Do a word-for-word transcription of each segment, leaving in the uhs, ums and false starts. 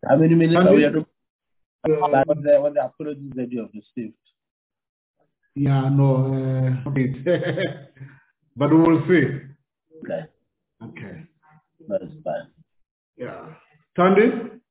How many minutes And are we it, at? Uh, what the what the apology that you have received? Yeah, no, uh, but we will see. Okay. Okay. That's fine. Yeah. Sandy?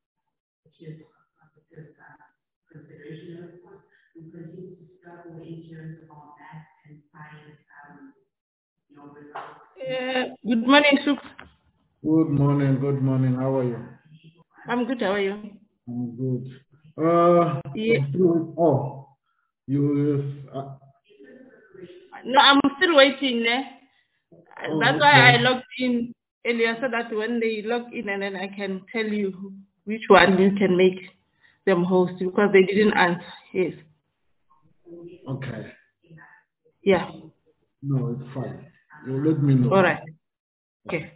Uh, good morning, Suk. Good morning, good morning. How are you? I'm good. How are you? I'm good. Uh, Yeah. I'm still, oh, you, uh, No, I'm still waiting. Eh? oh, That's okay. why I logged in earlier so that when they log in and then I can tell you which one you can make them host because they didn't answer. Yes. Okay. Yeah. No, it's fine. You let me know. All right. Okay.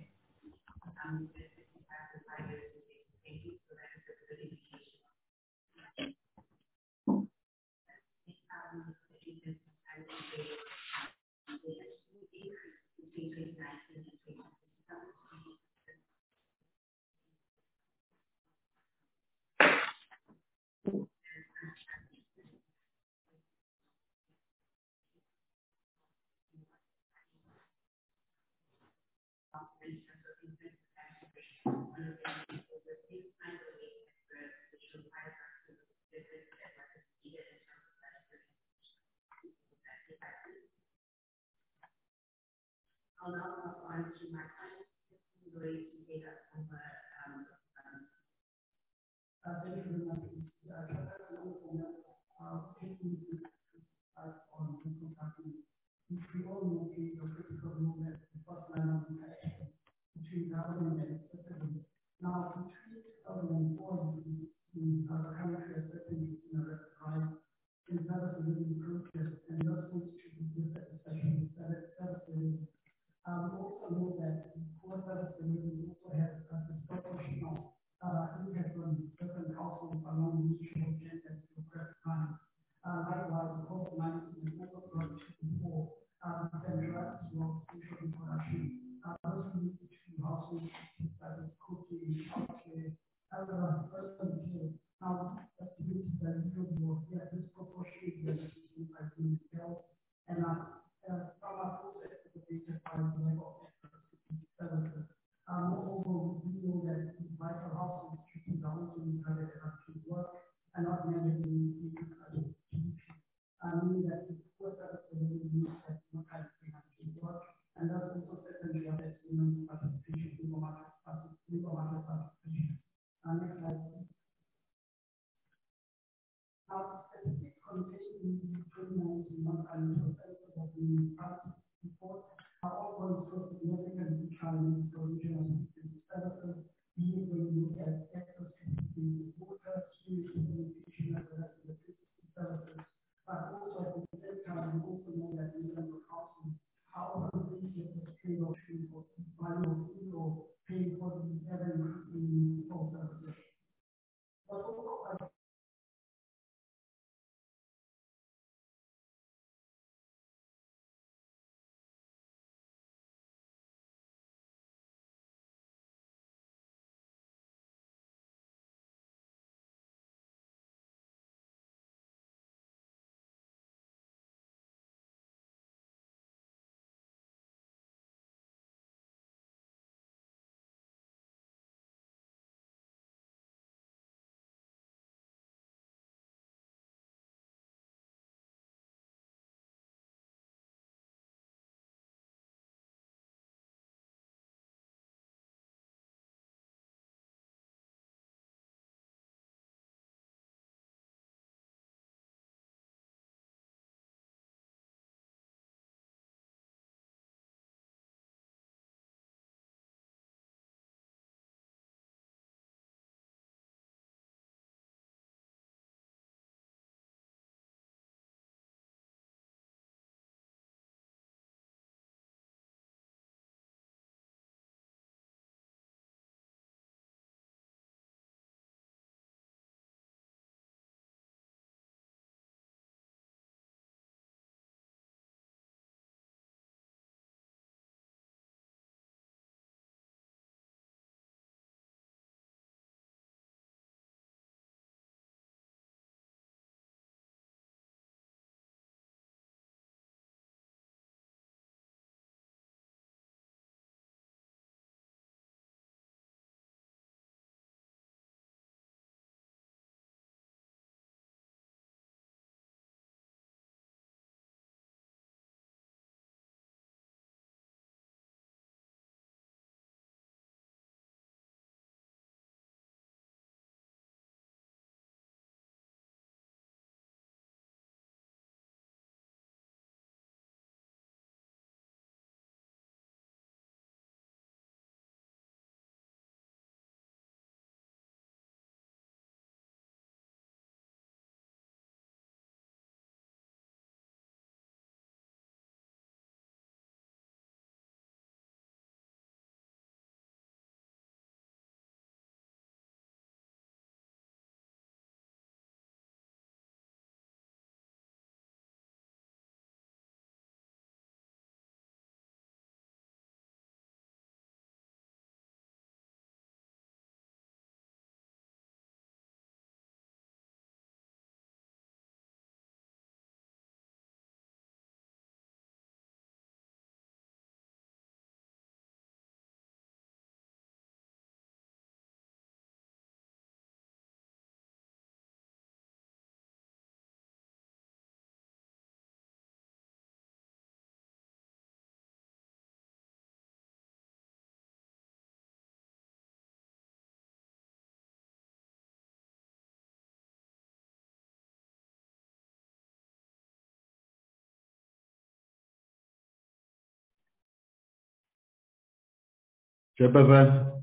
Chairperson.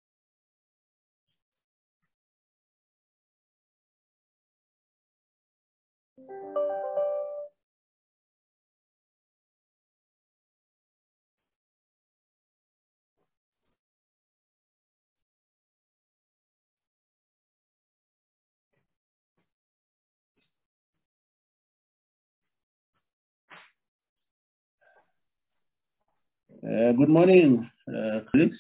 Uh, good morning, uh, colleagues.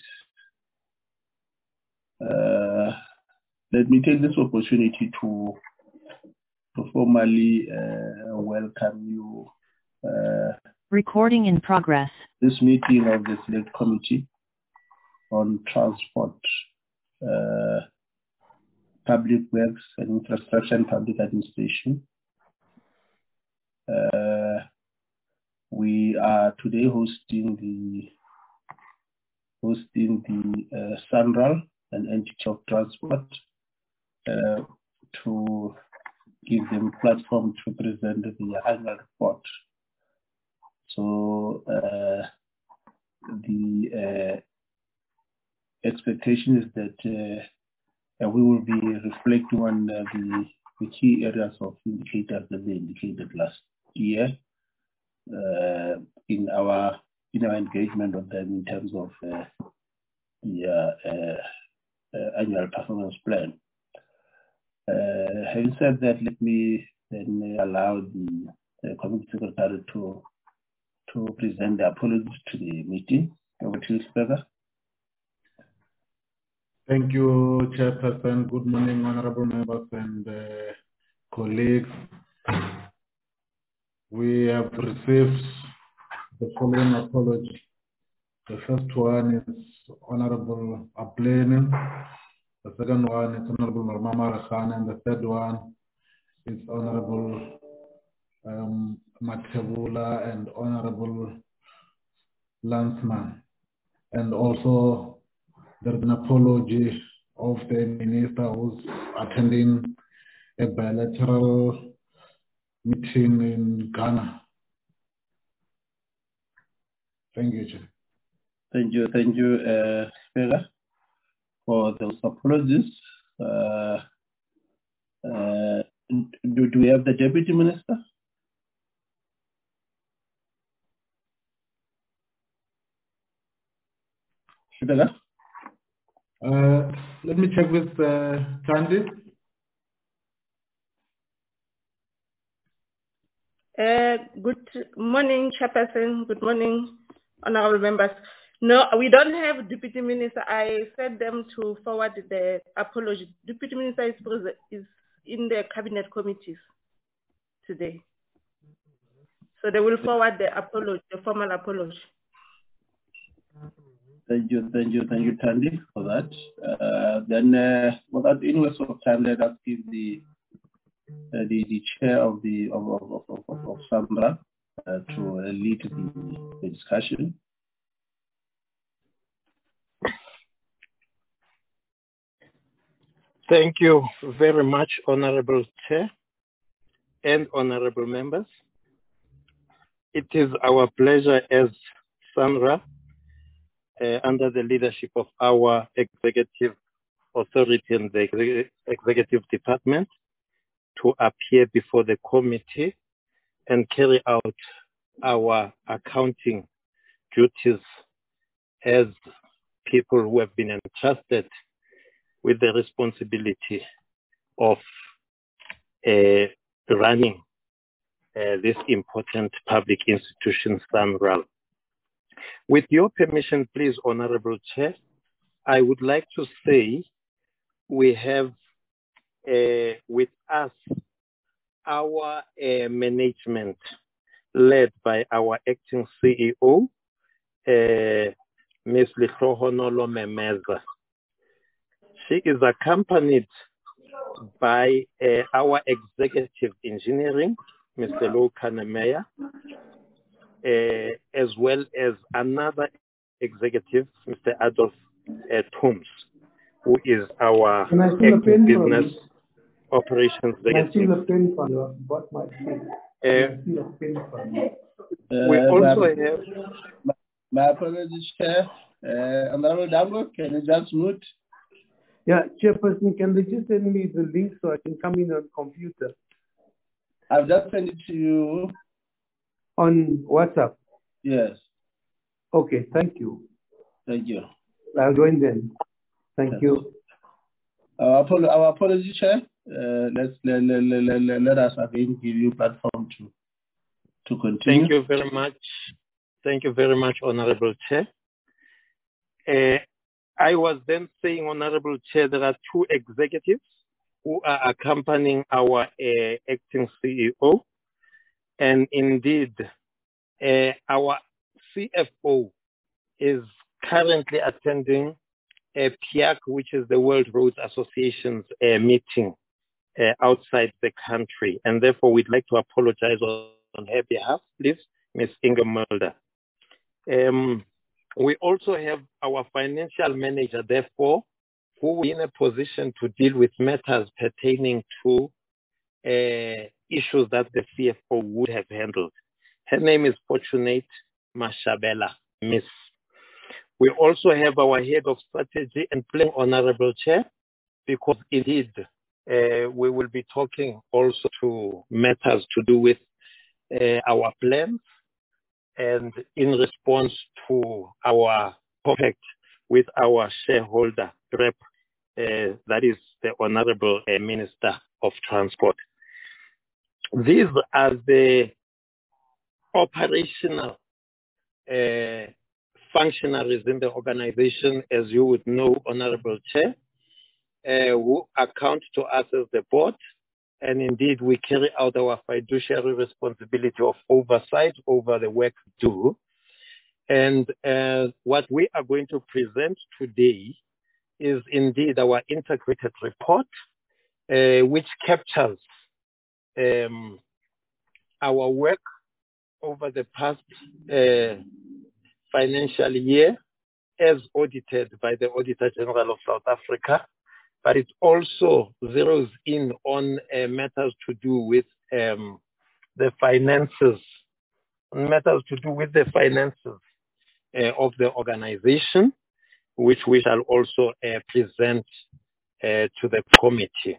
Uh, let me take this opportunity to, to formally uh, welcome you. Uh, Recording in progress. This meeting of the Select Committee on Transport, uh, Public Works and Infrastructure and Public Administration. Uh, we are today hosting the hosting the uh, SANRAL, an entity of transport, uh, to give them platform to present the annual report. So uh, the uh, expectation is that uh, we will be reflecting on uh, the, the key areas of indicators that they indicated last year uh, in our in our engagement of them in terms of uh, the uh, uh, uh, annual performance plan. Uh, having said that, let me then allow the, the committee secretary to to present the apologies to the meeting. Over to you, Speaker. Thank you, Chairperson. Good morning, honorable members and uh, colleagues. We have received the following apology. The first one is Honorable Ableni. The second one is Honorable Mama Khan, and the third one is Honorable um, Matebula and Honorable Landsman. And also there's an apology of the minister who's attending a bilateral meeting in Ghana. Thank you, Chair. Thank you, thank you, uh, Speaker, for those apologies. Uh, uh, do, do we have the Deputy Minister? Speaker? Uh, let me check with uh, Tandy. Uh, good morning, Chairperson. Good morning, honorable members. No, we don't have Deputy Minister. I sent them to forward the apology. Deputy Minister is, is in the cabinet committees today. So they will forward the apology, the formal apology. Thank you, thank you, thank you, Tandy, for that. Uh, then, uh, without any waste of time, let us give the uh, the, the chair of the of of of, of, of SANRAL uh, to uh, lead the, the discussion. Thank you very much, Honorable Chair and honorable members. It is our pleasure as SANRAL, uh, under the leadership of our executive authority and the executive department, to appear before the committee and carry out our accounting duties as people who have been entrusted with the responsibility of uh, running uh, this important public institution, SANRAL. With your permission, please, Honorable Chair, I would like to say we have uh, with us our uh, management led by our acting C E O, uh, Miz Lihlohonolo Memeza. She is accompanied by uh, our executive engineering, Mister Lou Kanemeya, uh, as well as another executive, Mister Adolf uh, Toombs, who is our acting business operations executive. Uh, we Uh, also my, have... my apologies, Chair. Uh, Honorable Dambo, can you just mute? Yeah, Chairperson, can they just send me the link so I can come in on computer? I've just sent it to you. On WhatsApp? Yes. Okay, thank you. Thank you. I'll join then. Thank yes. you. Our, apolo our apology, Chair. Uh, let's let, let, let, let, let us again give you platform to to continue. Thank you very much. Thank you very much, Honorable Chair. Uh, I was then saying, Honorable Chair, there are two executives who are accompanying our uh, acting C E O. And indeed, uh, our C F O is currently attending a P I A C, which is the World Roads Association's uh, meeting uh, outside the country. And therefore, we'd like to apologize on, on her behalf, please, Miz Inga Mulder. Um, we also have our financial manager, therefore, who will be in a position to deal with matters pertaining to uh, issues that the C F O would have handled. Her name is Fortunate Mashabela, Miss. We also have our head of strategy and planning, Honorable Chair, because indeed uh, we will be talking also to matters to do with uh, our plans and in response to our compact with our shareholder rep, uh, that is the Honorable uh, Minister of Transport. These are the operational uh, functionaries in the organization, as you would know, Honorable Chair, uh, who account to us as the board. And indeed, we carry out our fiduciary responsibility of oversight over the work we do. And uh, what we are going to present today is indeed our integrated report, uh, which captures um, our work over the past uh, financial year as audited by the Auditor General of South Africa, but it also zeroes in on uh, matters to do with um, the finances, matters to do with the finances uh, of the organization, which we shall also uh, present uh, to the committee.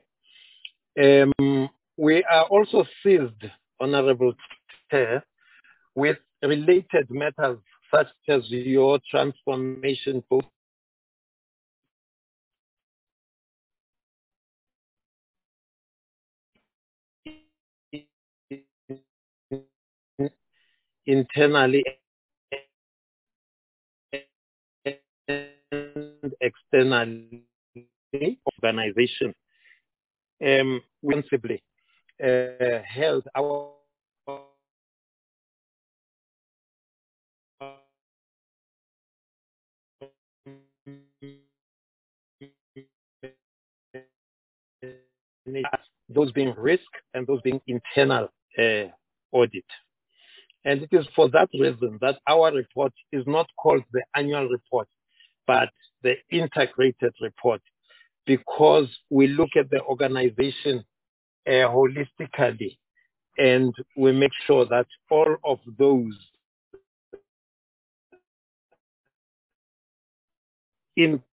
Um, we are also seized, Honorable Chair, with related matters such as your transformation both internally and externally organization. Um, we simply uh, held our those being risk and those being internal uh, audit. And it is for that reason that our report is not called the annual report, but the integrated report, because we look at the organization uh, holistically and we make sure that all of those in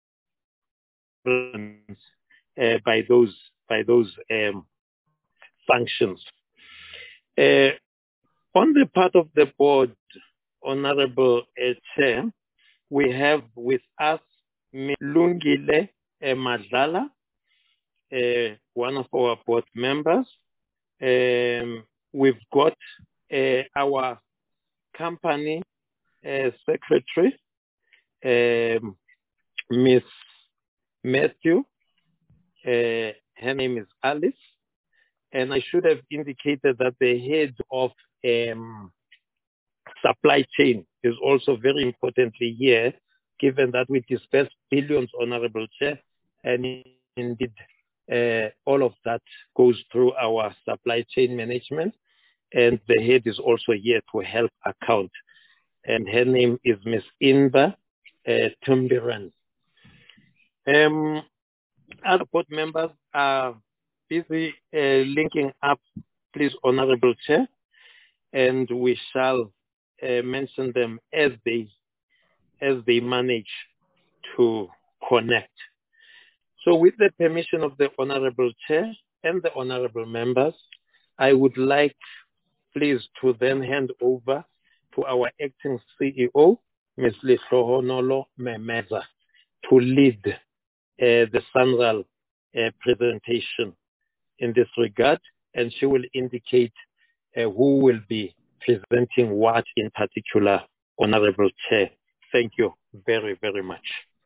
uh, by those by those um, functions. Uh, on the part of the board, Honorable uh, Chair, we have with us Lungile Madlala, uh, one of our board members. Um, we've got uh, our company uh, secretary, um, Miss Matthew. Uh, her name is Alice. And I should have indicated that the head of um, supply chain is also very importantly here, given that we disperse billions, Honorable Chair, and indeed uh, all of that goes through our supply chain management, and the head is also here to help account. And her name is Miss Inba uh, Tumbiran. Um, other board members are busy uh, linking up, please, Honorable Chair, and we shall uh, mention them as they as they manage to connect. So with the permission of the Honorable Chair and the Honorable members, I would like, please, to then hand over to our acting C E O, Miz Lehlohonolo Memeza, to lead uh, the SANRAL uh, presentation in this regard, and she will indicate uh, who will be presenting what in particular, Honorable Chair. Thank you very, very much.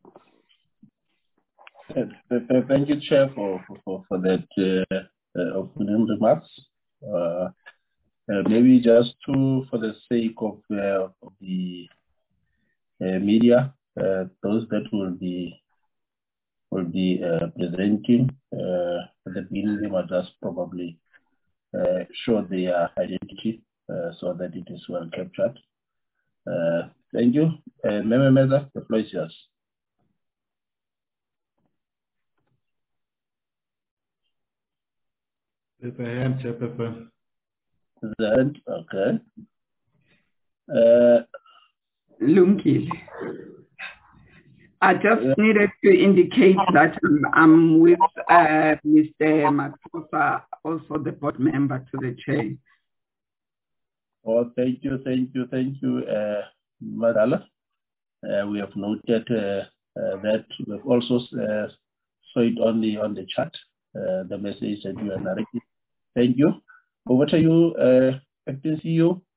Thank you, Chair, for, for, for that uh, uh, opening remarks. Uh, uh, maybe just to, for the sake of, uh, of the uh, media, uh, those that will be will be uh, presenting uh, at the beginning, they must just probably uh, show their identity uh, so that it is well captured. Uh, thank you. Uh, Meme Meza, the floor is yours. There's a hand, Chairperson. That, okay. Uh, Lumkile. I just uh, needed to indicate that I'm, I'm with uh, Mister Matusa, also the board member to the chair. Oh, thank you, thank you, thank you, uh, Madala. Uh, we have noted uh, uh, that. We've also uh, saw it on the on the chat, uh, the message that you are narrating. Thank you. Over to you, uh, Acting C E O.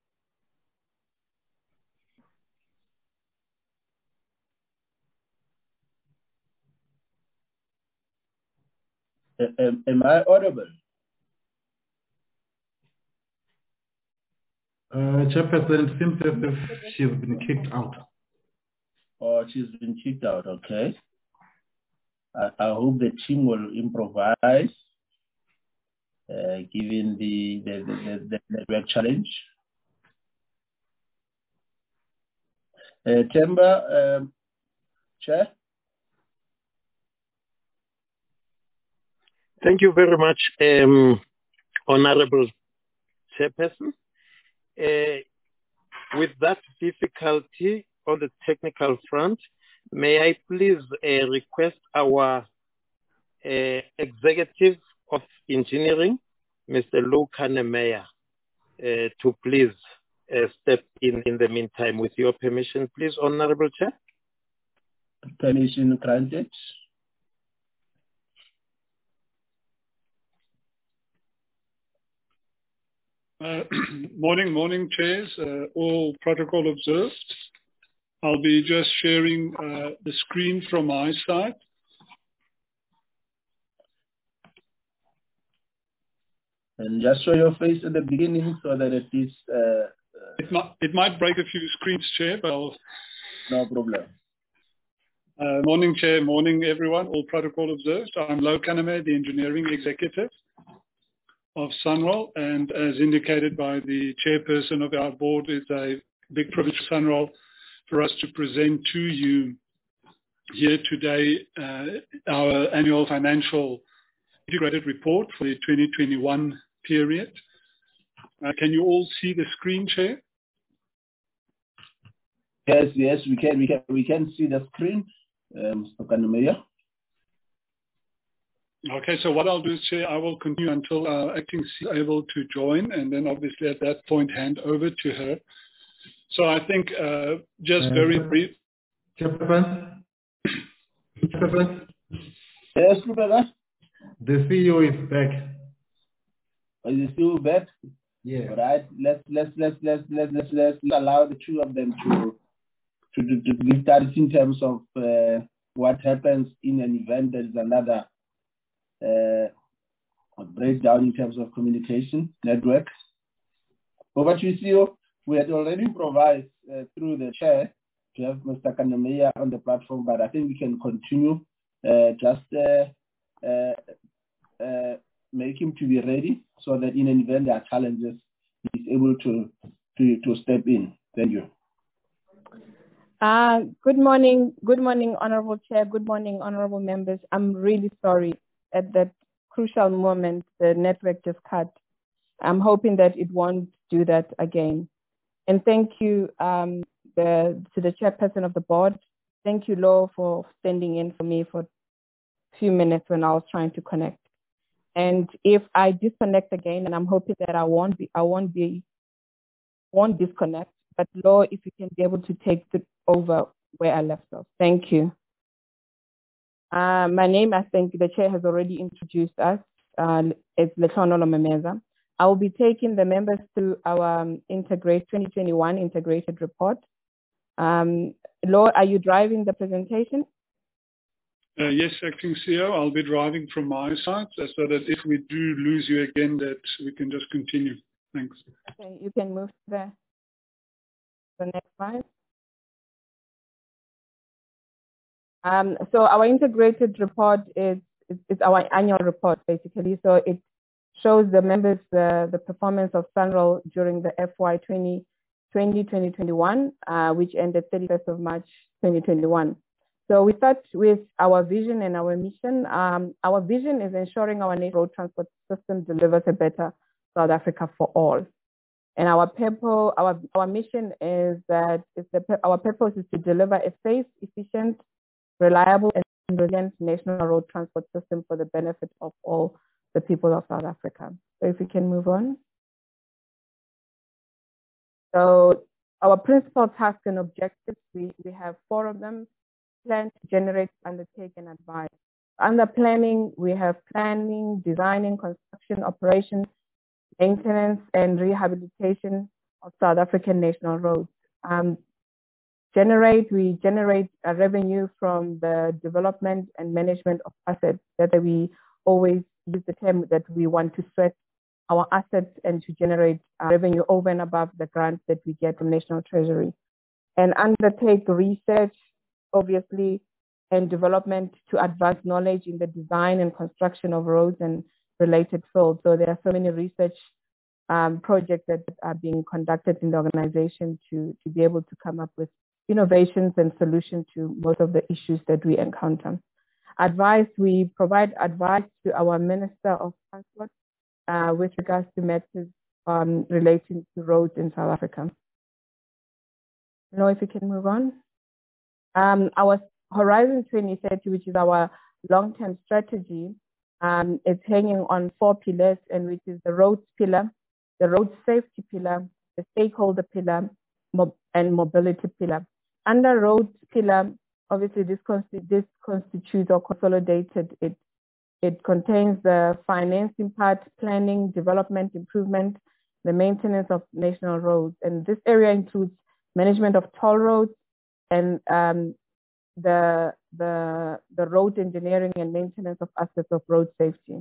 Uh, am, am I audible? Uh, Chairperson, it seems as if she's been kicked out. Oh, she's been kicked out, okay. I, I hope the team will improvise, uh, given the, the, the, the network challenge. Uh, Temba, um, Chair? Thank you very much, um, Honorable Chairperson. Uh, with that difficulty on the technical front, may I please uh, request our uh, Executive of Engineering, Mister Lou Kannemeyer, uh, to please uh, step in in the meantime. With your permission, please, Honorable Chair. Permission granted. Uh, morning, morning, chairs. Uh, all protocol observed. I'll be just sharing uh, the screen from my side. And just show your face at the beginning so that it is... Uh, it, might, it might break a few screens, Chair, but I'll... No problem. Uh, morning, Chair. Morning, everyone. All protocol observed. I'm Lou Kannemeyer, the Engineering Executive of SANRAL, and as indicated by the chairperson of our board, it's a big privilege for SANRAL for us to present to you here today uh, our annual financial integrated report for the twenty twenty-one period. Uh, can you all see the screen, Chair? Yes, yes, we can. We can. We can see the screen, uh, Mister Kannemeyer. Okay, so what I'll do is, Chair, I will continue until our acting C E O is able to join, and then obviously at that point hand over to her. So I think uh, just uh, very brief. Chairperson? Chairperson? Yes, brother. The C E O is back. Is he still back? Yeah. All right. Let's let's let's let's let's let's let's allow the two of them to to to, to give clarity in terms of uh, what happens in an event that is another. Uh, a breakdown in terms of communication networks. Over to you, C E O. We had already provided uh, through the chair to have Mister Kannemeyer on the platform, but I think we can continue. Uh, just uh, uh, uh, make him to be ready so that in an event there are challenges, he's able to to to step in. Thank you. Uh, good morning, good morning, Honorable Chair. Good morning, honorable members. I'm really sorry. At that crucial moment, the network just cut. I'm hoping that it won't do that again. And thank you, um, the to the chairperson of the board. Thank you, Lo, for standing in for me for a few minutes when I was trying to connect. And if I disconnect again, and I'm hoping that I won't be, I won't be, won't disconnect. But Lo, if you can be able to take it over where I left off. Thank you. Uh, my name, I think the chair has already introduced us. Uh, it's Lekhono Memeza. I will be taking the members through our um, integrate twenty twenty-one integrated report. Um, Lo, are you driving the presentation? Uh, yes, Acting C E O, I'll be driving from my side so that if we do lose you again, that we can just continue. Thanks. Okay, you can move to the, the next slide. Um, so our integrated report is, is, is our annual report, basically. So it shows the members uh, the performance of SANRAL during the F Y twenty twenty to twenty twenty-one, uh, which ended thirty-first of March twenty twenty-one. So we start with our vision and our mission. Um, our vision is ensuring our road transport system delivers a better South Africa for all. And our purpose, our, our mission is that is the, our purpose is to deliver a safe, efficient, reliable, and resilient national road transport system for the benefit of all the people of South Africa. So if we can move on. So our principal task and objectives, we, we have four of them: plan, generate, undertake, and advise. Under planning, we have planning, designing, construction, operations, maintenance, and rehabilitation of South African national roads. Um, generate, we generate a revenue from the development and management of assets. That we always use the term that we want to sweat our assets and to generate uh, revenue over and above the grants that we get from National Treasury. And undertake research, obviously, and development to advance knowledge in the design and construction of roads and related fields. So there are so many research um, projects that are being conducted in the organization to, to be able to come up with innovations and solutions to most of the issues that we encounter. Advice, we provide advice to our Minister of Transport uh, with regards to matters um, relating to roads in South Africa. Now, if we can move on. Um, our Horizon twenty thirty, which is our long-term strategy, um, is hanging on four pillars, and which is the roads pillar, the road safety pillar, the stakeholder pillar, mob and mobility pillar. Under roads pillar, obviously this, consti this constitutes or consolidated. It, it contains the financing part, planning, development, improvement, the maintenance of national roads. And this area includes management of toll roads and um, the, the, the road engineering and maintenance of aspects of road safety.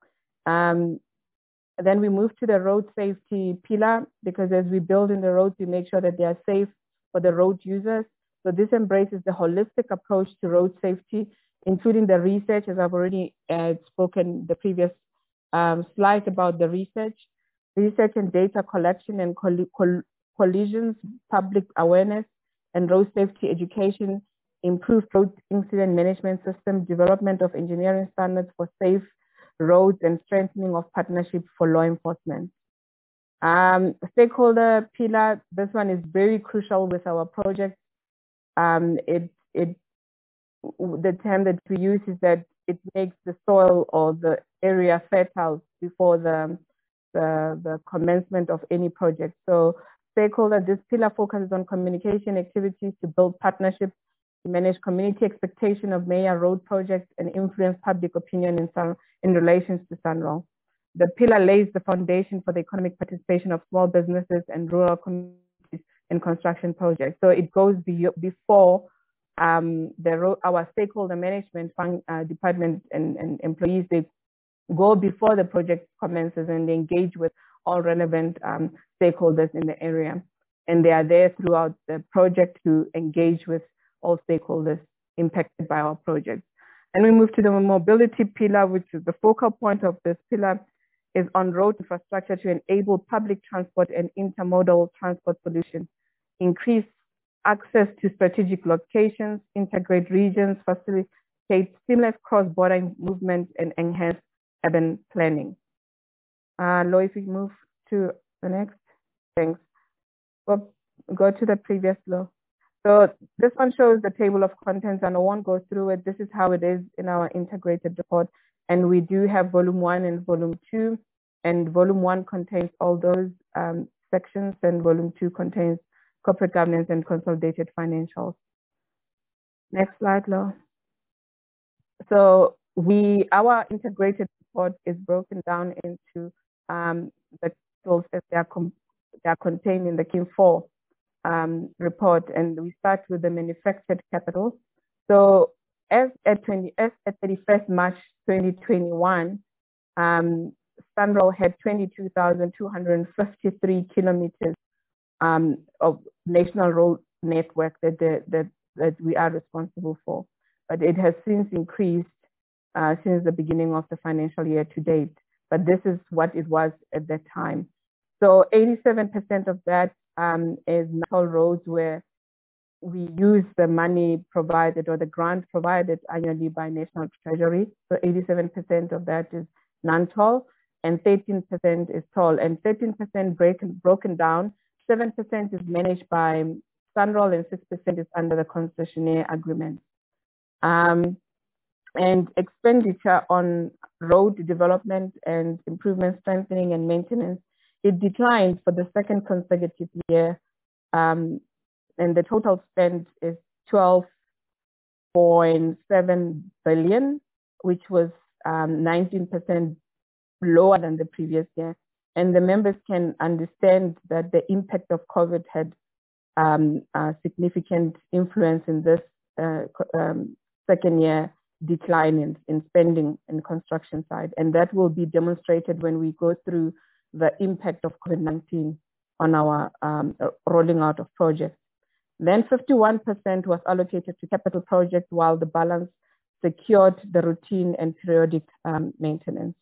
Um, then we move to the road safety pillar, because as we build in the roads, we make sure that they are safe for the road users. So this embraces the holistic approach to road safety, including the research, as I've already uh, spoken the previous um, slide about the research, research and data collection and coll coll collisions, public awareness, and road safety education, improved road incident management system, development of engineering standards for safe roads, and strengthening of partnership for law enforcement. Um, stakeholder pillar, this one is very crucial with our project. Um, it, it, the term that we use is that it makes the soil or the area fertile before the, the, the commencement of any project. So stakeholder, this pillar focuses on communication activities to build partnerships, to manage community expectation of major road projects, and influence public opinion in, some, in relations to SANRAL. The pillar lays the foundation for the economic participation of small businesses and rural communities in construction projects. So it goes be before um, the our stakeholder management fund, uh, department and, and employees. They go before the project commences, and they engage with all relevant um, stakeholders in the area. And they are there throughout the project to engage with all stakeholders impacted by our project. And we move to the mobility pillar, which is the focal point of this pillar, is on road infrastructure to enable public transport and intermodal transport solutions, increase access to strategic locations, integrate regions, facilitate seamless cross-border movement, and enhance urban planning. Uh, Lo, if we move to the next, thanks. Go, go to the previous, Lo. So this one shows the table of contents, and I won't go through it. This is how it is in our integrated report. And we do have volume one and volume two. And volume one contains all those um, sections, and volume two contains corporate governance and consolidated financials. Next slide, Lo. So we, our integrated report is broken down into um, the tools as they are, they are contained in the K I M four um, report, and we start with the manufactured capital. So as at twenty, as at thirty-first March twenty twenty-one, um, SANRAL had twenty-two thousand two hundred fifty-three kilometers um, of national road network that, the, that that we are responsible for, but it has since increased uh, since the beginning of the financial year to date. But this is what it was at that time. So eighty-seven percent of that um, is national roads where we use the money provided or the grant provided annually by National Treasury. So eighty-seven percent of that is non-toll, and thirteen percent is toll, and thirteen percent break, broken down. seven percent is managed by SANRAL and six percent is under the concessionaire agreement. Um, and expenditure on road development and improvement, strengthening and maintenance, it declined for the second consecutive year. Um, and the total spend is twelve point seven billion, which was um, nineteen percent lower than the previous year. And the members can understand that the impact of COVID had um, a significant influence in this uh, um, second year decline in, in spending in the construction side. And that will be demonstrated when we go through the impact of COVID nineteen on our um, rolling out of projects. Then fifty-one percent was allocated to capital projects, while the balance secured the routine and periodic um, maintenance.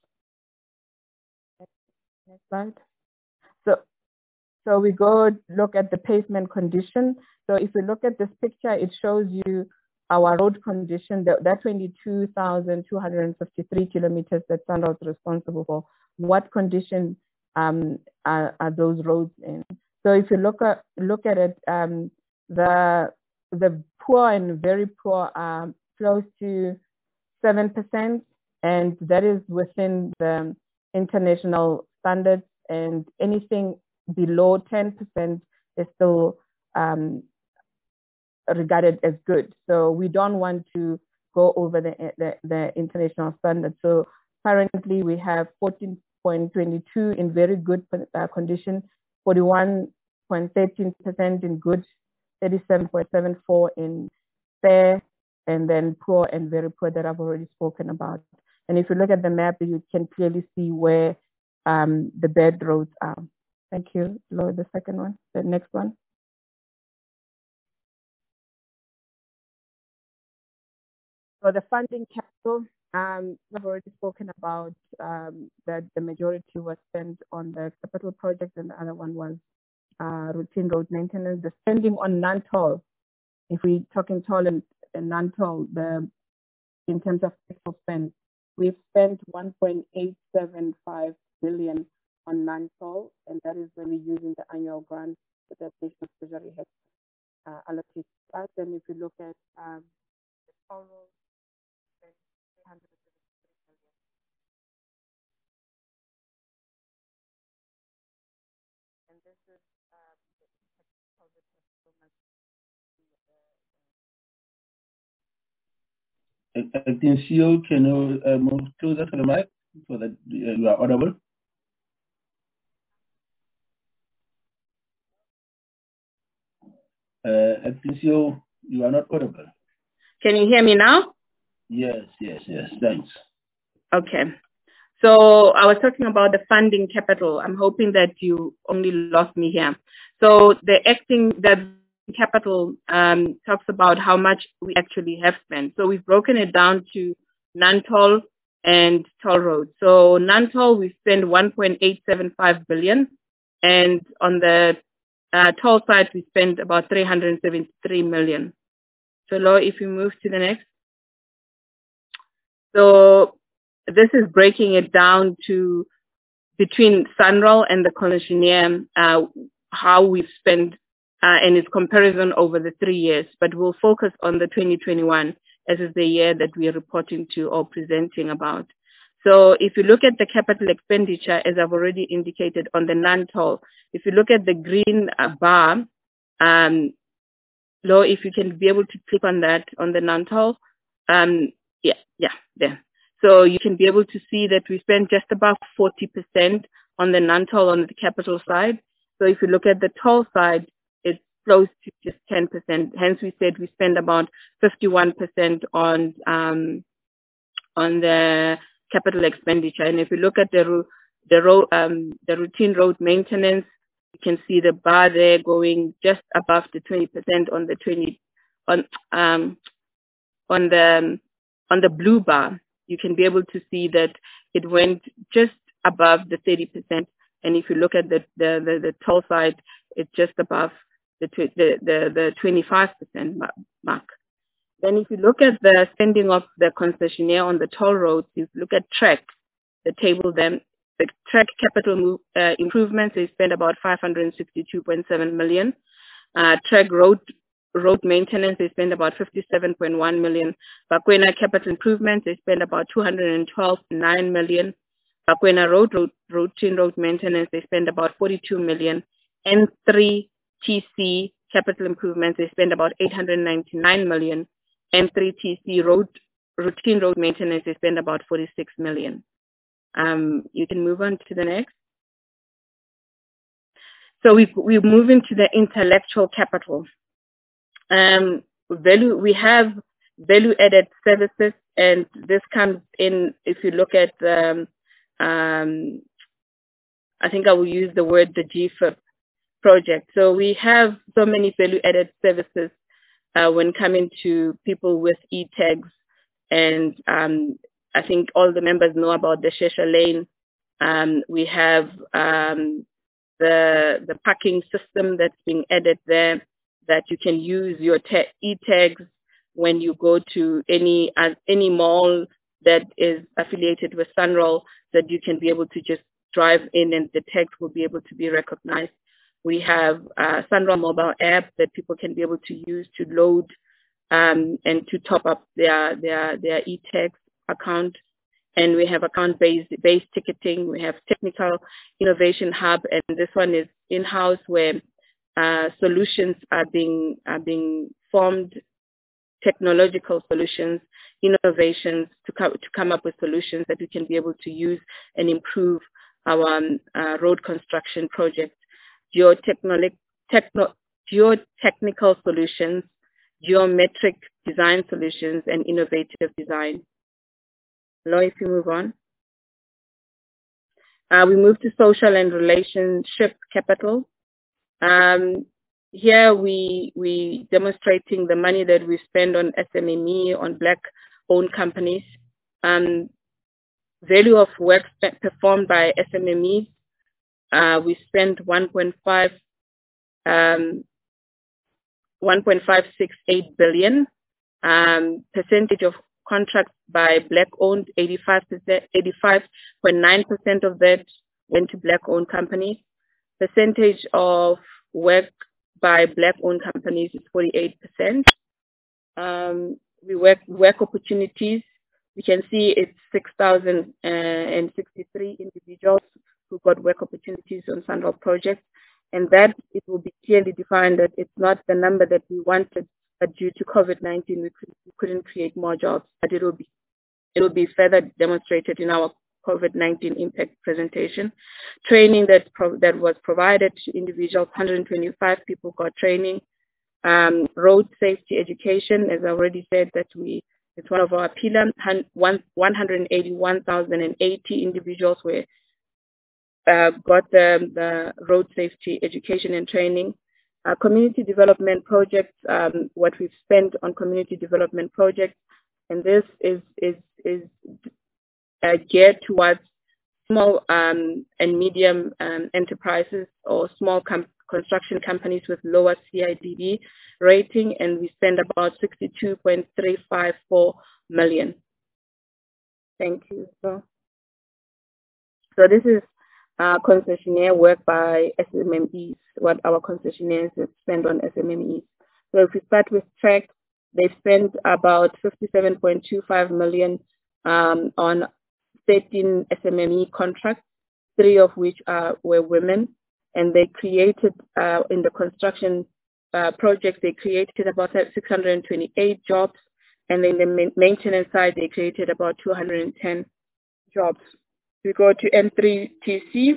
Next slide. So, so we go look at the pavement condition. So if we look at this picture, it shows you our road condition, that, that twenty-two thousand two hundred fifty-three kilometers that SANRAL is responsible for. What condition um, are, are those roads in? So if you look at look at it, um, the the poor and very poor are close to seven percent, and that is within the international standards, and anything below ten percent is still um, regarded as good. So we don't want to go over the, the, the international standards. So currently we have fourteen point two two in very good uh, condition, forty-one point one three percent in good, thirty-seven point seven four in fair, and then poor and very poor that I've already spoken about. And if you look at the map, you can clearly see where um, the bad roads are. Thank you. Lord, the second one, the next one. So the funding capital, um, I've already spoken about um, that the majority was spent on the capital project, and the other one was uh, routine road maintenance. The spending on non-toll, if we talking toll and, and non-toll, the in terms of spend, we've spent one point eight seven five billion on non-toll, and that is when we're using the annual grant that the National Treasury has uh, allocated to us. And if you look at um, the toll road, three hundred seventy-three million. And this is um, the impact of COVID has so much. Atencio, can you uh, move closer to the mic so that you are audible? Uh, Atencio, you are not audible. Can you hear me now? Yes, yes, yes. Thanks. Okay. So I was talking about the funding capital. I'm hoping that you only lost me here. So the acting, the capital um, talks about how much we actually have spent. So we've broken it down to non-toll and toll roads. So non-toll, we spend one point eight seven five billion. And on the uh, toll side, we spend about three hundred seventy-three million. So Lo, if you move to the next. So this is breaking it down to between SANRAL and the concessionaire, uh, how we've spent uh, and its comparison over the three years, but we'll focus on the twenty twenty-one as is the year that we are reporting to or presenting about. So if you look at the capital expenditure, as I've already indicated on the non-toll, if you look at the green uh, bar, um, Lo, if you can be able to click on that on the non-toll, um, yeah, yeah, there. So you can be able to see that we spend just about forty percent on the non-toll on the capital side. So if you look at the toll side, it's close to just ten percent. Hence, we said we spend about fifty-one percent on um, on the capital expenditure. And if you look at the the road um, the routine road maintenance, you can see the bar there going just above the twenty percent on the twenty on um, on the on the blue bar. You can be able to see that it went just above the thirty percent. And if you look at the the the, the toll side, it's just above the the the, the twenty-five percent mark. Then if you look at the spending of the concessionaire on the toll roads, if you look at track, the table then, the track capital move, uh, improvements, they spend about five hundred sixty-two point seven million. Uh, track road road maintenance, they spend about fifty-seven point one million. Bakwena capital improvements, they spend about two hundred twelve point nine million. Bakwena road, road routine road maintenance, they spend about forty-two million. N three T C capital improvements, they spend about eight hundred ninety-nine million. N three T C road routine road maintenance, they spend about forty-six million. Um, you can move on to the next. So we we move into the intellectual capital. Um, value we have value added services, and this comes in if you look at the, um, I think I will use the word the G F I P project. So we have so many value added services uh, when coming to people with e-tags, and um, I think all the members know about the Shesha Lane. Um, we have um, the the parking system that's being added there, that you can use your e-tags when you go to any uh, any mall that is affiliated with Sunroll, that you can be able to just drive in and the tags will be able to be recognized. We have a Sunroll mobile app that people can be able to use to load um, and to top up their their their e-tags account. And we have account-based based ticketing. We have technical innovation hub, and this one is in-house where uh, solutions are being are being formed, technological solutions, innovations to come to come up with solutions that we can be able to use and improve our um, uh, road construction projects. Geotechnical techno, geotechnical solutions, geometric design solutions, and innovative design. Now, if you move on. Uh, we move to social and relationship capital. Um, here we we demonstrating the money that we spend on S M M E, on Black-owned companies. Um, value of work performed by S M M Es. Uh, we spent one point five um, one point five six eight billion. Um, percentage of contracts by Black-owned, eighty-five percent, eighty-five point nine percent of that went to Black-owned companies. Percentage of work by Black-owned companies is forty-eight percent. Um, we work work opportunities. We can see it's six thousand sixty-three individuals who got work opportunities on Sunroll projects, and that it will be clearly defined that it's not the number that we wanted, but due to COVID nineteen, we, could, we couldn't create more jobs. But it will be it will be further demonstrated in our COVID nineteen impact presentation. Training that pro, that was provided to individuals, one hundred twenty-five people got training. Um, road safety education, as I already said, that we it's one of our pillars. one hundred eighty-one thousand eighty individuals were uh, got the, the road safety education and training. Uh, community development projects, um, what we've spent on community development projects, and this is is is uh, geared towards small um, and medium um, enterprises or small com construction companies with lower C I D B rating, and we spend about sixty-two point three five four million. Thank you. So, so this is uh, concessionaire work by S M M Es, what our concessionaires have spent on S M M Es. So if we start with Track, they've spent about fifty-seven point two five million um, on thirteen S M M E contracts, three of which are, were women, and they created, uh, in the construction uh, project, they created about six hundred twenty-eight jobs, and in the ma maintenance side, they created about two hundred ten jobs. We go to N three T C.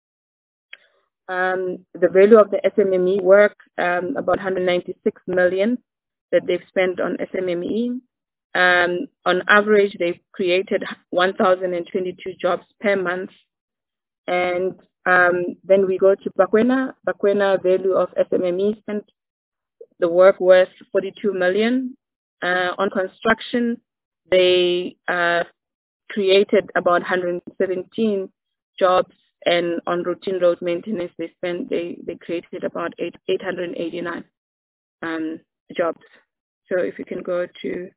Um, the value of the S M M E work, um, about one hundred ninety-six million that they've spent on S M M E. Um, on average, they've created one thousand twenty-two jobs per month. And um, then we go to Bakwena. Bakwena value of S M M E spent the work worth forty-two million. Uh, on construction, they uh, created about one hundred seventeen jobs, and on routine road maintenance, they spent they they created about eight eight hundred eighty-nine um, jobs. So if you can go to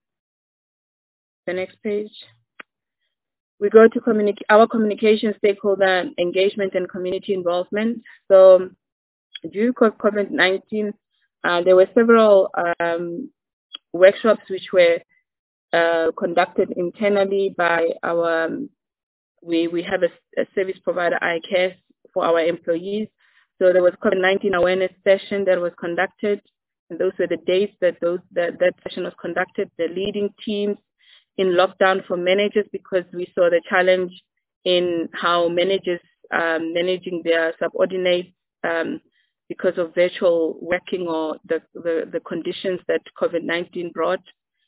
the next page, we go to communicate our communication, stakeholder engagement, and community involvement. So due to COVID nineteen, uh, there were several um, workshops which were uh, conducted internally by our. Um, We, we have a, a service provider, I C A S, for our employees. So there was COVID nineteen awareness session that was conducted. And those were the dates that those that, that session was conducted. The leading teams in lockdown for managers, because we saw the challenge in how managers um, managing their subordinates um, because of virtual working or the, the, the conditions that COVID nineteen brought.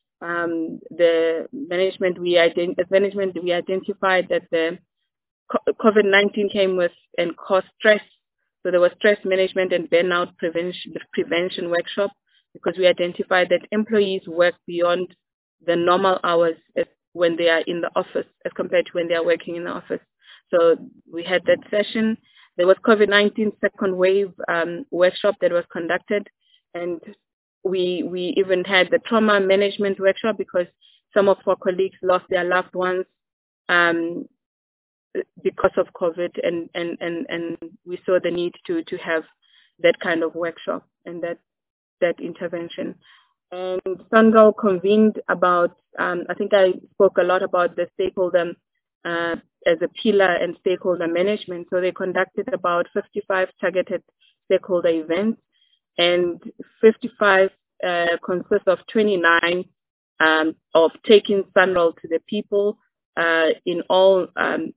Um, the management we ident- as management we identified that the COVID nineteen came with and caused stress. So there was stress management and burnout prevention prevention workshop, because we identified that employees work beyond the normal hours as when they are in the office as compared to when they are working in the office. So we had that session. There was COVID nineteen second wave um, workshop that was conducted, and We we even had the trauma management workshop, because some of our colleagues lost their loved ones um, because of COVID, and, and, and, and we saw the need to, to have that kind of workshop and that that intervention. And SANRAL convened about, um, I think I spoke a lot about the stakeholder uh, as a pillar and stakeholder management. So they conducted about fifty-five targeted stakeholder events, and fifty-five uh, consists of twenty-nine um, of taking SANRAL to the people uh, in all um,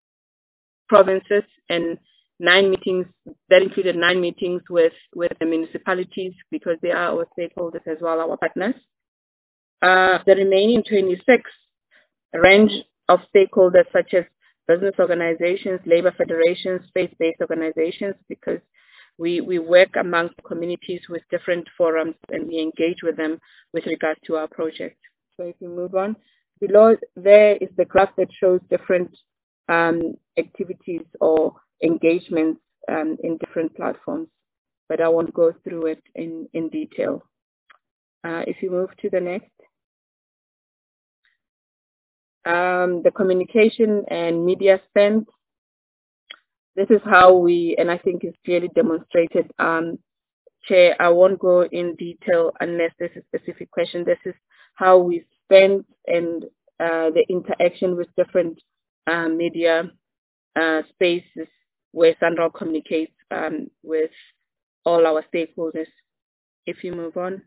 provinces, and nine meetings, that included nine meetings with, with the municipalities, because they are our stakeholders as well, our partners. Uh, the remaining twenty-six range of stakeholders, such as business organizations, labor federations, faith-based organizations, because We, we work amongst communities with different forums, and we engage with them with regards to our project. So if we move on, below there is the graph that shows different um, activities or engagements um, in different platforms, but I won't go through it in, in detail. Uh, if you move to the next. Um, the communication and media spend. This is how we, and I think it's clearly demonstrated, um, Chair, I won't go in detail unless there's a specific question. This is how we spend and uh, the interaction with different uh, media uh, spaces where SANRAL communicates um, with all our stakeholders. If you move on.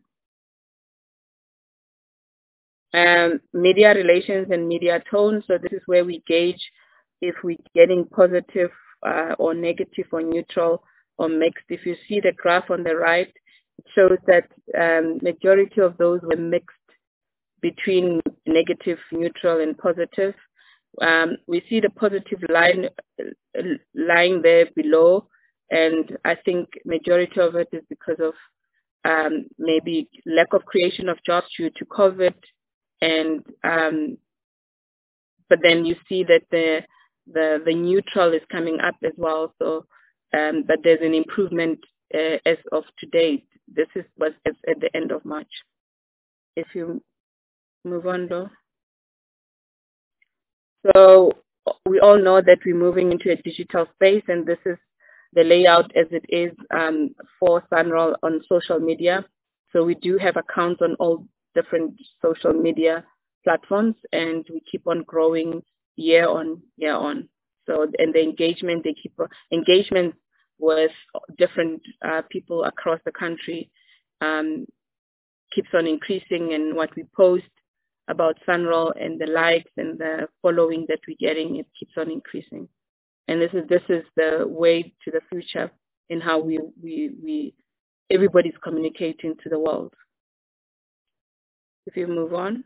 Um, media relations and media tone. So this is where we gauge if we're getting positive uh, or negative or neutral or mixed. If you see the graph on the right, it shows that um, majority of those were mixed between negative, neutral, and positive. Um, we see the positive line uh, lying there below, and I think majority of it is because of um, maybe lack of creation of jobs due to COVID, and um, but then you see that the the the neutral is coming up as well. So, um, but there's an improvement uh, as of today. This is was at the end of March. If you move on, though. So we all know that we're moving into a digital space, and this is the layout as it is um, for Sunroll on social media. So we do have accounts on all different social media platforms, and we keep on growing year on year on. So, and the engagement, they keep engagement with different uh, people across the country um, keeps on increasing, and what we post about Sunroll and the likes and the following that we're getting, it keeps on increasing. And this is this is the way to the future in how we we we everybody's communicating to the world. If you move on.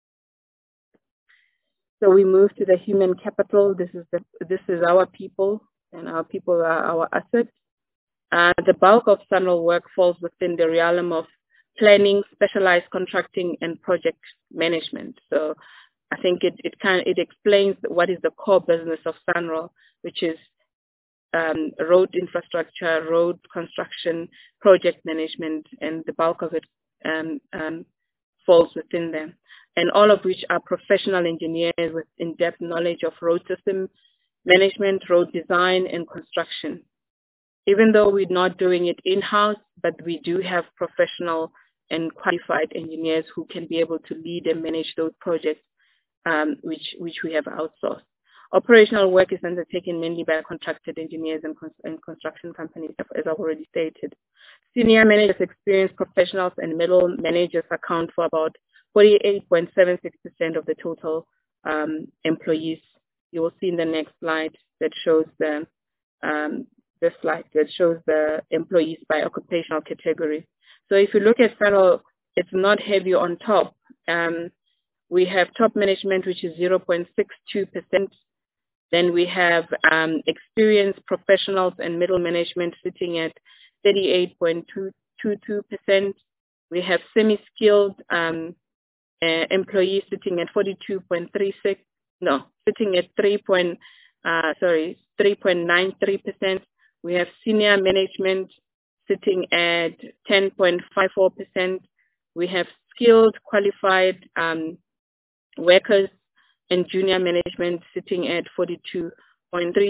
So we move to the human capital. This is the this is our people, and our people are our assets. Uh, the bulk of Sunroll work falls within the realm of planning, specialized contracting, and project management. So I think it it kind it explains what is the core business of Sunroll, which is um, road infrastructure, road construction, project management, and the bulk of it um, um, falls within them. And all of which are professional engineers with in-depth knowledge of road system management, road design, and construction. Even though we're not doing it in-house, but we do have professional and qualified engineers who can be able to lead and manage those projects, um, which, which we have outsourced. Operational work is undertaken mainly by contracted engineers and, cons and construction companies, as I've already stated. Senior managers, experienced professionals, and middle managers account for about forty-eight point seven six percent of the total um, employees. You will see in the next slide that shows the um, the slide that shows the employees by occupational category. So if you look at Sunroll, it's not heavy on top. Um, we have top management, which is zero point six two percent. Then we have um, experienced professionals and middle management sitting at thirty-eight point two two percent. We have semi-skilled um, uh, employees sitting at forty-two point three six. No, sitting at three. Uh, sorry, three point nine three percent. We have senior management sitting at ten point five four percent. We have skilled, qualified um, workers and junior management sitting at forty-two point three.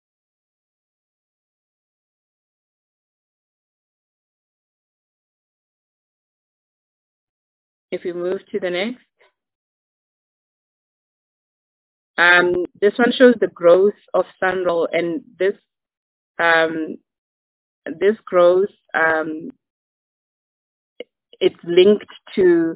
If we move to the next. Um, this one shows the growth of Sunroll, and this um, this growth, um, it's linked to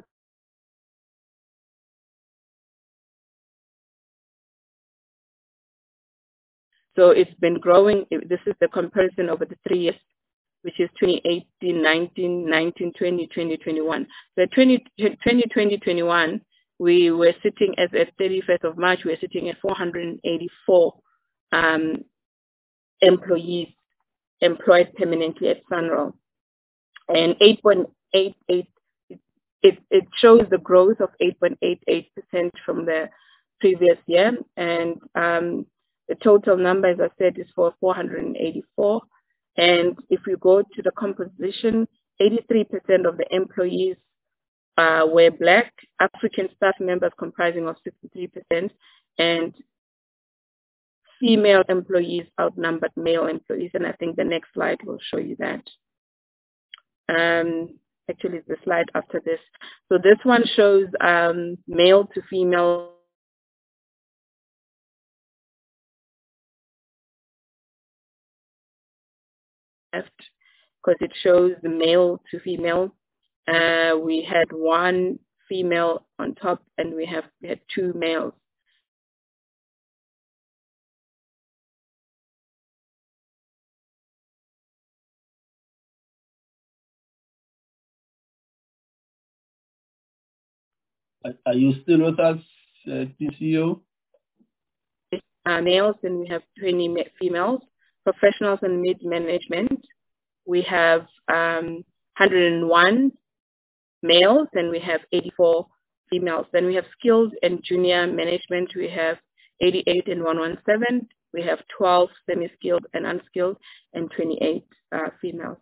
so it's been growing. This is the comparison over the three years, which is twenty eighteen, nineteen, nineteen, twenty, twenty, twenty-one. So twenty twenty, twenty-one, we were sitting as at thirty-first of March, we were sitting at four hundred eighty-four um, employees employed permanently at Sunroll. And eight point eight eight, it, it shows the growth of eight point eight eight percent from the previous year. And um, the total number, as I said, is for four hundred eighty-four. And if we go to the composition, eighty-three percent of the employees uh, were Black, African staff members comprising of sixty-three percent, and female employees outnumbered male employees. And I think the next slide will show you that. Um, actually, it's the slide after this. So this one shows um, male to female left, because it shows the male to female. Uh, we had one female on top, and we have we had two males. Are you still with us, uh, T C O? Uh, males, and we have twenty females. Professionals and mid-management, we have um, one hundred one males, and we have eighty-four females. Then we have skilled and junior management, we have eighty-eight and one hundred seventeen. We have twelve semi-skilled and unskilled, and twenty-eight uh, females.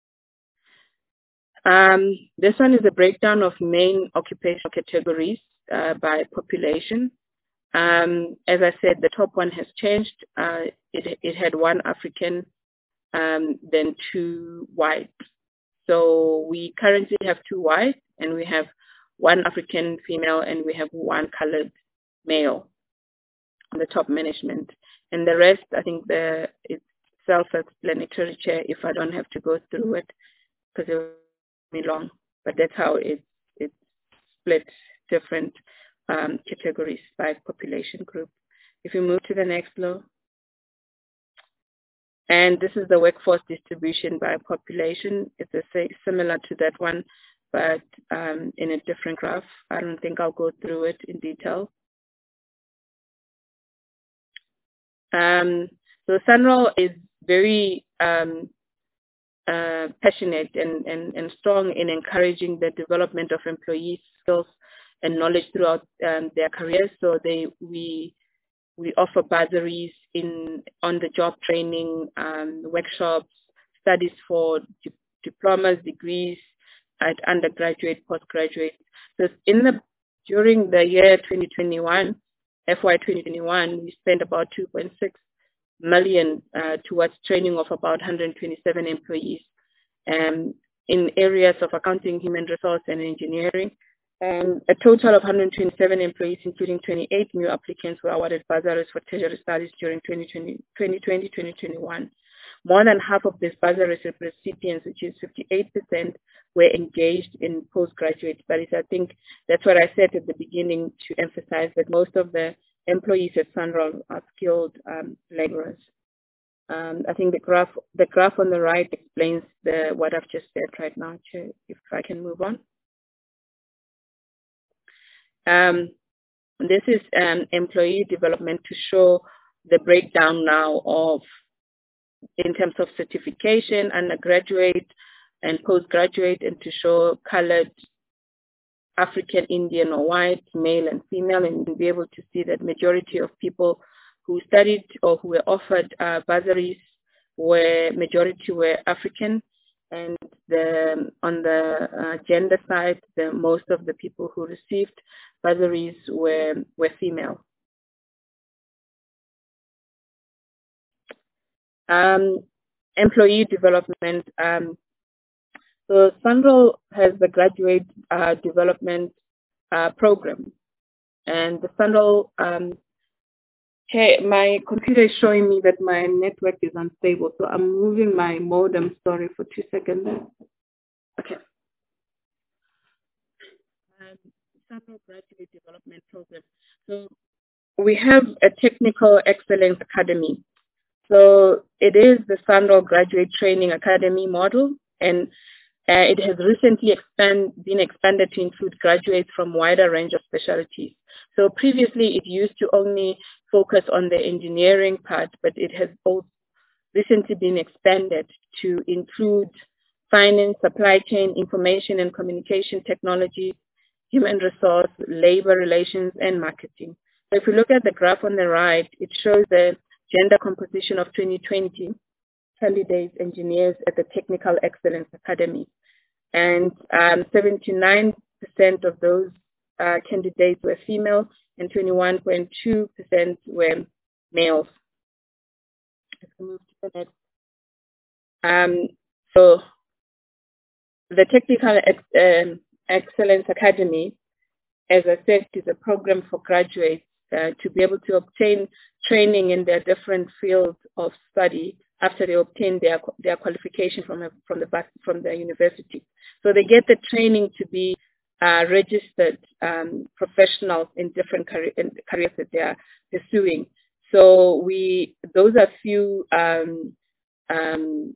Um, this one is a breakdown of main occupational categories. uh, by population. Um, as I said, the top one has changed. Uh, it, it had one African, um, then two white. So we currently have two white, and we have one African female, and we have one colored male on the top management. And the rest, I think the it's self-explanatory, Chair, if I don't have to go through it, because it will be long. But that's how it, it's split different um, categories by population group. If you move to the next floor. And this is the workforce distribution by population. It's a, similar to that one, but um, in a different graph. I don't think I'll go through it in detail. Um, so SANRAL is very um, uh, passionate and, and, and strong in encouraging the development of employee skills and knowledge throughout um, their careers. So they we we offer bursaries in on-the-job training, um, workshops, studies for di diplomas, degrees at undergraduate, postgraduate. So in the during the year twenty twenty-one, F Y twenty twenty-one, we spent about two point six million uh, towards training of about one hundred twenty-seven employees um, in areas of accounting, human resource, and engineering. And a total of one hundred twenty-seven employees, including twenty-eight new applicants, were awarded bursaries for tertiary studies during twenty twenty, twenty twenty, twenty twenty-one. More than half of these bursaries recipients, which is fifty-eight percent, were engaged in postgraduate studies. I think that's what I said at the beginning to emphasize that most of the employees at SANRAL are skilled um, laborers. Um, I think the graph, the graph on the right explains the, what I've just said right now, Chair, if I can move on. Um, this is um, employee development to show the breakdown now of, in terms of certification, undergraduate and postgraduate, and to show colored, African, Indian or white, male and female, and you'll be able to see that majority of people who studied or who were offered uh, bursaries were, majority were African. And the, on the uh, gender side, the, most of the people who received bursaries were, were female. Um, employee development. Um, so SANRAL has the graduate uh, development uh, program. And the SANRAL, um, hey, my computer is showing me that my network is unstable, so I'm moving my modem, sorry, for two seconds. Okay. Um, SANRAL Graduate Development Program. So we have a Technical Excellence Academy. So it is the SANRAL Graduate Training Academy model, and uh, it has recently expand, been expanded to include graduates from a wider range of specialties. So previously it used to only focus on the engineering part, but it has also recently been expanded to include finance, supply chain, information and communication technology, human resource, labor relations, and marketing. So if we look at the graph on the right, it shows the gender composition of twenty twenty candidates, engineers at the Technical Excellence Academy. And um, seventy-nine percent of those uh, candidates were female and twenty-one point two percent were males. Let's move to the next. Um, so the Technical Ex um, Excellence Academy, as I said, is a program for graduates uh, to be able to obtain training in their different fields of study after they obtain their their qualification from a, from the from the university. So they get the training to be uh, registered um, professionals in different career, in careers that they are pursuing. So we those are few um, um,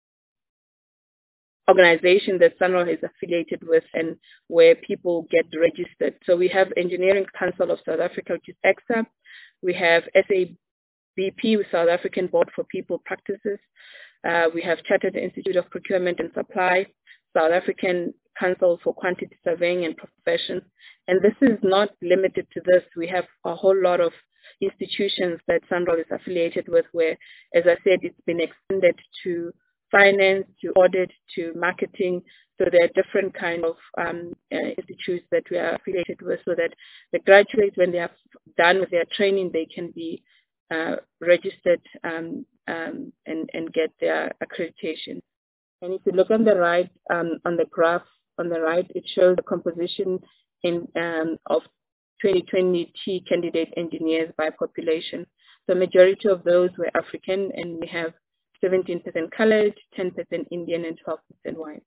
organizations that SANRAL is affiliated with and where people get registered. So we have Engineering Council of South Africa, which is E C S A. We have S A B P, South African Board for People Practices. Uh, we have Chartered Institute of Procurement and Supply, South African Council for Quantity Surveying and Professions. And this is not limited to this. We have a whole lot of institutions that SANRAL is affiliated with where, as I said, it's been extended to finance, to audit, to marketing, So there are different kind of um, uh, institutes that we are affiliated with, so that the graduates, when they are done with their training, they can be uh, registered um, um, and, and get their accreditation. And if you look on the right, um, on the graph on the right, it shows the composition in um, of twenty twenty T candidate engineers by population. The majority of those were African, and we have seventeen percent colored, ten percent Indian, and twelve percent white.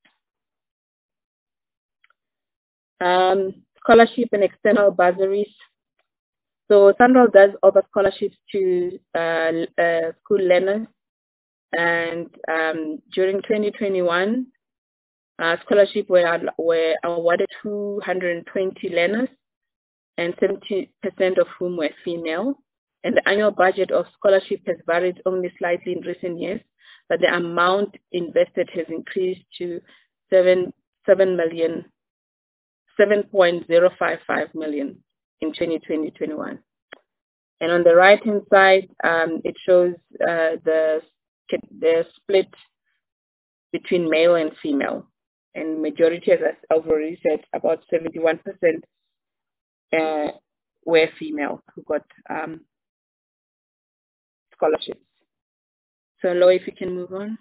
Um, scholarship and external bursaries. So SANRAL does offer scholarships to uh, uh, school learners, and um, during twenty twenty-one, uh, scholarship were, were awarded two hundred twenty learners, and seventy percent of whom were female. And the annual budget of scholarship has varied only slightly in recent years, but the amount invested has increased to seven, seven million, seven point zero five five million in twenty twenty twenty-one. And on the right-hand side, um, it shows uh, the, the split between male and female. And majority, as I've already said, about seventy-one percent uh, were female who got um, scholarships. So, Lo, if you can move on.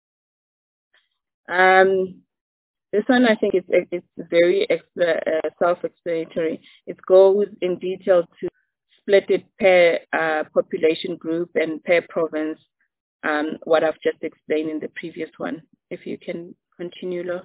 Um, this one, I think, is it's very uh, self-explanatory. It goes in detail to split it per uh, population group and per province, um, what I've just explained in the previous one. If you can continue, Lo.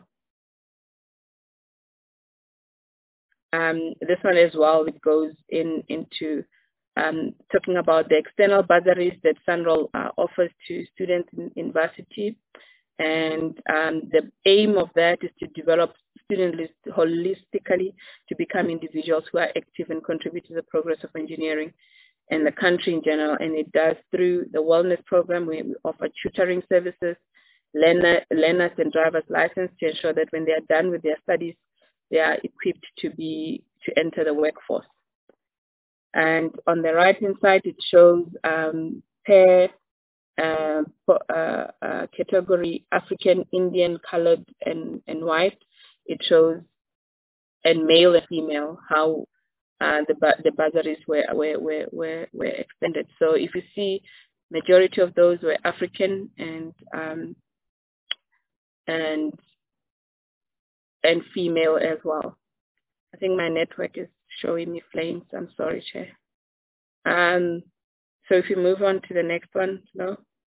Um, this one as well, it goes in into um, talking about the external bursaries that SANRAL uh, offers to students in university. And um, the aim of that is to develop students holistically to become individuals who are active and contribute to the progress of engineering and the country in general. And it does through the wellness program. We, we offer tutoring services, learner, learners and driver's license to ensure that when they are done with their studies, they are equipped to be to enter the workforce. And on the right-hand side, it shows um, per uh, uh, uh, category African, Indian, colored, and, and white. It shows and male and female how uh, the the bursaries were were, were were were extended. So if you see, majority of those were African and um, and and female as well. I think my network is showing me flames. I'm sorry, Chair. Um, so if you move on to the next one, no.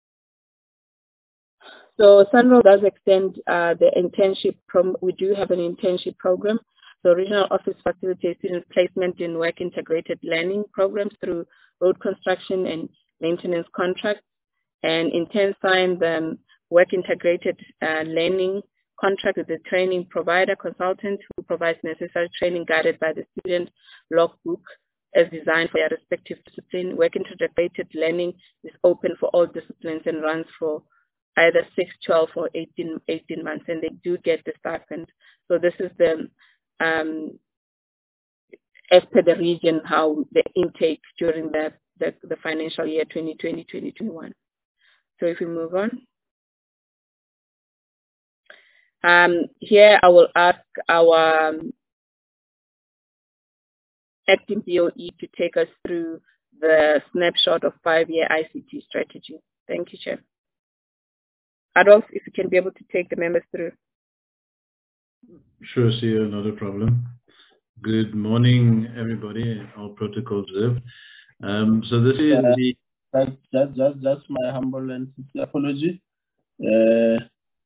So SANRAL does extend uh, the internship. From we do have an internship program. The regional office facilitates student placement in work integrated learning programs through road construction and maintenance contracts, and interns sign the work integrated uh, learning contract with the training provider consultant who provides necessary training guided by the student logbook as designed for their respective discipline. Work integrated learning is open for all disciplines and runs for either six, twelve, or eighteen, eighteen months, and they do get the stipend. So this is the, um, as per the region, how the intake during the, the, the financial year twenty twenty to twenty twenty-one. So if we move on. Um, here I will ask our um, acting B O E to take us through the snapshot of five-year I C T strategy. Thank you, Chair. Adolf, if you can be able to take the members through. Sure, C E O, not a problem. Good morning, everybody. All protocol observed. Um, so this is uh, the... That's, that's, that's, that's my humble and sincere apology. Uh,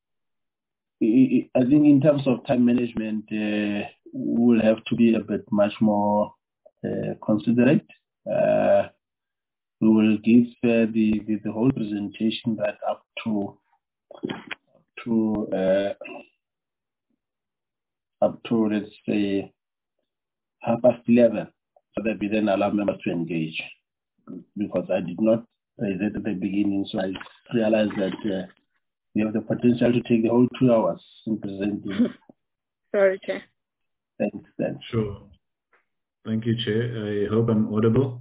I think in terms of time management, uh, we will have to be a bit much more uh, considerate. Uh, we will give uh, the, the the whole presentation right up to to uh, up to let's say half past eleven, so that we then allow members to engage. Because I did not raise it at the beginning, so I realized that. Uh, We have the potential to take the whole two hours in presenting. Sorry, Chair. Thanks, thanks. Sure. Thank you, Chair. I hope I'm audible.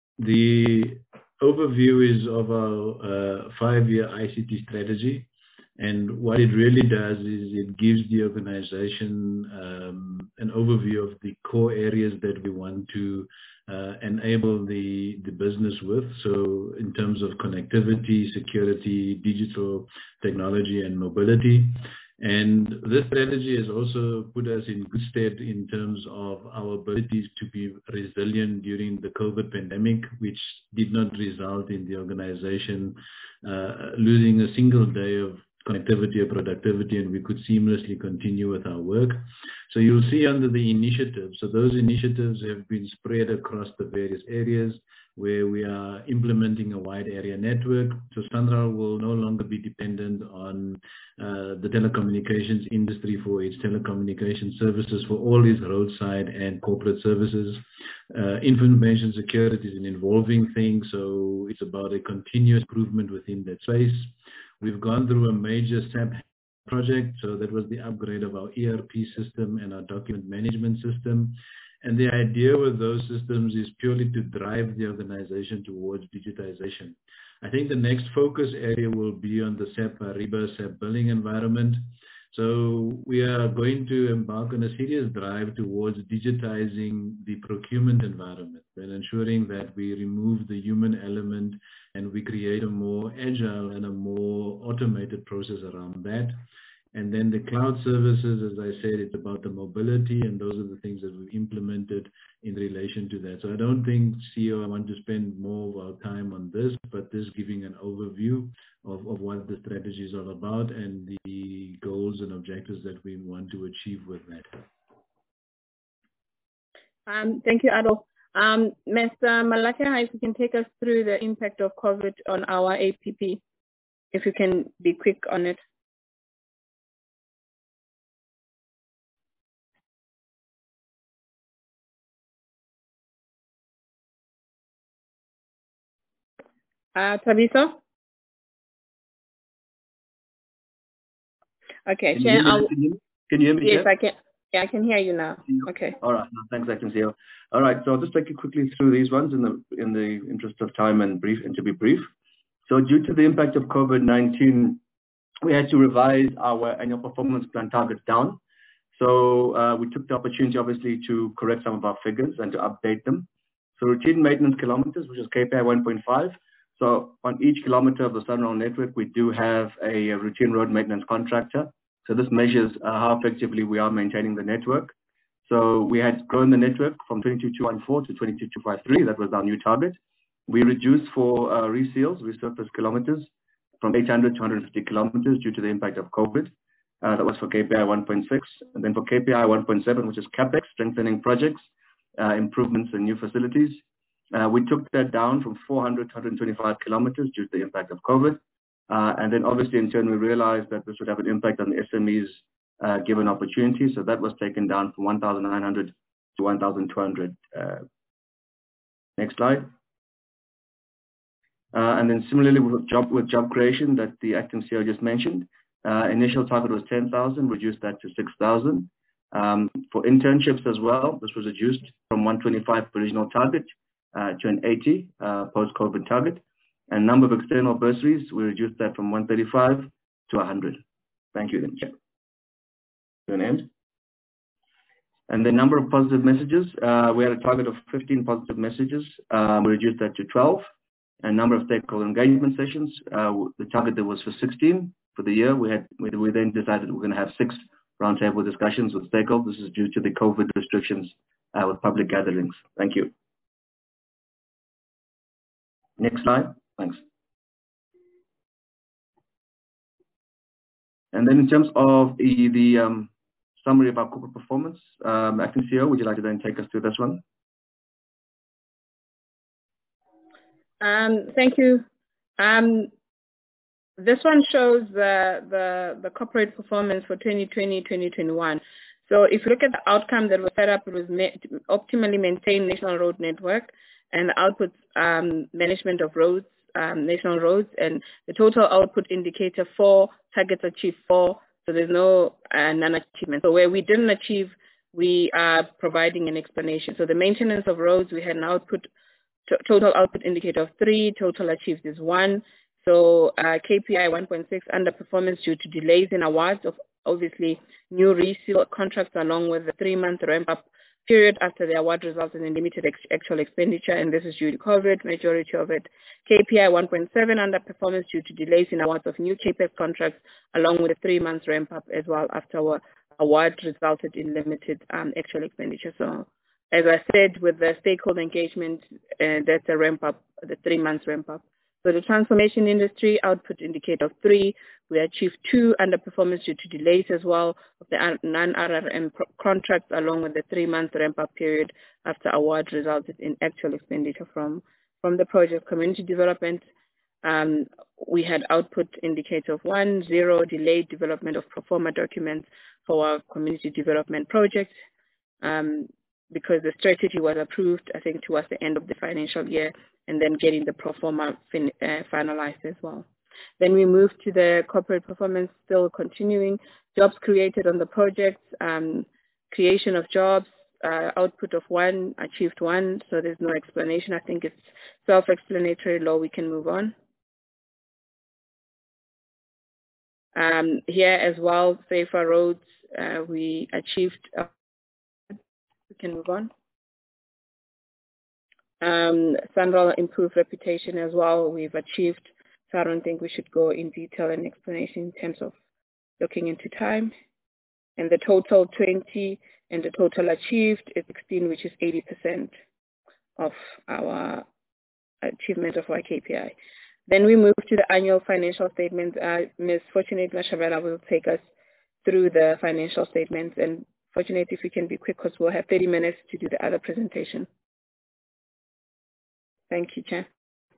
The overview is of our uh, five-year I C T strategy. And what it really does is it gives the organization um, an overview of the core areas that we want to uh, enable the, the business with. So in terms of connectivity, security, digital technology, and mobility. And this strategy has also put us in good stead in terms of our abilities to be resilient during the COVID pandemic, which did not result in the organization uh, losing a single day of connectivity or productivity, and we could seamlessly continue with our work. So you'll see under the initiatives, so those initiatives have been spread across the various areas where we are implementing a wide area network. So SANRAL will no longer be dependent on uh, the telecommunications industry for its telecommunication services for all its roadside and corporate services. Uh, information security is an evolving thing, so it's about a continuous improvement within that space. We've gone through a major S A P project, so that was the upgrade of our E R P system and our document management system. And the idea with those systems is purely to drive the organization towards digitization. I think the next focus area will be on the S A P Ariba S A P billing environment. So we are going to embark on a serious drive towards digitizing the procurement environment and ensuring that we remove the human element and we create a more agile and a more automated process around that. And then the cloud services, as I said, it's about the mobility, and those are the things that we've implemented in relation to that. So I don't think, C E O, I want to spend more of our time on this, but just giving an overview of, of what the strategy is all about and the goals and objectives that we want to achieve with that. Um, thank you, Adolf. Um, Mister Malakia, if you can take us through the impact of COVID on our A P P, if you can be quick on it. Uh, Tabiso? Okay, Can you, hear me? Can you, can you hear me? Yes, Jeff? I can. Yeah, I can hear you now. Okay. All right. No, thanks, I can see you. All right. So I'll just take you quickly through these ones in the in the interest of time and brief and to be brief. So due to the impact of COVID nineteen, we had to revise our annual performance plan targets down. So uh, we took the opportunity, obviously, to correct some of our figures and to update them. So routine maintenance kilometers, which is K P I one point five. So on each kilometer of the SANRAL network, we do have a, a routine road maintenance contractor. So this measures uh, how effectively we are maintaining the network. So we had grown the network from twenty-two thousand two hundred fourteen to twenty-two thousand two hundred fifty-three. That was our new target. We reduced for uh, reseals, resurface kilometers, from eight hundred to one hundred fifty kilometers due to the impact of COVID. Uh, that was for K P I one point six. And then for K P I one point seven, which is CapEx, strengthening projects, uh, improvements and new facilities, uh, we took that down from four hundred to one hundred twenty-five kilometers due to the impact of COVID. Uh, and then obviously in turn, we realized that this would have an impact on the S M Es uh, given opportunity. So that was taken down from one thousand nine hundred to one thousand two hundred. Uh, next slide. Uh, and then similarly with job, with job creation that the acting C E O just mentioned, uh, initial target was ten thousand, reduced that to six thousand. Um, for internships as well, this was reduced from one twenty-five original target uh, to an eighty uh, post-COVID target. And number of external bursaries, we reduced that from one thirty-five to one hundred. Thank you, then, Chair. To an end. And the number of positive messages, uh, we had a target of fifteen positive messages. Um, we reduced that to twelve. And number of stakeholder engagement sessions, uh, the target that was for sixteen for the year. We had we, we then decided we're going to have six roundtable discussions with stakeholders. This is due to the COVID restrictions uh, with public gatherings. Thank you. Next slide. Thanks. And then in terms of the, the um, summary of our corporate performance, um, Acting C E O, would you like to then take us through this one? Um, thank you. Um, this one shows the, the, the corporate performance for twenty twenty to twenty twenty-one. So if you look at the outcome that was set up, it was ma- optimally maintain national road network and the output um, management of roads, um, national roads, and the total output indicator for targets achieved for, so there's no uh, non-achievement. So where we didn't achieve, we are providing an explanation. So the maintenance of roads, we had an output T- total output indicator of three, total achieved is one. So uh, K P I one point six underperformance due to delays in awards of obviously new resale contracts along with the three-month ramp-up period after the award resulted in limited ex actual expenditure, and this is due to COVID, majority of it. K P I one point seven underperformance due to delays in awards of new CAPEX contracts along with a three-month ramp-up as well after our award resulted in limited um, actual expenditure. So as I said, with the stakeholder engagement, uh, that's a ramp-up, the three-month ramp-up. So the transformation industry output indicator of three, we achieved two underperformance due to delays as well of the non-R R M contracts along with the three-month ramp-up period after award resulted in actual expenditure from, from the project. Community development, um, we had output indicator of one, zero, delayed development of pro forma documents for our community development project um, because the strategy was approved, I think, towards the end of the financial year, and then getting the pro forma fin uh, finalized as well. Then we moved to the corporate performance, still continuing. Jobs created on the projects, um, creation of jobs, uh, output of one, achieved one, so there's no explanation. I think it's self-explanatory law, we can move on. Um, here as well, safer roads, uh, we achieved, uh, we can move on. Um, SANRAL improved reputation as well, we've achieved. So I don't think we should go in detail and explanation in terms of looking into time. And the total twenty and the total achieved is sixteen, which is eighty percent of our achievement of our K P I. Then we move to the annual financial statement. Uh, Miz Fortunate Mashabela will take us through the financial statements. And Fortunate, if we can be quick, because we'll have thirty minutes to do the other presentation. Thank you, Chair.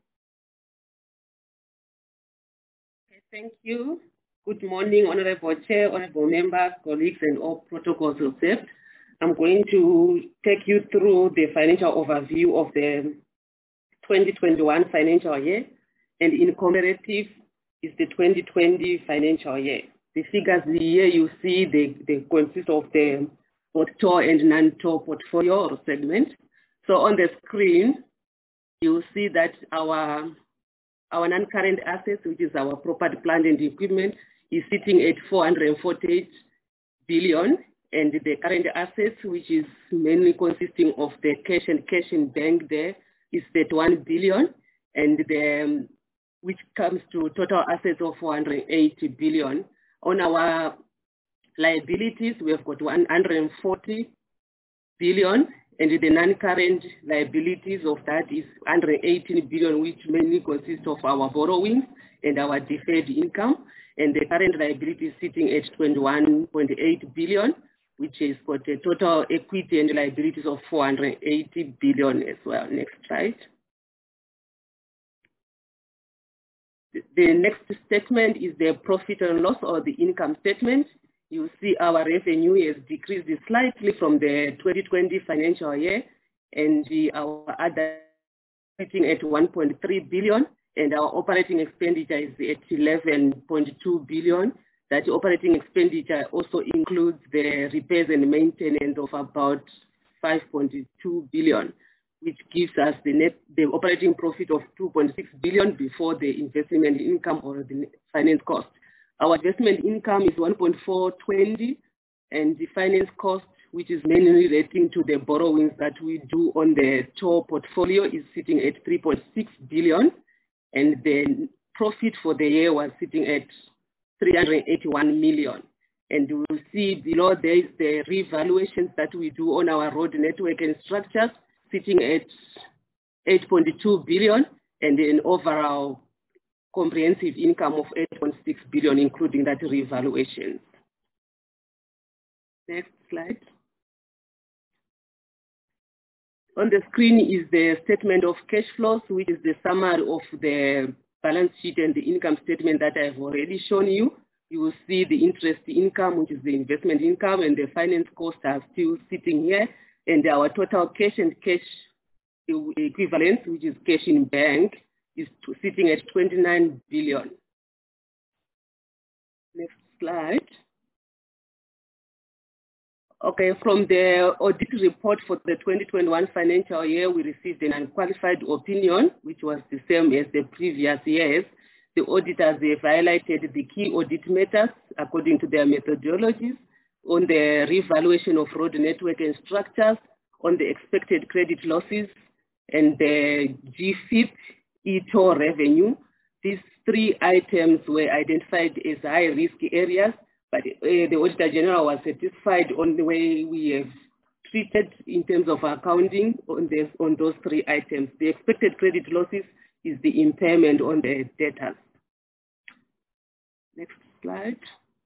Thank you. Good morning, Honorable Chair, Honorable Members, colleagues, and all protocols observed. I'm going to take you through the financial overview of the twenty twenty-one financial year, and in comparative is the twenty twenty financial year. The figures here you see, they, they consist of the both T O R and non-T O R portfolio or segment. So on the screen, you see that our Our non-current assets, which is our property, plant, and equipment, is sitting at four hundred forty-eight billion, and the current assets, which is mainly consisting of the cash and cash in bank, there is thirty-one billion, and the which comes to total assets of four hundred eighty billion. On our liabilities, we have got one hundred forty billion. And the non-current liabilities of that is one hundred eighteen billion, which mainly consists of our borrowings and our deferred income. And the current liability is sitting at twenty-one point eight billion, which is got a total equity and liabilities of four hundred eighty billion as well. Next slide. The next statement is the profit and loss or the income statement. You see our revenue has decreased slightly from the twenty twenty financial year, and the, our other sitting at one point three billion, and our operating expenditure is at eleven point two billion. That operating expenditure also includes the repairs and maintenance of about five point two billion, which gives us the net the operating profit of two point six billion before the investment income or the finance cost. Our investment income is one point four two zero, and the finance cost, which is mainly relating to the borrowings that we do on the T O R portfolio, is sitting at three point six billion, and the profit for the year was sitting at three hundred eighty-one million. And we will see below there is the revaluations that we do on our road network and structures, sitting at eight point two billion, and an overall comprehensive income of eight point six billion, including that revaluation. Next slide. On the screen is the statement of cash flows, which is the summary of the balance sheet and the income statement that I've already shown you. You will see the interest income, which is the investment income, and the finance costs are still sitting here. And our total cash and cash equivalents, which is cash in bank, is sitting at twenty-nine billion. Next slide. Okay, from the audit report for the twenty twenty-one financial year, we received an unqualified opinion, which was the same as the previous years. The auditors have highlighted the key audit matters according to their methodologies on the revaluation of road network and structures, on the expected credit losses, and the G F I P e-toll revenue. These three items were identified as high-risk areas, but uh, the Auditor General was satisfied on the way we have treated in terms of accounting on, this, on those three items. The expected credit losses is the impairment on the debtors. Next slide.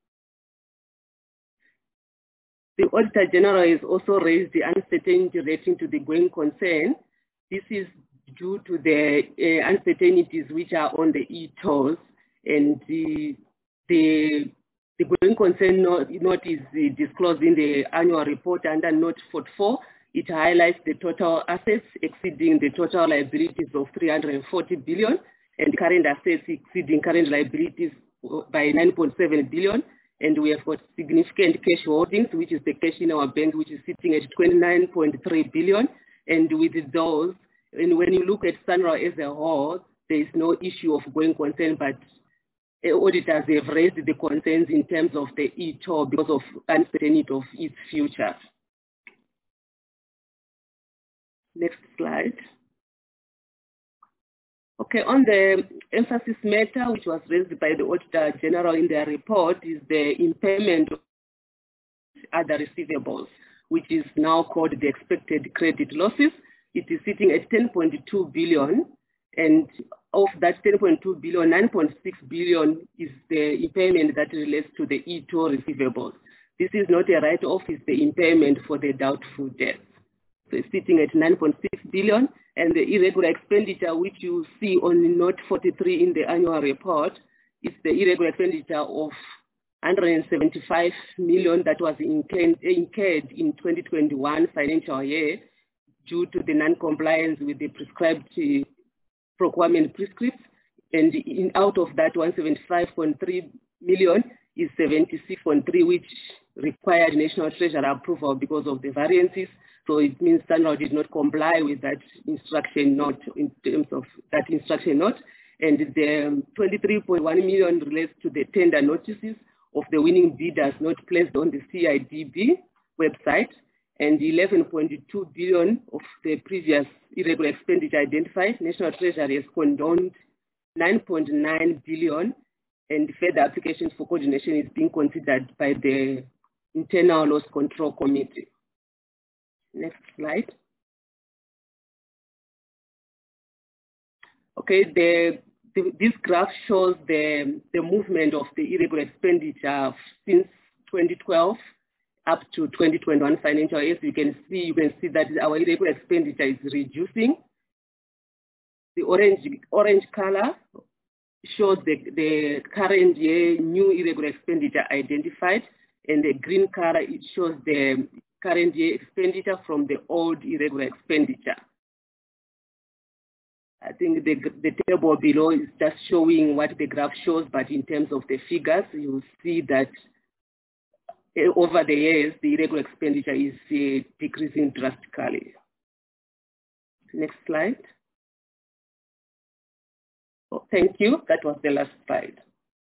The Auditor General has also raised the uncertainty relating to the going concern. This is due to the uh, uncertainties which are on the e-tolls, and the, the, the going concern note, note is uh, disclosed in the annual report under note forty-four. It highlights the total assets exceeding the total liabilities of three hundred forty billion and current assets exceeding current liabilities by nine point seven billion. And we have got significant cash holdings, which is the cash in our bank, which is sitting at twenty-nine point three billion. And with those, and when you look at SANRAL as a whole, there is no issue of going concern, but auditors have raised the concerns in terms of the e-toll because of uncertainty of its future. Next slide. Okay, on the emphasis matter, which was raised by the Auditor General in their report, is the impairment of other receivables, which is now called the expected credit losses. It is sitting at ten point two billion, and of that ten point two billion, nine point six billion is the impairment that relates to the e-toll receivables. This is not a write-off, it's the impairment for the doubtful debts. So it's sitting at nine point six billion, and the irregular expenditure, which you see on note forty-three in the annual report, is the irregular expenditure of one hundred seventy-five million that was incurred in twenty twenty-one financial year due to the non-compliance with the prescribed uh, procurement prescripts. And in, out of that one hundred seventy-five point three million is seventy-six point three, which required National Treasury approval because of the variances. So it means SANRAL did not comply with that instruction note in terms of that instruction note. And the twenty-three point one million relates to the tender notices of the winning bidders not placed on the C I D B website. And eleven point two billion of the previous irregular expenditure identified, National Treasury has condoned nine point nine billion, and further applications for coordination is being considered by the Internal Loss Control Committee. Next slide. Okay, the, the, this graph shows the, the movement of the irregular expenditure since twenty twelve up to twenty twenty-one financial year. So you can see, you can see that our irregular expenditure is reducing. The orange, orange color shows the, the current year new irregular expenditure identified, and the green color, it shows the current year expenditure from the old irregular expenditure. I think the, the table below is just showing what the graph shows, but in terms of the figures, you will see that over the years, the irregular expenditure is uh, decreasing drastically. Next slide. Oh, thank you. That was the last slide.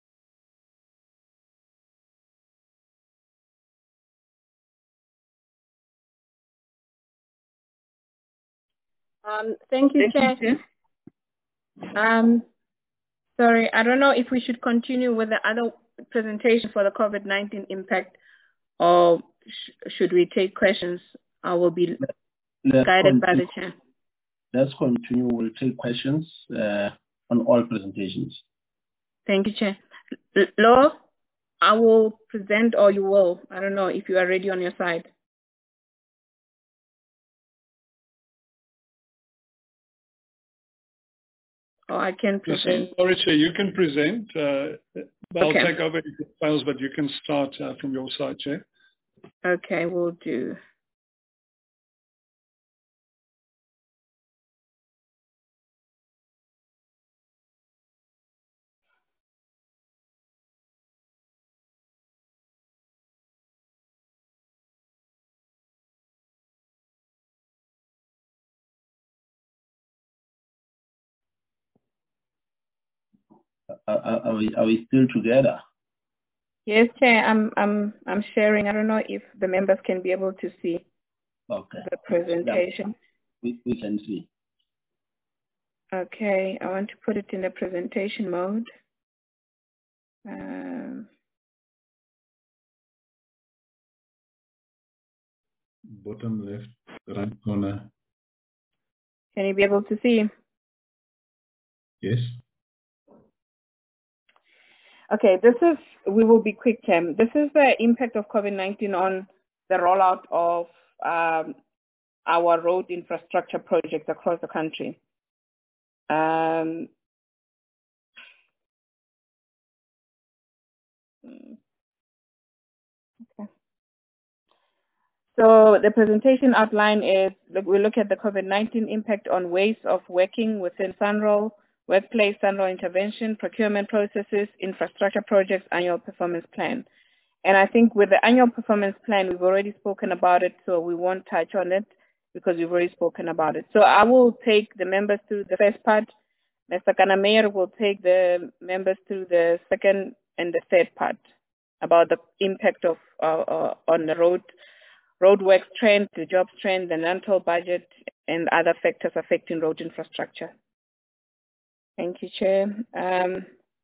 Um, thank you, Thank Chair. you, Chair. Um, sorry, I don't know if we should continue with the other presentation for the COVID nineteen impact, or sh should we take questions? I will be Let's guided continue. by the Chair. Let's continue. We'll take questions uh, on all presentations. Thank you, Chair. L Law, I will present, or you will. I don't know if you are ready on your side. Or I can present. Sorry, Chair, you can present. Uh, I'll Okay. take over the files, but you can start uh, from your side, Chair. Okay, we'll do. Are, are, are, we, are we still together? Yes, Chair, I'm, I'm, I'm sharing. I don't know if the members can be able to see okay. the presentation. Yeah, we, we can see. Okay, I want to put it in the presentation mode. Um, Bottom left, right corner. Can you be able to see? Yes. Okay, this is, we will be quick, Tim. This is the impact of COVID nineteen on the rollout of um, our road infrastructure projects across the country. Um, okay. So the presentation outline is, look, we look at the COVID nineteen impact on ways of working within SANROL, workplace SANROL intervention, procurement processes, infrastructure projects, annual performance plan. And I think with the annual performance plan, we've already spoken about it, so we won't touch on it because we've already spoken about it. So I will take the members through the first part. Mister Kanamir will take the members through the second and the third part about the impact of uh, uh, on the road roadworks trend, the jobs trend, the non-toll budget, and other factors affecting road infrastructure. Thank you, Chair. Um,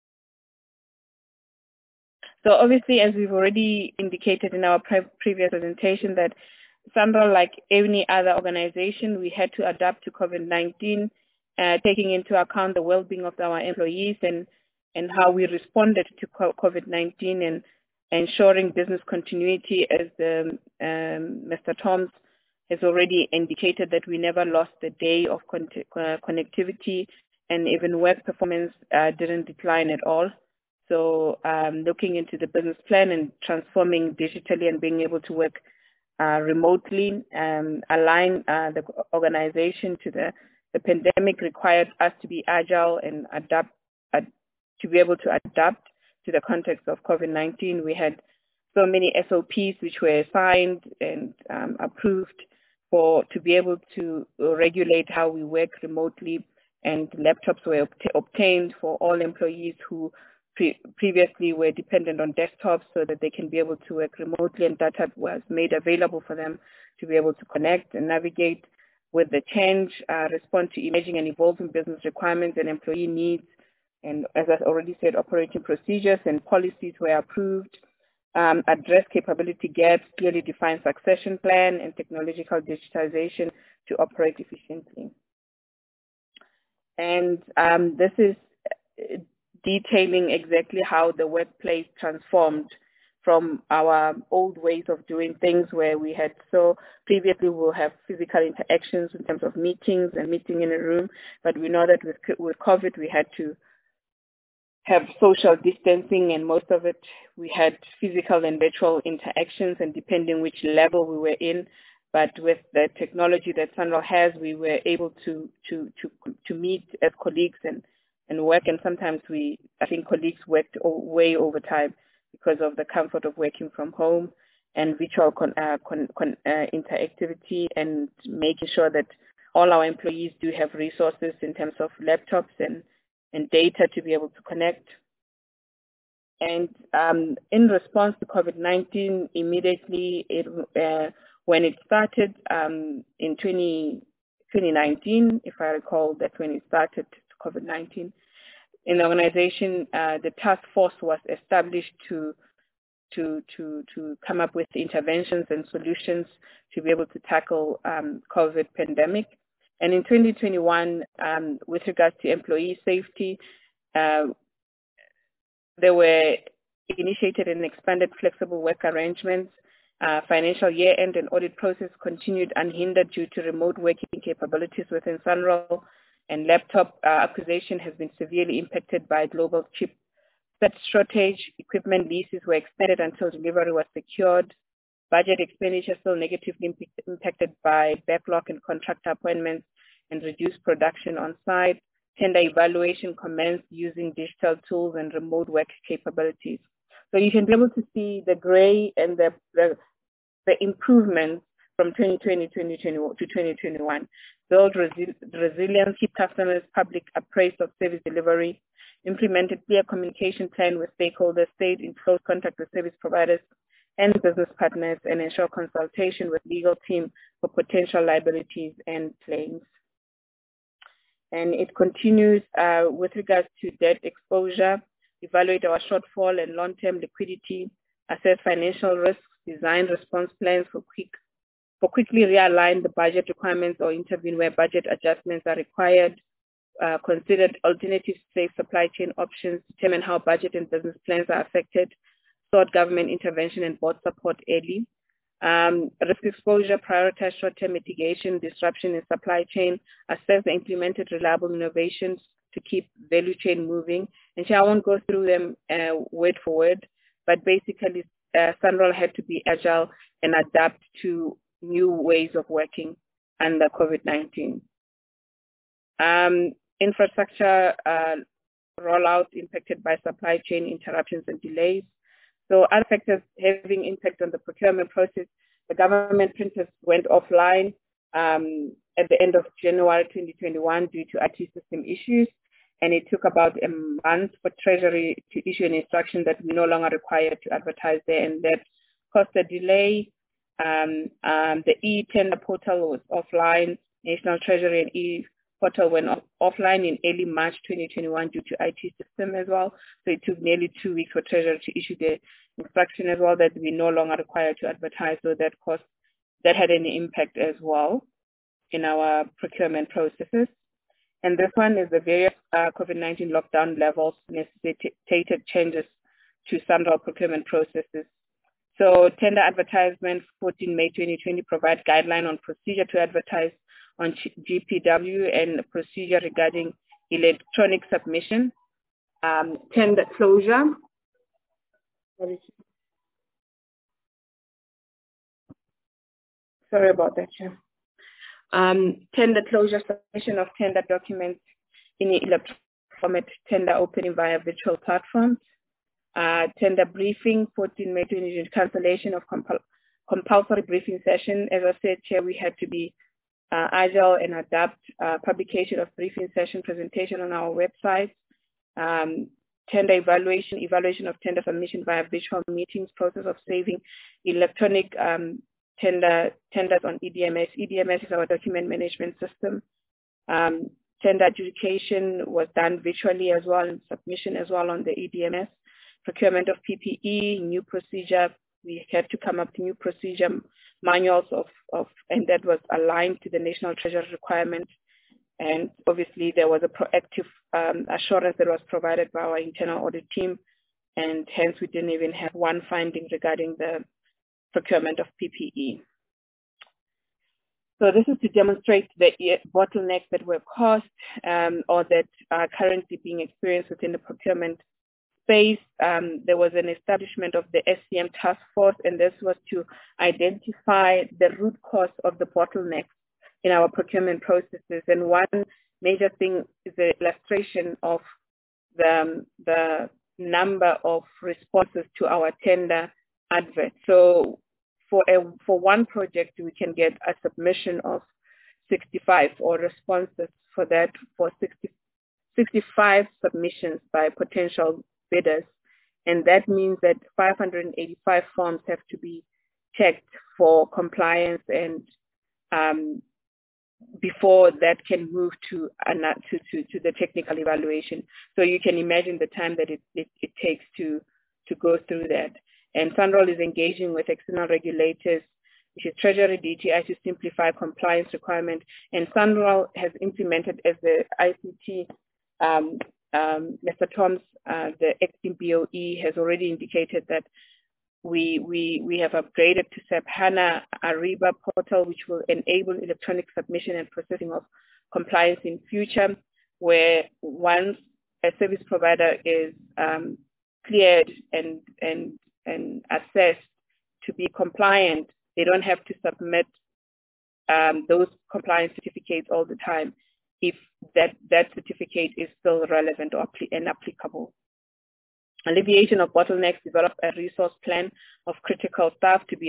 so obviously, as we've already indicated in our pre previous presentation, that SANROL, like any other organization, we had to adapt to COVID nineteen, uh, taking into account the well-being of our employees and, and how we responded to COVID nineteen and ensuring business continuity, as the, um, Mister Toms has already indicated that we never lost a day of con uh, connectivity, and even work performance uh, didn't decline at all. So um, looking into the business plan and transforming digitally and being able to work uh, remotely, um, align uh, the organization to the, the pandemic required us to be agile and adapt, uh, to be able to adapt to the context of COVID nineteen. We had so many S O Ps which were signed and um, approved for to be able to regulate how we work remotely, and laptops were obt obtained for all employees who pre previously were dependent on desktops so that they can be able to work remotely, and data was made available for them to be able to connect and navigate with the change, uh, respond to emerging and evolving business requirements and employee needs. And as I already said, operating procedures and policies were approved, um, address capability gaps, clearly define succession plan, and technological digitization to operate efficiently. And um, this is detailing exactly how the workplace transformed from our old ways of doing things, where we had, so previously we'll have physical interactions in terms of meetings and meeting in a room, but we know that with, with COVID we had to have social distancing, and most of it we had physical and virtual interactions, and depending which level we were in. But with the technology that SANROL has, we were able to to to to meet as colleagues and and work. And sometimes we, I think, colleagues worked way over time because of the comfort of working from home and virtual con, uh, con, con, uh, interactivity, and making sure that all our employees do have resources in terms of laptops and and data to be able to connect. And um, in response to COVID nineteen, immediately it, uh, when it started um, in twenty nineteen, if I recall, that's when it started, COVID nineteen, in the organization, uh, the task force was established to, to, to, to come up with interventions and solutions to be able to tackle um, COVID pandemic. And in twenty twenty-one, um, with regards to employee safety, uh, there were initiated and expanded flexible work arrangements. Uh, financial year-end and audit process continued unhindered due to remote working capabilities within SANROL, and laptop uh, acquisition has been severely impacted by global chip set shortage. Equipment leases were extended until delivery was secured. Budget expenditure still negatively impacted by backlog and contractor appointments and reduced production on site. Tender evaluation commenced using digital tools and remote work capabilities. So you can be able to see the gray and the, the, the improvements from twenty twenty, twenty twenty to twenty twenty-one. Build resi resilience, keep customers public appraised of service delivery, implemented clear communication plan with stakeholders, stayed in close contact with service providers and business partners, and ensure consultation with legal team for potential liabilities and claims. And it continues uh, with regards to debt exposure, evaluate our shortfall and long-term liquidity, assess financial risks, design response plans for quick for quickly realign the budget requirements or intervene where budget adjustments are required, uh, considered alternative safe supply chain options, determine how budget and business plans are affected, sought government intervention and board support early. Um, risk exposure, prioritize short-term mitigation, disruption in supply chain, assess the implemented reliable innovations to keep value chain moving. And so I won't go through them uh, word for word, but basically uh, SANRAL had to be agile and adapt to new ways of working under COVID nineteen. Um, infrastructure uh, rollout impacted by supply chain interruptions and delays. So other factors having impact on the procurement process, the government printers went offline um, at the end of January twenty twenty-one due to I T system issues, and it took about a month for Treasury to issue an instruction that we no longer required to advertise there, and that caused a delay. Um, um, the e-tender portal was offline, National Treasury and e-portal went off offline in early March twenty twenty-one due to I T system as well. So it took nearly two weeks for Treasury to issue the instruction as well that we no longer required to advertise. So that cost, that had an impact as well in our procurement processes. And this one is the various uh, COVID nineteen lockdown levels necessitated changes to SANRAL procurement processes. So tender advertisement, fourteen May twenty twenty, provide guideline on procedure to advertise on G P W and procedure regarding electronic submission. Um, tender closure. Sorry about that, Chair. Um, tender closure, submission of tender documents in the electronic format, tender opening via virtual platforms. Uh, tender briefing, fourteen May twenty twenty, cancellation of compul compulsory briefing session. As I said, Chair, we had to be uh, agile and adapt uh, publication of briefing session presentation on our website. Um, tender evaluation, evaluation of tender submission via virtual meetings, process of saving electronic um, tender tenders on E D M S. E D M S is our document management system. Um, tender adjudication was done virtually as well, and submission as well on the E D M S. Procurement of P P E, new procedure. We had to come up with new procedure manuals of, of, and that was aligned to the National Treasury requirement. And obviously there was a proactive um, assurance that was provided by our internal audit team, and hence we didn't even have one finding regarding the procurement of P P E. So this is to demonstrate the bottlenecks that were caused um, or that are currently being experienced within the procurement space. Um, there was an establishment of the S C M task force, and this was to identify the root cause of the bottlenecks in our procurement processes. And one major thing is the illustration of the, um, the number of responses to our tender advert. So for a, for one project, we can get a submission of sixty-five or responses for that for sixty, sixty-five submissions by potential bidders. And that means that five hundred eighty-five forms have to be checked for compliance and um, before that can move to, to, to, to the technical evaluation. So you can imagine the time that it, it, it takes to, to go through that. And SANRAL is engaging with external regulators, which is Treasury, D T I, to simplify compliance requirements. And SANRAL has implemented as the I C T, um, um, Mister Toms, uh, the acting B O E, has already indicated that we, we, we have upgraded to SAP HANA Ariba portal, which will enable electronic submission and processing of compliance in future, where once a service provider is um, cleared and, and, and assessed to be compliant, they don't have to submit um, those compliance certificates all the time if that, that certificate is still relevant or and applicable. Alleviation of bottlenecks, develop a resource plan of critical staff to be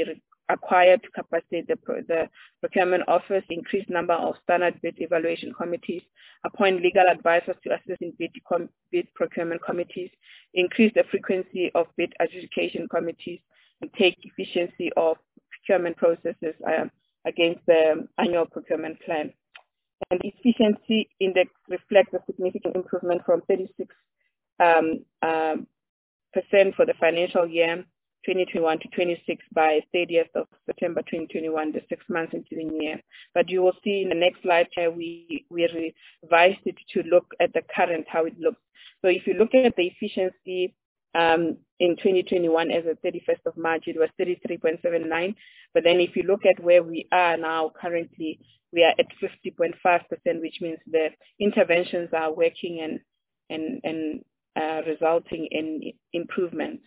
acquired to capacitate the, the procurement office, increase number of standard bid evaluation committees, appoint legal advisors to assist in bid, bid procurement committees, increase the frequency of bid adjudication committees, and take efficiency of procurement processes um, against the annual procurement plan. And the efficiency index reflects a significant improvement from thirty-six um, um, percent for the financial year twenty twenty-one to twenty-six by thirtieth of September twenty twenty-one, the six months into the year. But you will see in the next slide here, we, we revised it to look at the current, how it looks. So if you look at the efficiency um, in twenty twenty-one as of thirty-first of March, it was thirty-three point seven nine. But then if you look at where we are now currently, we are at fifty point five percent, which means the interventions are working and, and, and uh, resulting in improvements.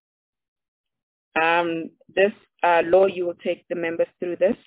Um, this uh, law, you will take the members through this.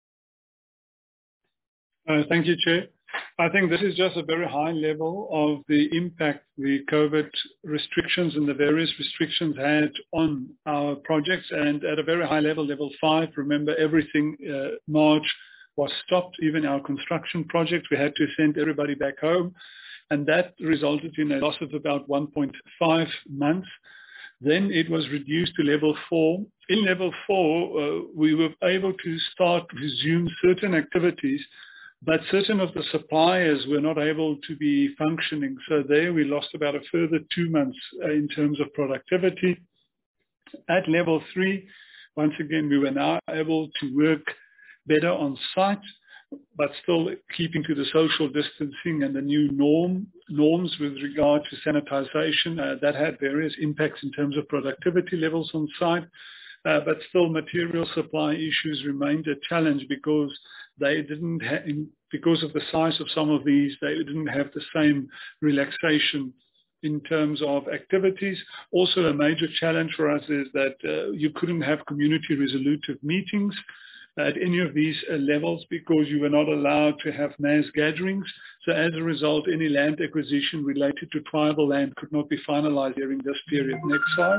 Uh, thank you, Chair. I think this is just a very high level of the impact the COVID restrictions and the various restrictions had on our projects. And at a very high level, level five, remember everything, uh, March was stopped, even our construction project. We had to send everybody back home. And that resulted in a loss of about one point five months. Then it was reduced to level four. In level four, uh, we were able to start, resume certain activities, but certain of the suppliers were not able to be functioning. So there we lost about a further two months uh, in terms of productivity. At level three, once again, we were now able to work better on site, but still keeping to the social distancing and the new norm norms with regard to sanitization. Uh, that had various impacts in terms of productivity levels on site, uh, but still material supply issues remained a challenge because they didn't have, because of the size of some of these, they didn't have the same relaxation in terms of activities. Also, a major challenge for us is that uh, you couldn't have community resolutive meetings at any of these uh, levels because you were not allowed to have mass gatherings. So as a result, any land acquisition related to tribal land could not be finalized during this period. Next slide.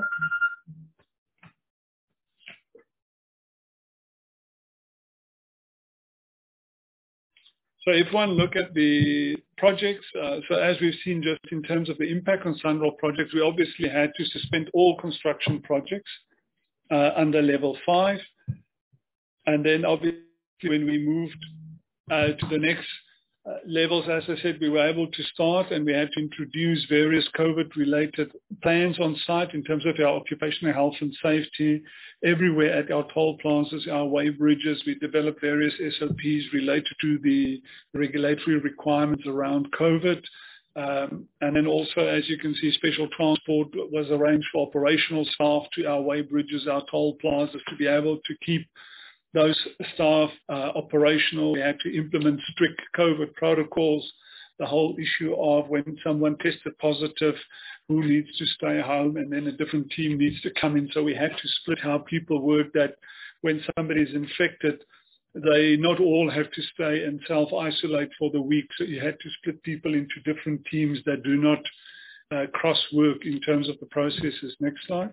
So if one look at the projects, uh, so as we've seen just in terms of the impact on SANRAL projects, we obviously had to suspend all construction projects uh, under level five. And then obviously when we moved uh, to the next uh, levels, as I said, we were able to start and we had to introduce various COVID-related plans on site in terms of our occupational health and safety. Everywhere at our toll plazas, our way bridges, we developed various S O Ps related to the regulatory requirements around COVID. Um, and then also, as you can see, special transport was arranged for operational staff to our way bridges, our toll plazas, to be able to keep those staff uh, operational. We had to implement strict COVID protocols. The whole issue of when someone tested positive, who needs to stay home, and then a different team needs to come in. So we had to split how people work, that when somebody is infected, they not all have to stay and self-isolate for the week. So you had to split people into different teams that do not uh, cross-work in terms of the processes. Next slide.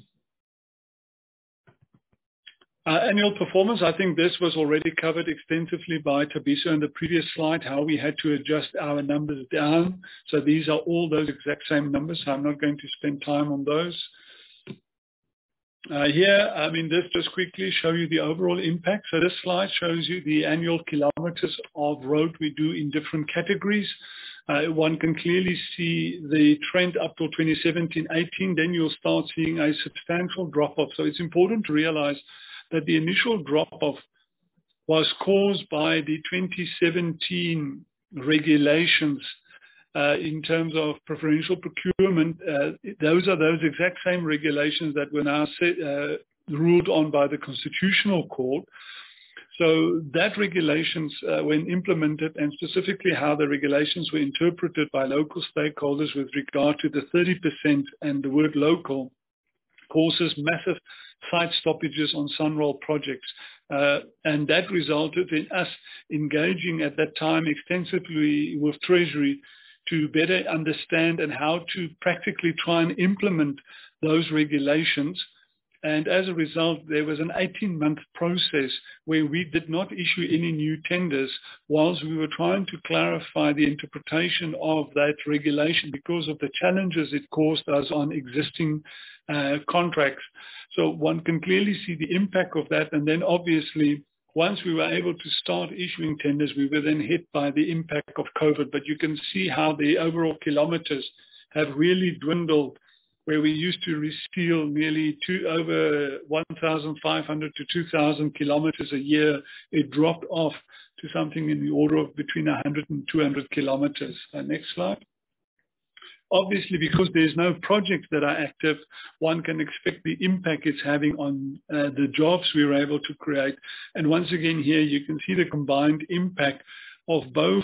Uh, annual performance, I think this was already covered extensively by Thabiso in the previous slide, how we had to adjust our numbers down. So these are all those exact same numbers, so I'm not going to spend time on those. Uh, here, I mean, this just quickly show you the overall impact. So this slide shows you the annual kilometers of road we do in different categories. Uh, one can clearly see the trend up till twenty seventeen eighteen, then you'll start seeing a substantial drop-off. So it's important to realize that the initial drop-off was caused by the twenty seventeen regulations uh, in terms of preferential procurement. Uh, those are those exact same regulations that were now set, uh, ruled on by the Constitutional Court. So that regulations, uh, when implemented, and specifically how the regulations were interpreted by local stakeholders with regard to the thirty percent and the word local, causes massive site stoppages on SANRAL projects. Uh, and that resulted in us engaging at that time extensively with Treasury to better understand and how to practically try and implement those regulations And as a result, there was an eighteen-month process where we did not issue any new tenders whilst we were trying to clarify the interpretation of that regulation because of the challenges it caused us on existing uh, contracts. So one can clearly see the impact of that. And then obviously, once we were able to start issuing tenders, we were then hit by the impact of COVID. But you can see how the overall kilometers have really dwindled, where we used to reseal nearly two, over one thousand five hundred to two thousand kilometers a year. It dropped off to something in the order of between one hundred and two hundred kilometers. Uh, next slide. Obviously, because there's no projects that are active, one can expect the impact it's having on uh, the jobs we were able to create. And once again, here you can see the combined impact of both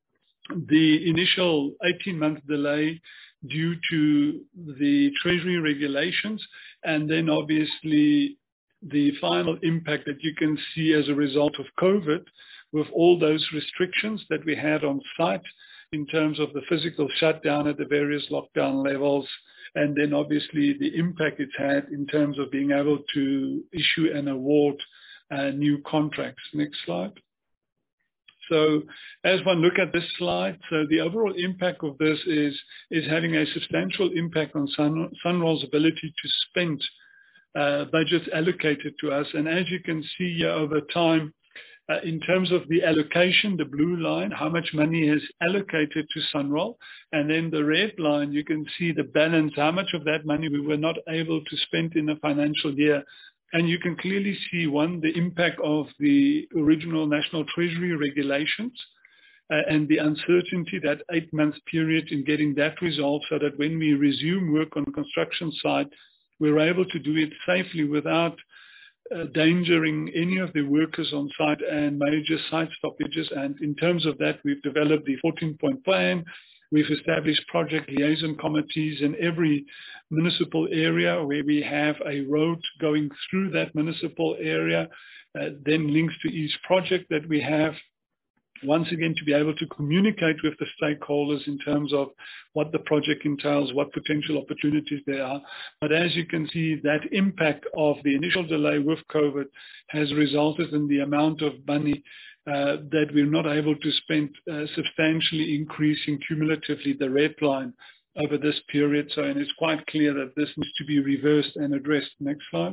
the initial eighteen-month delay due to the Treasury regulations, and then obviously the final impact that you can see as a result of COVID with all those restrictions that we had on site in terms of the physical shutdown at the various lockdown levels, and then obviously the impact it's had in terms of being able to issue and award uh, new contracts. Next slide. So as one look at this slide, so the overall impact of this is, is having a substantial impact on Sun, Sunrol's ability to spend uh, budgets allocated to us. And as you can see here over time, Uh, in terms of the allocation, the blue line, how much money is allocated to Sunrol, and then the red line, you can see the balance, how much of that money we were not able to spend in the financial year. And you can clearly see, one, the impact of the original National Treasury regulations uh, and the uncertainty, that eight-month period in getting that resolved so that when we resume work on the construction site, we're able to do it safely without Uh, endangering any of the workers on site and major site stoppages. And in terms of that, we've developed the fourteen-point plan. We've established project liaison committees in every municipal area where we have a road going through that municipal area, uh, then links to each project that we have. Once again, to be able to communicate with the stakeholders in terms of what the project entails, what potential opportunities there are. But as you can see, that impact of the initial delay with COVID has resulted in the amount of money uh, that we're not able to spend, uh, substantially increasing cumulatively the red line over this period. So, and it's quite clear that this needs to be reversed and addressed. Next slide.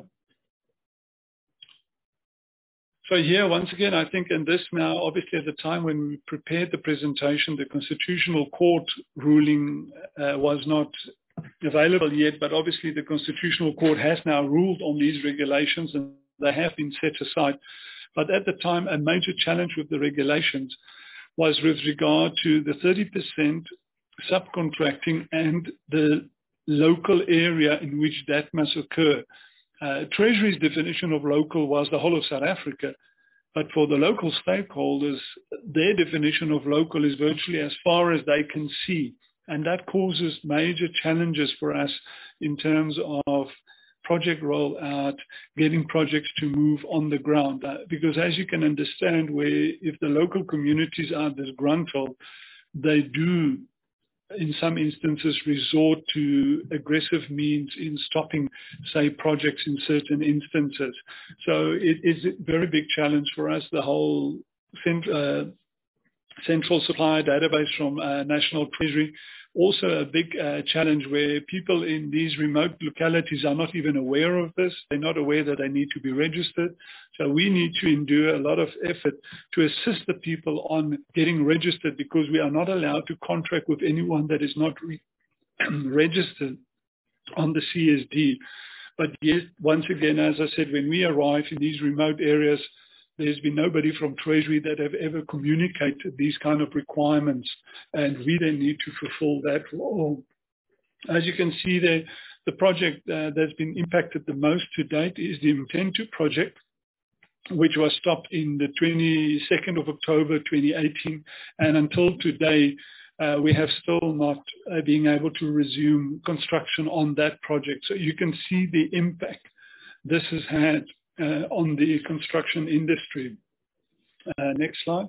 So here, once again, I think in this now, obviously at the time when we prepared the presentation, the Constitutional Court ruling uh, was not available yet, but obviously the Constitutional Court has now ruled on these regulations and they have been set aside. But at the time, a major challenge with the regulations was with regard to the thirty percent subcontracting and the local area in which that must occur. Uh, Treasury's definition of local was the whole of South Africa, but for the local stakeholders, their definition of local is virtually as far as they can see. And that causes major challenges for us in terms of project rollout, getting projects to move on the ground. Uh, because as you can understand, where if the local communities are disgruntled, they do in some instances resort to aggressive means in stopping, say, projects in certain instances. So it is a very big challenge for us, the whole cent- uh, central supplier database from uh, National Treasury. Also a big uh, challenge where people in these remote localities are not even aware of this. They're not aware that they need to be registered. So we need to endure a lot of effort to assist the people on getting registered, because we are not allowed to contract with anyone that is not re- registered on the C S D. But yes, once again, as I said, when we arrive in these remote areas, there's been nobody from Treasury that have ever communicated these kind of requirements, and we then need to fulfill that role. As you can see there, the project uh, that's been impacted the most to date is the Mthemtu project, which was stopped in the twenty-second of October twenty eighteen, and until today, uh, we have still not uh, been able to resume construction on that project. So you can see the impact this has had Uh, on the construction industry. Uh, next slide.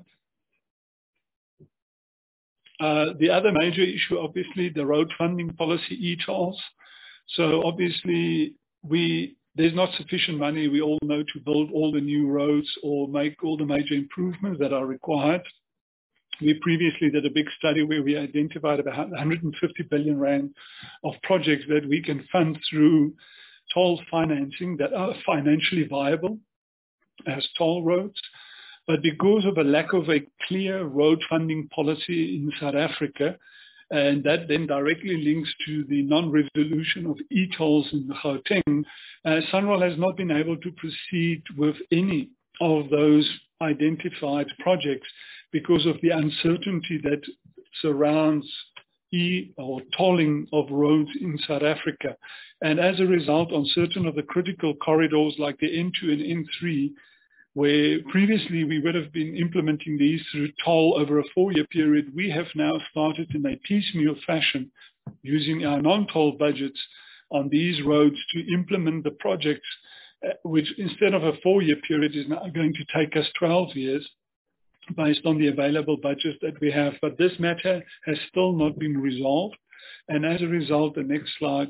Uh, the other major issue, obviously, the road funding policy, E T O Ls. So obviously, we there's not sufficient money, we all know, to build all the new roads or make all the major improvements that are required. We previously did a big study where we identified about one hundred fifty billion rand of projects that we can fund through toll financing that are financially viable as toll roads. But because of a lack of a clear road funding policy in South Africa, and that then directly links to the non-resolution of e-tolls in Gauteng, uh, SANRAL has not been able to proceed with any of those identified projects because of the uncertainty that surrounds e or tolling of roads in South Africa. And as a result, on certain of the critical corridors like the N two and N three, where previously we would have been implementing these through toll over a four-year period, we have now started in a piecemeal fashion using our non-toll budgets on these roads to implement the projects, uh, which instead of a four-year period is now going to take us twelve years based on the available budget that we have. But this matter has still not been resolved. And as a result, the next slide,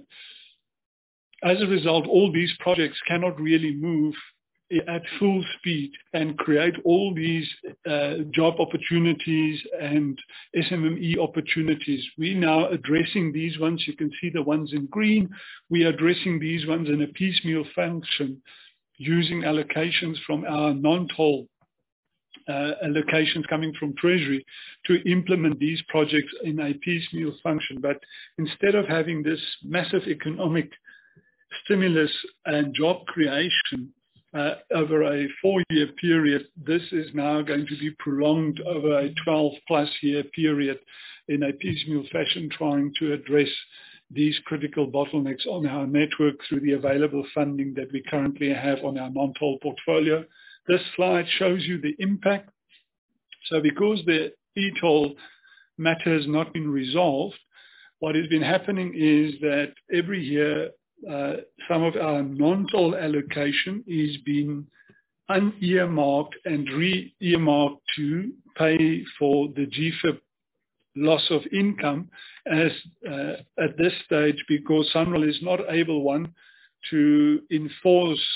as a result, all these projects cannot really move at full speed and create all these uh, job opportunities and S M M E opportunities. We're now addressing these ones. You can see the ones in green. We are addressing these ones in a piecemeal function using allocations from our non-toll uh, allocations coming from Treasury to implement these projects in a piecemeal function. But instead of having this massive economic stimulus and job creation Uh, over a four-year period, this is now going to be prolonged over a twelve plus year period in a piecemeal fashion, trying to address these critical bottlenecks on our network through the available funding that we currently have on our non-toll portfolio. This slide shows you the impact. So because the e-toll matter has not been resolved, what has been happening is that every year Uh, some of our non-toll allocation is being un-earmarked and re-earmarked to pay for the G F I P loss of income as uh, at this stage, because SANRAL is not able, one, to enforce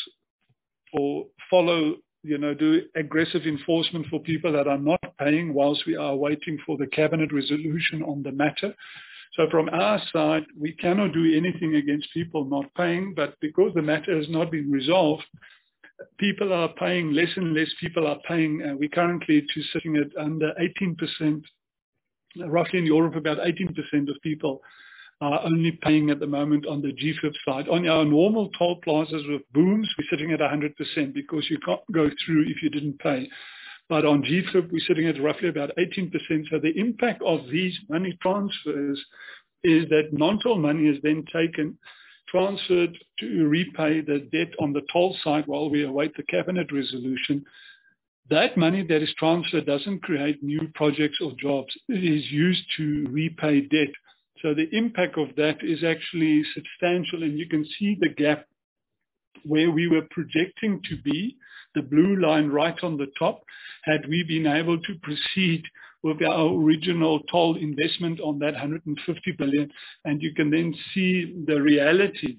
or follow, you know, do aggressive enforcement for people that are not paying whilst we are waiting for the cabinet resolution on the matter. So from our side, we cannot do anything against people not paying, but because the matter has not been resolved, people are paying, less and less people are paying. Uh, we're currently to sitting at under eighteen percent, roughly in Europe, about eighteen percent of people are only paying at the moment on the G F I P side. On our normal toll plazas with booms, we're sitting at one hundred percent because you can't go through if you didn't pay. But on G F I P, we're sitting at roughly about eighteen percent. So the impact of these money transfers is that non-toll money is then taken, transferred to repay the debt on the toll side while we await the cabinet resolution. That money that is transferred doesn't create new projects or jobs. It is used to repay debt. So the impact of that is actually substantial, and you can see the gap where we were projecting to be, the blue line right on the top, had we been able to proceed with our original toll investment on that one hundred fifty billion. And you can then see the reality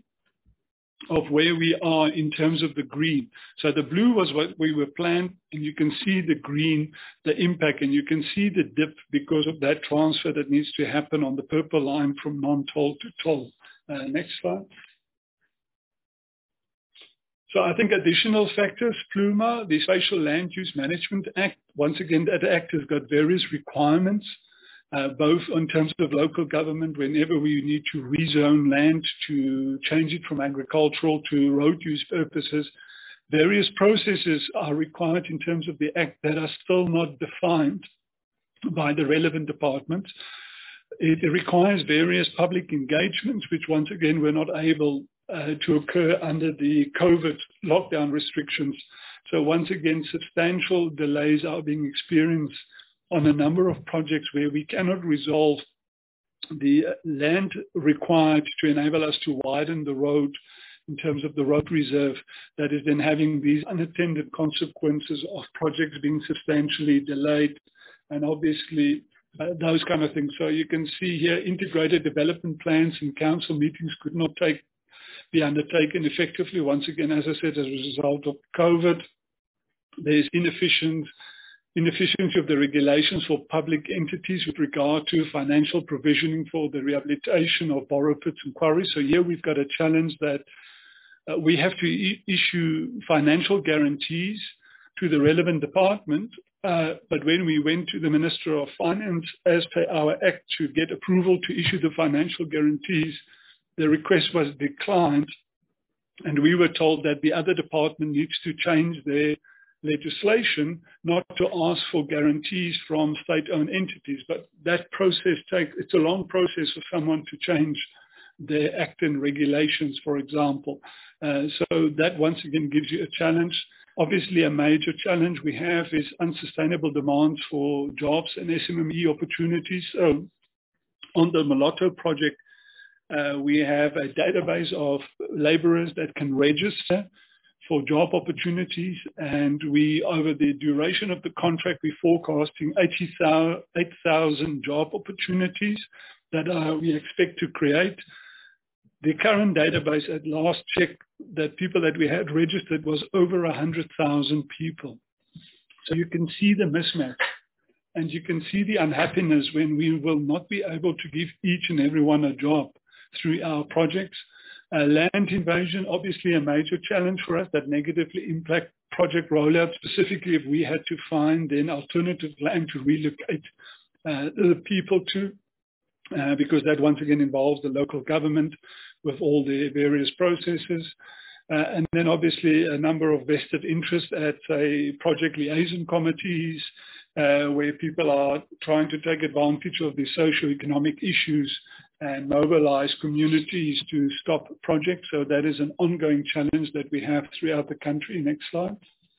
of where we are in terms of the green. So the blue was what we were planned, and you can see the green, the impact, and you can see the dip because of that transfer that needs to happen on the purple line from non-toll to toll. Uh, next slide. So I think additional factors, PLUMA, the Spatial Land Use Management Act, once again, that act has got various requirements, uh, both in terms of local government, whenever we need to rezone land to change it from agricultural to road use purposes. Various processes are required in terms of the act that are still not defined by the relevant departments. It requires various public engagements, which once again, we're not able Uh, to occur under the COVID lockdown restrictions. So once again, substantial delays are being experienced on a number of projects where we cannot resolve the land required to enable us to widen the road in terms of the road reserve, that is then having these unattended consequences of projects being substantially delayed, and obviously uh, those kind of things. So you can see here integrated development plans and council meetings could not take be undertaken effectively. Once again, as I said, as a result of COVID, there's inefficient inefficiency of the regulations for public entities with regard to financial provisioning for the rehabilitation of borrow pits and quarries. So here we've got a challenge that uh, we have to e- issue financial guarantees to the relevant department. Uh, but when we went to the Minister of Finance, as per our act, to get approval to issue the financial guarantees, the request was declined. And we were told that the other department needs to change their legislation not to ask for guarantees from state-owned entities. But that process takes, it's a long process for someone to change their act and regulations, for example. Uh, so that once again gives you a challenge. Obviously, a major challenge we have is unsustainable demands for jobs and S M M E opportunities. So on the Moloto project, uh, we have a database of laborers that can register for job opportunities, and we, over the duration of the contract, we're forecasting eight thousand job opportunities that uh, we expect to create. The current database at last check that people that we had registered was over one hundred thousand people. So you can see the mismatch, and you can see the unhappiness when we will not be able to give each and everyone a job through our projects. Uh, land invasion, obviously a major challenge for us that negatively impact project rollout, specifically if we had to find then alternative land to relocate uh, the people to, uh, because that once again involves the local government with all the various processes. Uh, and then obviously a number of vested interests at, say, project liaison committees, uh, where people are trying to take advantage of the socio-economic issues and mobilize communities to stop projects. So that is an ongoing challenge that we have throughout the country. Next slide.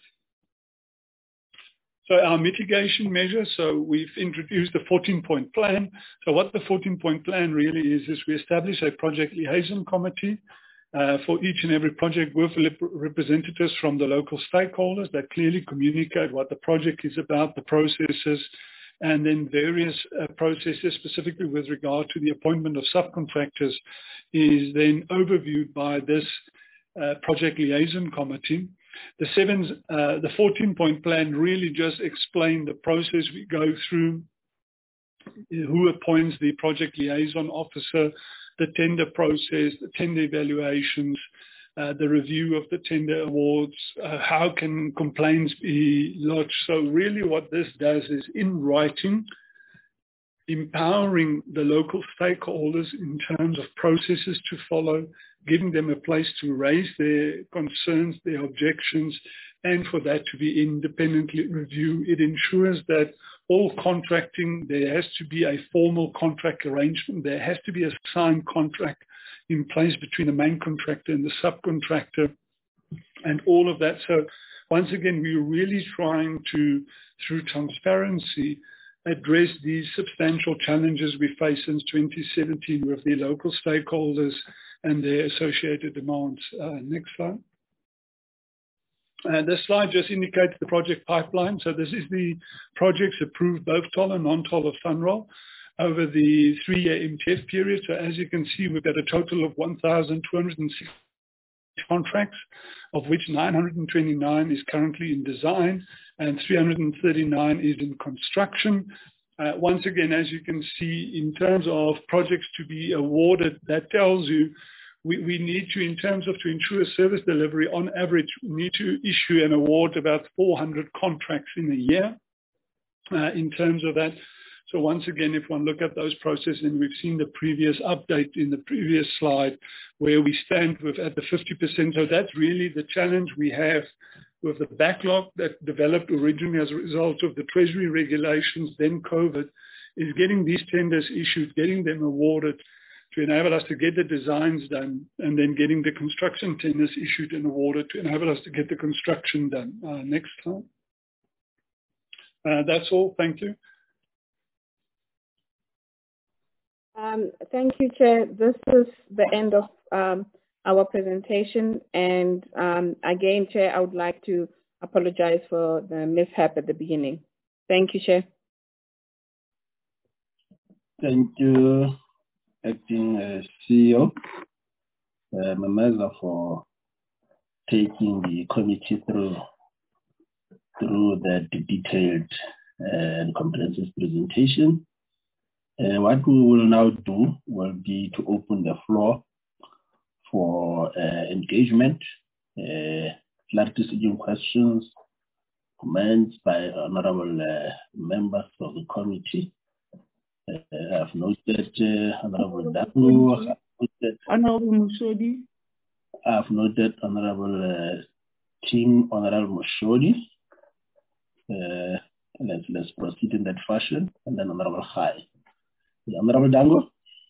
So our mitigation measures, so we've introduced the fourteen-point plan. So what the fourteen-point plan really is, is we establish a project liaison committee uh, for each and every project with representatives from the local stakeholders that clearly communicate what the project is about, the processes, and then various uh, processes specifically with regard to the appointment of subcontractors is then overviewed by this uh, project liaison committee. The seven, uh, the fourteen-point plan really just explain the process we go through, who appoints the project liaison officer, the tender process, the tender evaluations, Uh, the review of the tender awards, uh, how can complaints be lodged. So really what this does is in writing, empowering the local stakeholders in terms of processes to follow, giving them a place to raise their concerns, their objections, and for that to be independently reviewed. It ensures that all contracting, there has to be a formal contract arrangement, there has to be a signed contract in place between the main contractor and the subcontractor and all of that. So once again, we're really trying to, through transparency, address these substantial challenges we face since twenty seventeen with the local stakeholders and their associated demands. Uh, next slide. Uh, this slide just indicates the project pipeline. So this is the projects approved, both toll and non-toll of SANRAL, over the three-year M T F period. So as you can see, we've got a total of one thousand two hundred six contracts, of which nine hundred twenty-nine is currently in design and three hundred thirty-nine is in construction. Uh, once again, as you can see, in terms of projects to be awarded, that tells you we, we need to, in terms of to ensure service delivery, on average, we need to issue and award about four hundred contracts in a year uh, in terms of that. So once again, if one look at those processes, and we've seen the previous update in the previous slide where we stand with at the fifty percent. So that's really the challenge we have with the backlog that developed originally as a result of the Treasury regulations, then COVID, is getting these tenders issued, getting them awarded to enable us to get the designs done, and then getting the construction tenders issued and awarded to enable us to get the construction done. Uh, next slide. Uh, that's all. Thank you. Um, thank you, Chair. This is the end of um, our presentation. And um, again, Chair, I would like to apologize for the mishap at the beginning. Thank you, Chair. Thank you, Acting uh, C E O. uh, Mameza for taking the committee through through the detailed and comprehensive presentation. Uh, what we will now do will be to open the floor for uh, engagement, uh, clarity-seeking questions, comments by honorable uh, members of the committee. Uh, I have noted uh, Honorable Daku, Honorable Mushodi. I have noted Honorable uh, Team Honorable Mushodi. Uh, let's, let's proceed in that fashion, and then Honorable Khai. Honorable Dango.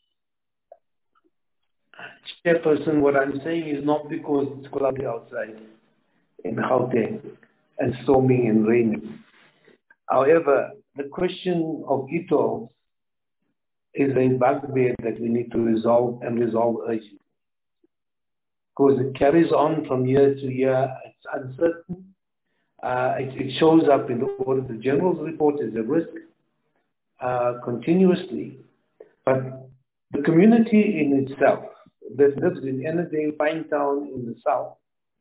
Chairperson, what I'm saying is not because it's cloudy outside in Gauteng and storming and raining. However, the question of E T O L is a bugbear that we need to resolve and resolve urgently. Because it carries on from year to year, it's uncertain. Uh, it, it shows up in the Auditor General's report as a risk uh, continuously. But the community in itself that lives in Ennerdale, Pinetown in the south,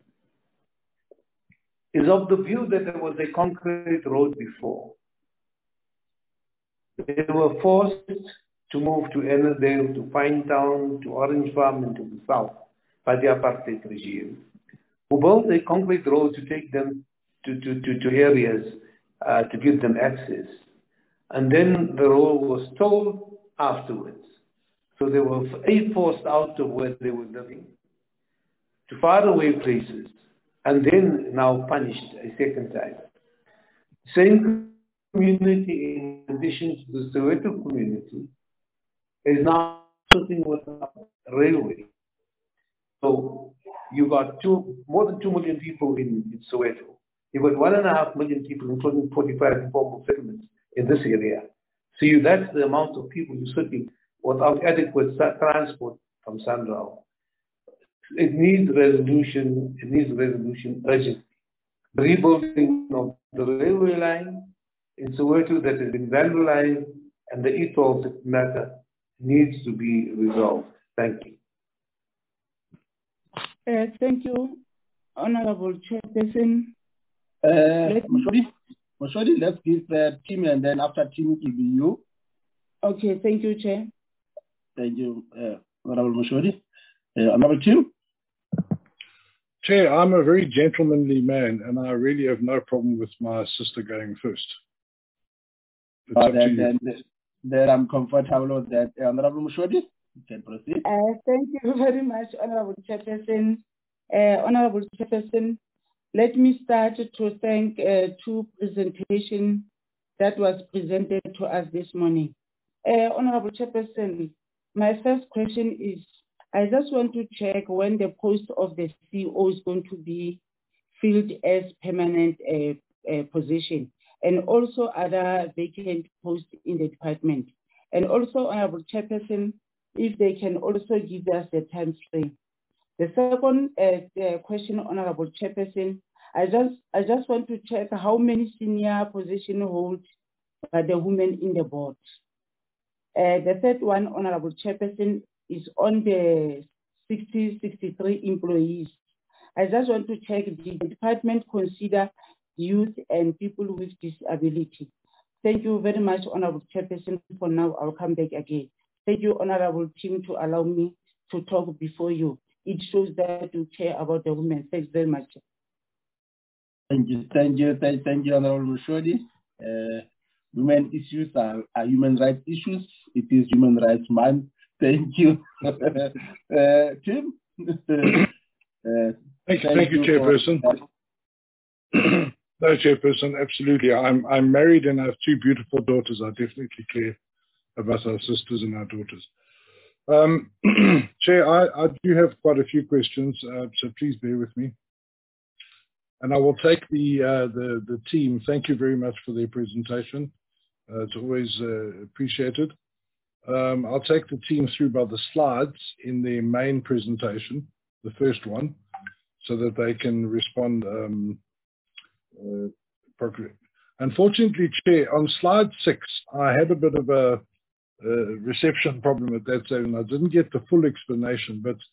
is of the view that there was a concrete road before. They were forced to move to Ennerdale, to Pinetown, to Orange Farm, and to the south by the apartheid regime, who built a concrete road to take them to, to, to, to areas uh, to give them access. And then the road was told afterwards. So they were forced out of where they were living to faraway places, and then now punished a second time. Same community, in addition to the Soweto community, is now sitting with a railway. So you got two, more than two million people in, in Soweto. You've got one and a half million people, including forty-five informal settlements in this area. So you, that's the amount of people you're sitting without adequate transport from Sanral. It needs resolution, it needs resolution urgently. The rebuilding of the railway line in Soweto that has been vandalized and the E T O L matter needs to be resolved. Thank you. Uh, thank you, Honorable Chairperson. Uh, Mushodi, let's give the team, and then after team it will be you. Okay, thank you, Chair. Thank you, uh, Honorable Mushodi. Uh, Honorable Tim. Chair, I'm a very gentlemanly man, and I really have no problem with my sister going first. Uh, then, then, then I'm comfortable with that. Uh, Honorable Mushodi, you can proceed. Uh, thank you very much, Honorable Chairperson. Uh, Honorable Chairperson, let me start to thank uh, two presentations that was presented to us this morning. Uh, Honorable Chairperson, my first question is, I just want to check when the post of the C E O is going to be filled as permanent uh, uh, position, and also other vacant posts in the department. And also, Honorable Chairperson, if they can also give us the time frame. The second uh, the question, Honorable Chairperson, I just I just want to check how many senior positions hold by the women in the board. Uh, the third one, Honorable Chairperson, is on the sixty, sixty-three employees. I just want to check, did the department consider youth and people with disability? Thank you very much, Honorable Chairperson. For now, I'll come back again. Thank you, Honorable Team, to allow me to talk before you. It shows that you care about the women. Thanks very much. Thank you, thank you, thank, thank you, Honorable Mushodi. Uh, women issues are, are human rights issues. It is Human Rights Month. Thank you. uh, Tim? uh, thank, thank, thank you, Chairperson. No, Chairperson, absolutely. I'm I'm married and I have two beautiful daughters. I definitely care about our sisters and our daughters. Um, Chair, I, I do have quite a few questions, uh, so please bear with me. And I will take the, uh, the, the team. Thank you very much for their presentation. Uh, it's always uh, appreciated. Um, I'll take the team through by the slides in their main presentation, the first one, so that they can respond um, uh, appropriately. Unfortunately, Chair, on slide six, I had a bit of a, a reception problem at that stage, and I didn't get the full explanation, but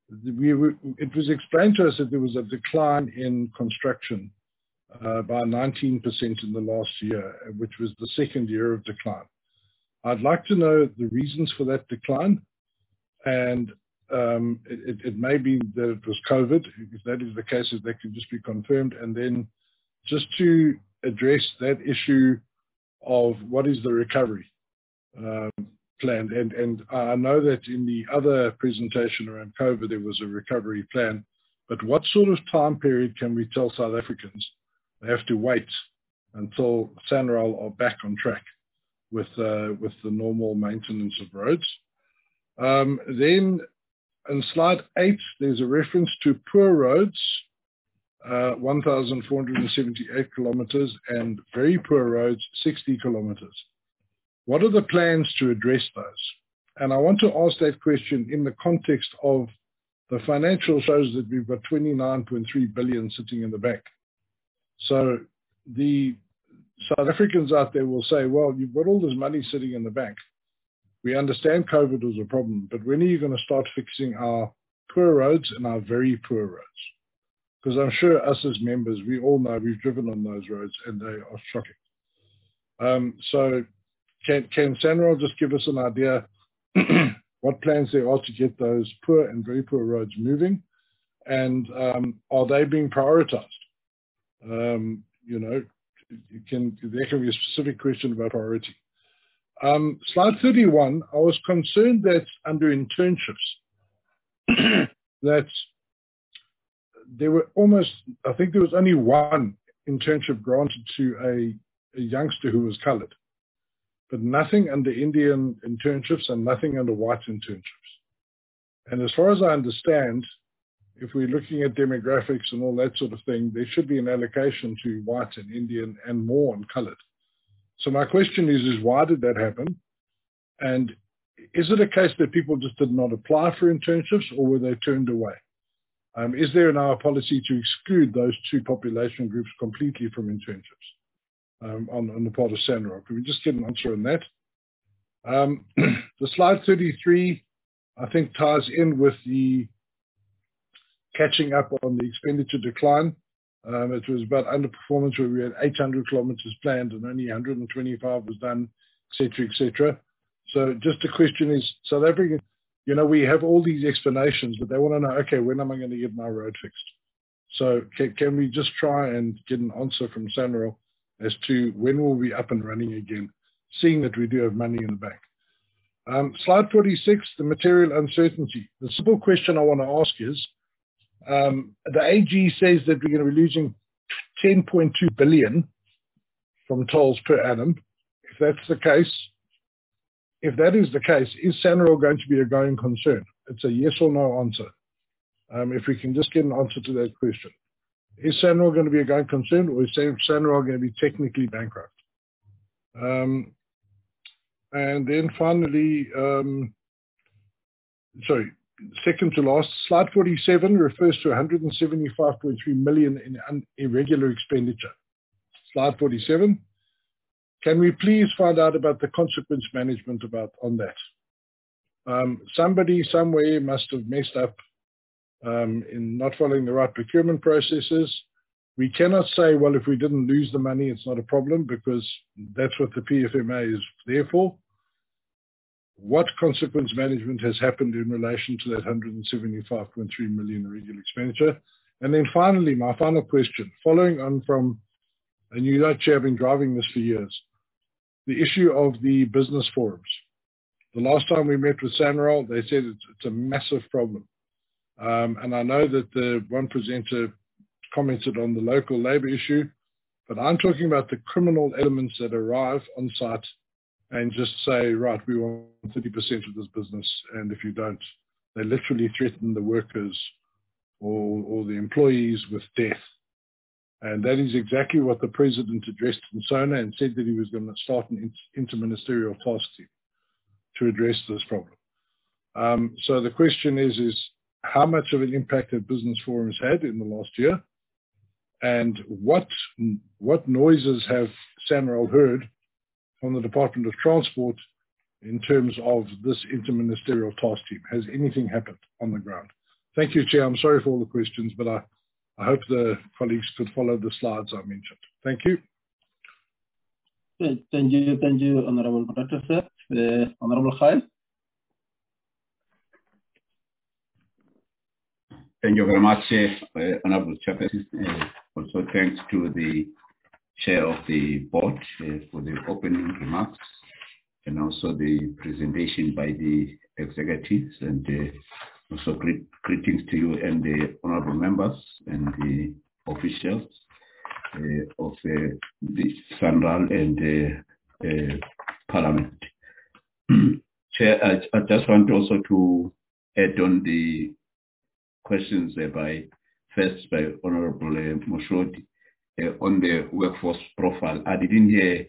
we were, it was explained to us that there was a decline in construction uh, by nineteen percent in the last year, which was the second year of decline. I'd like to know the reasons for that decline, and um, it, it may be that it was COVID. If that is the case, that can just be confirmed. And then just to address that issue of what is the recovery um, plan. And, and I know that in the other presentation around COVID, there was a recovery plan, but what sort of time period can we tell South Africans they have to wait until SANRAL are back on track with, uh, with the normal maintenance of roads? Um, then in slide eight, there's a reference to poor roads, uh, one thousand four hundred seventy-eight kilometers, and very poor roads, sixty kilometers. What are the plans to address those? And I want to ask that question in the context of the financial shows that we've got twenty-nine point three billion sitting in the bank. So the South Africans out there will say, well, you've got all this money sitting in the bank. We understand COVID was a problem, but when are you going to start fixing our poor roads and our very poor roads? Because I'm sure us as members, we all know we've driven on those roads and they are shocking. Um, so can, can SANRAL just give us an idea what plans there are to get those poor and very poor roads moving? And um, are they being prioritized? Um, you know, you can, there can be a specific question about priority. Um, slide thirty-one, I was concerned that under internships, that there were almost, I think there was only one internship granted to a, a youngster who was colored, but nothing under Indian internships and nothing under white internships. And as far as I understand, if we're looking at demographics and all that sort of thing, there should be an allocation to white and Indian and more on colored. So my question is, is why did that happen? And is it a case that people just did not apply for internships, or were they turned away? Um, is there in our policy to exclude those two population groups completely from internships um, on, on the part of SANRAL? Can we just get an answer on that? Um, the slide thirty-three, I think, ties in with the catching up on the expenditure decline. Um, it was about underperformance where we had eight hundred kilometers planned and only one hundred twenty-five was done, et cetera, et cetera. So just the question is, South Africa, you know, we have all these explanations, but they want to know, okay, when am I going to get my road fixed? So can, can we just try and get an answer from SANRAL as to when we'll be up and running again, seeing that we do have money in the bank? Um, slide forty-six, the material uncertainty. The simple question I want to ask is, Um, the A G says that we're going to be losing ten point two billion from tolls per annum. If that's the case, if that is the case, is SANRAL going to be a going concern? It's a yes or no answer. Um, if we can just get an answer to that question. Is SANRAL going to be a going concern, or is SANRAL going to be technically bankrupt? Um, and then finally, um, sorry, second to last, slide forty-seven refers to one hundred seventy-five point three million in irregular expenditure. Slide forty-seven. Can we please find out about the consequence management about on that? Um, somebody somewhere must have messed up um, in not following the right procurement processes. We cannot say, well, if we didn't lose the money, it's not a problem, because that's what the P F M A is there for. What consequence management has happened in relation to that one hundred seventy-five point three million irregular expenditure? And then finally, my final question, following on from, and you know, Chair, I've been driving this for years, the issue of the business forums. The last time we met with SANRAL, they said it's, it's a massive problem. Um, and I know that the one presenter commented on the local labor issue, but I'm talking about the criminal elements that arrive on site and just say, right, we want thirty percent of this business, and if you don't, they literally threaten the workers or, or the employees with death. And that is exactly what the president addressed in SONA and said that he was going to start an interministerial task team to address this problem. Um, so the question is, is how much of an impact have business forums had in the last year? And what, what noises have SANRAL heard from the Department of Transport in terms of this interministerial task team? Has anything happened on the ground? thank you, Chair. I'm sorry for all the questions, but I, I hope the colleagues could follow the slides I mentioned. Thank you. Thank you, thank you, Honorable Moderator, sir. Uh, Honorable Khail. Thank you very much, uh, Honorable Chairperson. Uh, also, thanks to the Chair of the Board uh, for the opening remarks and also the presentation by the executives, and uh, also great, greetings to you and the honorable members and the officials uh, of uh, the SANRAL and uh, uh, Parliament. Chair, I, I just want also to add on the questions uh, by first by Honorable uh, Moshodi uh, on the workforce profile. I didn't hear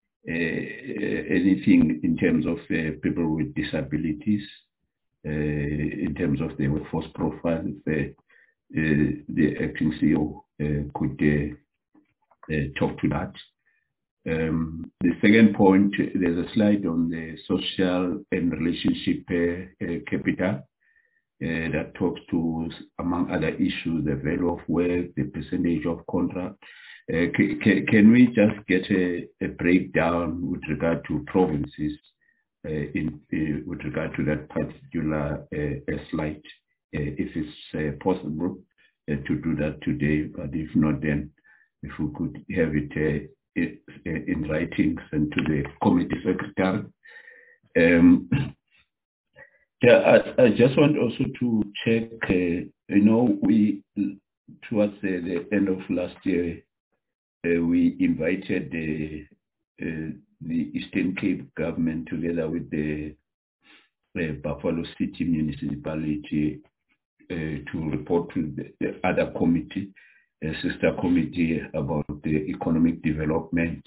uh, anything in terms of uh, people with disabilities, uh, in terms of the workforce profile. If uh, uh, the acting C E O uh, could uh, uh, talk to that. Um, the second point, there's a slide on the social and relationship uh, uh, capital. Uh, that talks to, among other issues, the value of work, the percentage of contract. Uh, can, can we just get a, a breakdown with regard to provinces uh, in uh, with regard to that particular uh, slide, uh, if it's uh, possible uh, to do that today, but if not, then if we could have it uh, in writing sent to the committee secretary. Um, Yeah, I, I just want also to check, uh, you know, we, towards uh, the end of last year, uh, we invited the, uh, the Eastern Cape government together with the uh, Buffalo City municipality uh, to report to the, the other committee, a sister committee about the economic development.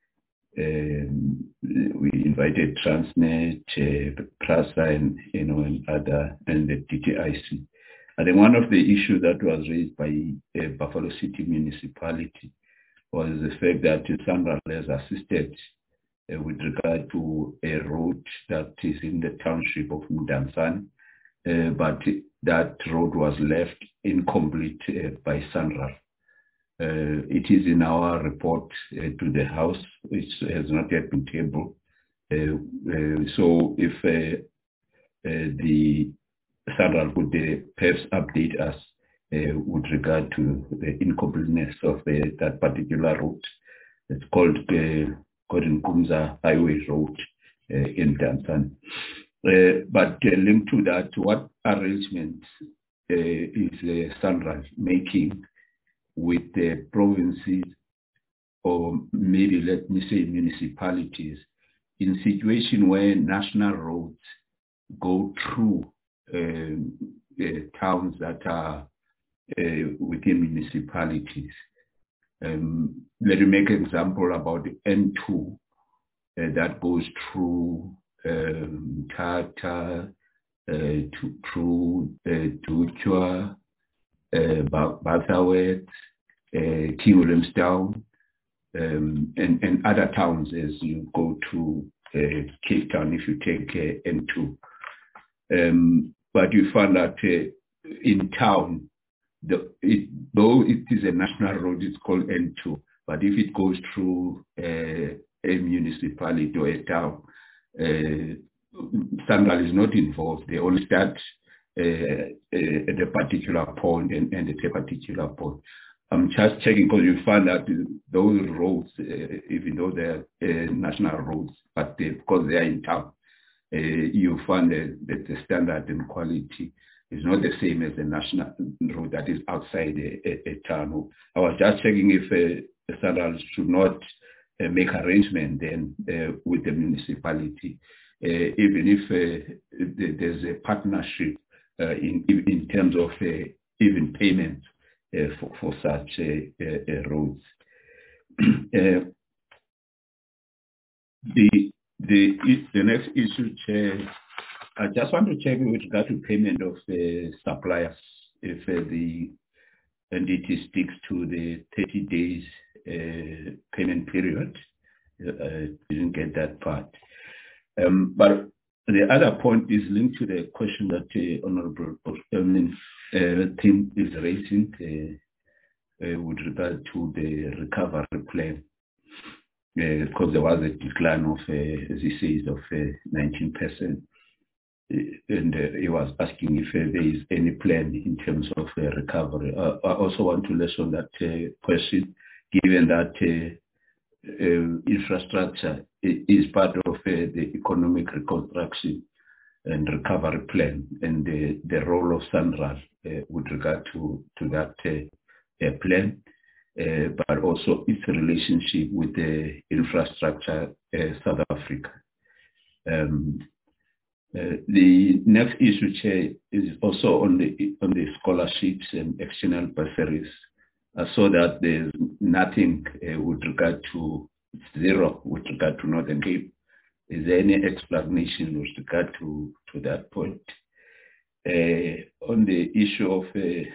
Um, we invited Transnet, uh, PRASA, and you know, and other, and the D T I C. And then one of the issues that was raised by uh, Buffalo City municipality was the fact that SANRAL has assisted uh, with regard to a road that is in the township of Mdantsane, uh, but that road was left incomplete uh, by SANRAL. Uh, it is in our report uh, to the House, which has not yet been tabled. Uh, uh, so if uh, uh, the SANRAL would uh, perhaps update us uh, with regard to the incompleteness of the, that particular route. It's called uh, Gordon Kumza Highway Road uh, in Mdantsane. Uh, but uh, linked to that, what arrangements uh, is uh, SANRAL making with the provinces, or maybe let me say municipalities, in situation where national roads go through um, uh, towns that are uh, within municipalities. Um, let me make an example about the N two uh, that goes through um, Tata, uh, to, through uh, Tuchwa, Uh, Bathawet, uh, King Williamstown, um, and, and other towns as you go to uh, Cape Town if you take uh, N two. Um, but you find that uh, in town, the, it, though it is a national road, it's called N two, but if it goes through uh, a municipality or a town, uh, SANRAL is not involved. They only start Uh, uh, at a particular point and, and at a particular point. I'm just checking because you find that those roads, uh, even though they're uh, national roads, but they, because they are in town, uh, you find that, that the standard and quality is not the same as the national road that is outside a, a, a town. I was just checking if uh, the SANRAL should not uh, make arrangement then uh, with the municipality, uh, even if uh, there's a partnership Uh, in, in terms of uh, even payment uh, for, for such uh, uh, uh, roads. uh, the, the, the next issue, Chair, I just want to check with regard to payment of the suppliers, if uh, the N D T sticks to the thirty days uh, payment period. I uh, didn't get that part. Um, but the other point is linked to the question that uh, Honorable I mean, uh, Tim is raising uh, uh, with regard to the recovery plan, uh, because there was a decline of, uh, as he says, of uh, nineteen percent. Uh, and uh, he was asking if uh, there is any plan in terms of uh, recovery. Uh, I also want to listen on that uh, question, given that uh, Uh, infrastructure is part of uh, the economic reconstruction and recovery plan, and the, the role of SANRAL uh, with regard to, to that uh, uh, plan, uh, but also its relationship with the infrastructure uh, South Africa. Um, uh, the next issue, Chair, is also on the, on the scholarships and external bursaries. Uh, so that there's nothing uh, with regard to zero with regard to Northern Cape. Is there any explanation with regard to, to that point? Uh, on the issue of uh,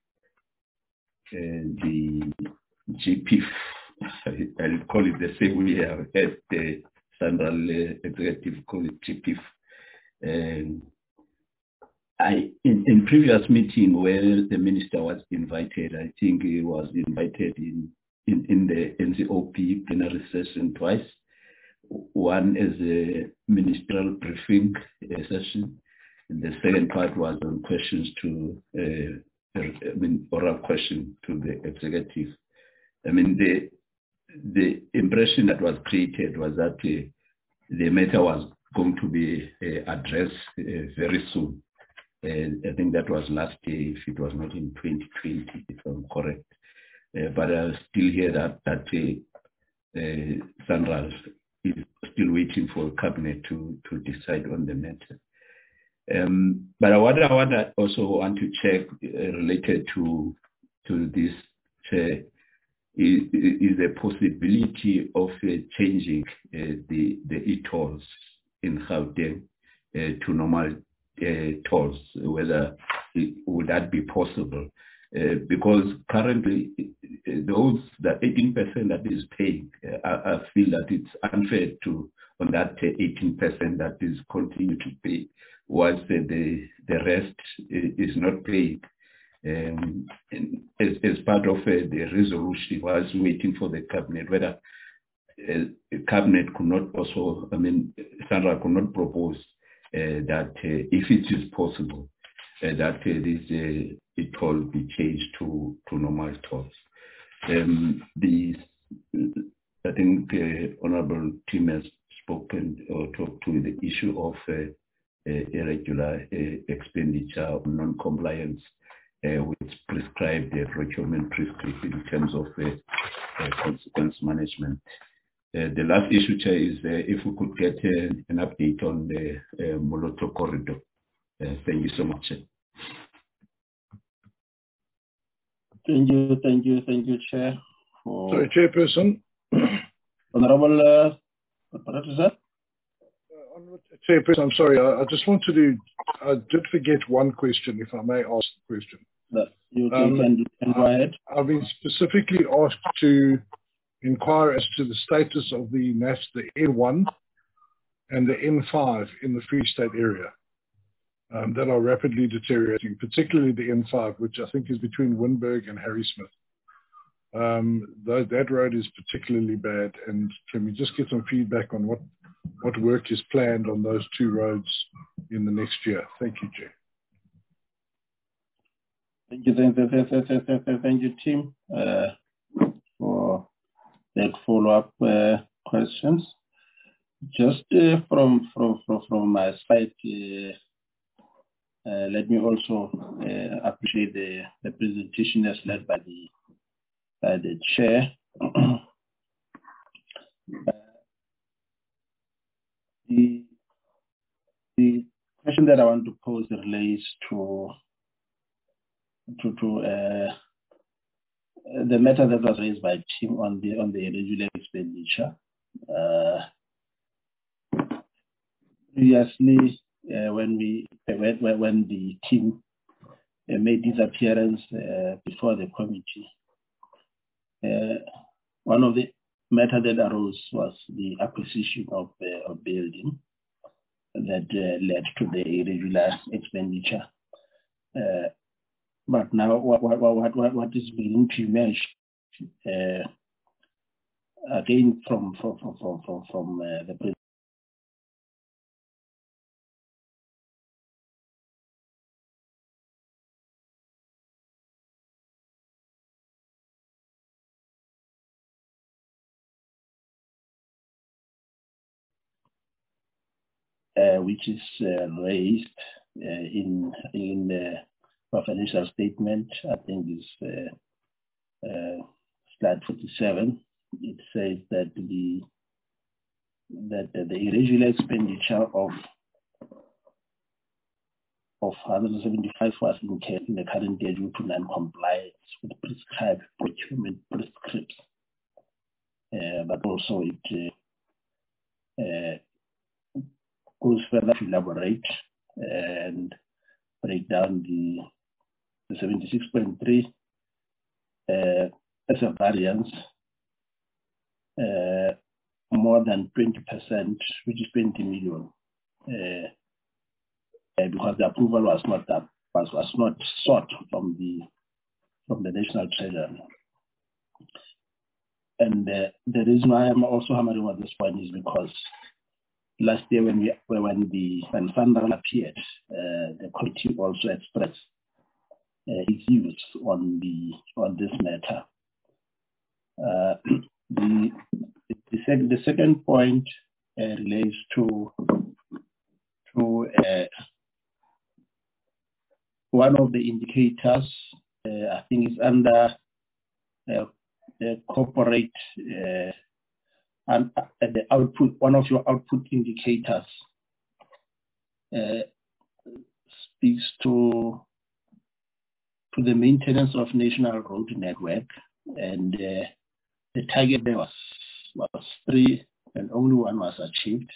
uh, the G P F, I'll call it the same way I have heard the Central uh, Executive call it G P F. Um, I, in, in previous meeting where the minister was invited, I think he was invited in, in, in the N C O P plenary session twice. One as a ministerial briefing session, and the second part was on questions to, uh, I mean, oral question to the executive. I mean, the, the impression that was created was that uh, the matter was going to be uh, addressed uh, very soon. Uh, I think that was last year, if it was not in twenty twenty, if I'm correct. Uh, but I still hear that that uh, uh, SANRAL is still waiting for cabinet to, to decide on the matter. Um, but I want, I want to also want to check uh, related to to this uh, is, is the possibility of uh, changing uh, the the e-tolls in Gauteng uh, to normal Uh, tolls, whether it, would that be possible? Uh, because currently uh, those, that eighteen percent that is paying, uh, I, I feel that it's unfair to, on that uh, eighteen percent that is continue to pay, whilst uh, the, the rest uh, is not paid. Um, and as, as part of uh, the resolution, I was waiting for the cabinet, whether uh, the cabinet could not also, I mean, SANRAL could not propose Uh, that uh, if it is possible, uh, that uh, this uh, toll be changed to, to normal tolls. Um, the, I think the Honorable Tim has spoken or talked to the issue of uh, uh, irregular uh, expenditure on non-compliance, uh, which prescribe the procurement prescript in terms of uh, uh, consequence management. Uh, the last issue, Chair, is uh, if we could get uh, an update on the uh, Moloto corridor. Uh, thank you so much. Thank you, thank you, thank you, Chair. For Sorry, Chairperson. Honorable uh, uh, Chairperson, I'm sorry. I, I just wanted to, I did forget one question, if I may ask the question. No, you can, um, can, can go ahead. I've been specifically asked to inquire as to the status of the N A S, the N one and the N five in the Free State area um, that are rapidly deteriorating, particularly the N five, which I think is between Winburg and Harrismith. Um, that, that road is particularly bad, and can we just get some feedback on what, what work is planned on those two roads in the next year? Thank you, Chair. Thank you, thank you, thank you, thank you, thank you Tim, uh, for that follow-up uh, questions. Just uh, from, from from from my side, uh, uh, let me also uh, appreciate the, the presentation as led by the by the chair. uh, the the question that I want to pose relates to to to. Uh, the matter that was raised by Tim on the on the irregular expenditure. Uh, previously, uh, when we when, when the team uh, made its appearance uh, before the committee, uh, one of the matter that arose was the acquisition of uh, a building that uh, led to the irregular expenditure. Uh, but now what, what, what, what, what is beginning to emerge uh, again from, from, from, from, from uh, the president Uh, which is uh, raised uh, in in the financial statement. I think is uh, uh, slide forty-seven. It says that the that the irregular expenditure of of one hundred seventy-five was incurred in the current year due to non-compliance with prescribed procurement prescripts, uh, but also it. Uh, uh, goes further to elaborate and break down the, the seventy-six point three uh, as a variance, uh, more than twenty percent, which is twenty million, uh, uh, because the approval was not that, was, was not sought from the from the National Treasury. And uh, the reason why I'm also hammering on this point is because last year, when we when the when SANRAL appeared, uh, the committee also expressed uh, its views on the on this matter. Uh, the the, sec- the second point uh, relates to to uh, one of the indicators. Uh, I think it's under uh, the corporate. Uh, And at the output, one of your output indicators uh, speaks to to the maintenance of national road network, and uh, the target there was was three, and only one was achieved.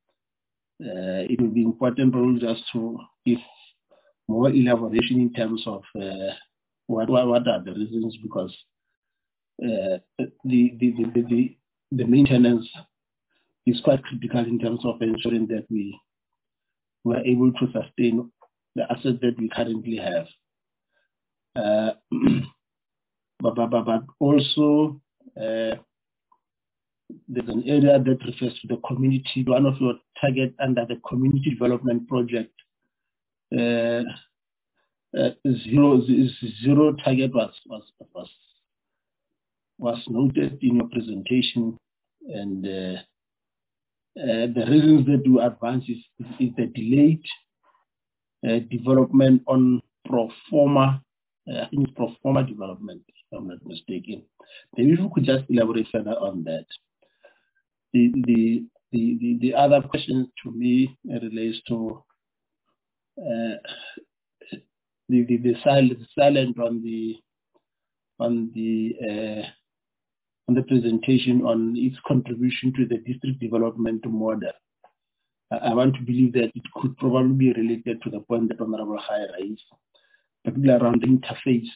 Uh, it would be important for us just to give more elaboration in terms of uh, what, what what are the reasons, because uh, the the the, the, the The maintenance is quite critical in terms of ensuring that we were able to sustain the assets that we currently have. Uh, but, but, but also, uh, there's an area that refers to the community. One of your targets under the community development project, uh, uh, zero, zero target was, was, was was noted in your presentation, and uh, uh, the reasons that you advance is, is the delayed uh, development on pro forma, uh, I think it's pro forma development, if I'm not mistaken. Maybe if you could just elaborate further on that. The the the the, the other question to me relates to uh, the the the silent silent on the on the uh, on the presentation on its contribution to the district development model. I want to believe that it could probably be related to the point that Honorable High raised, particularly around the interface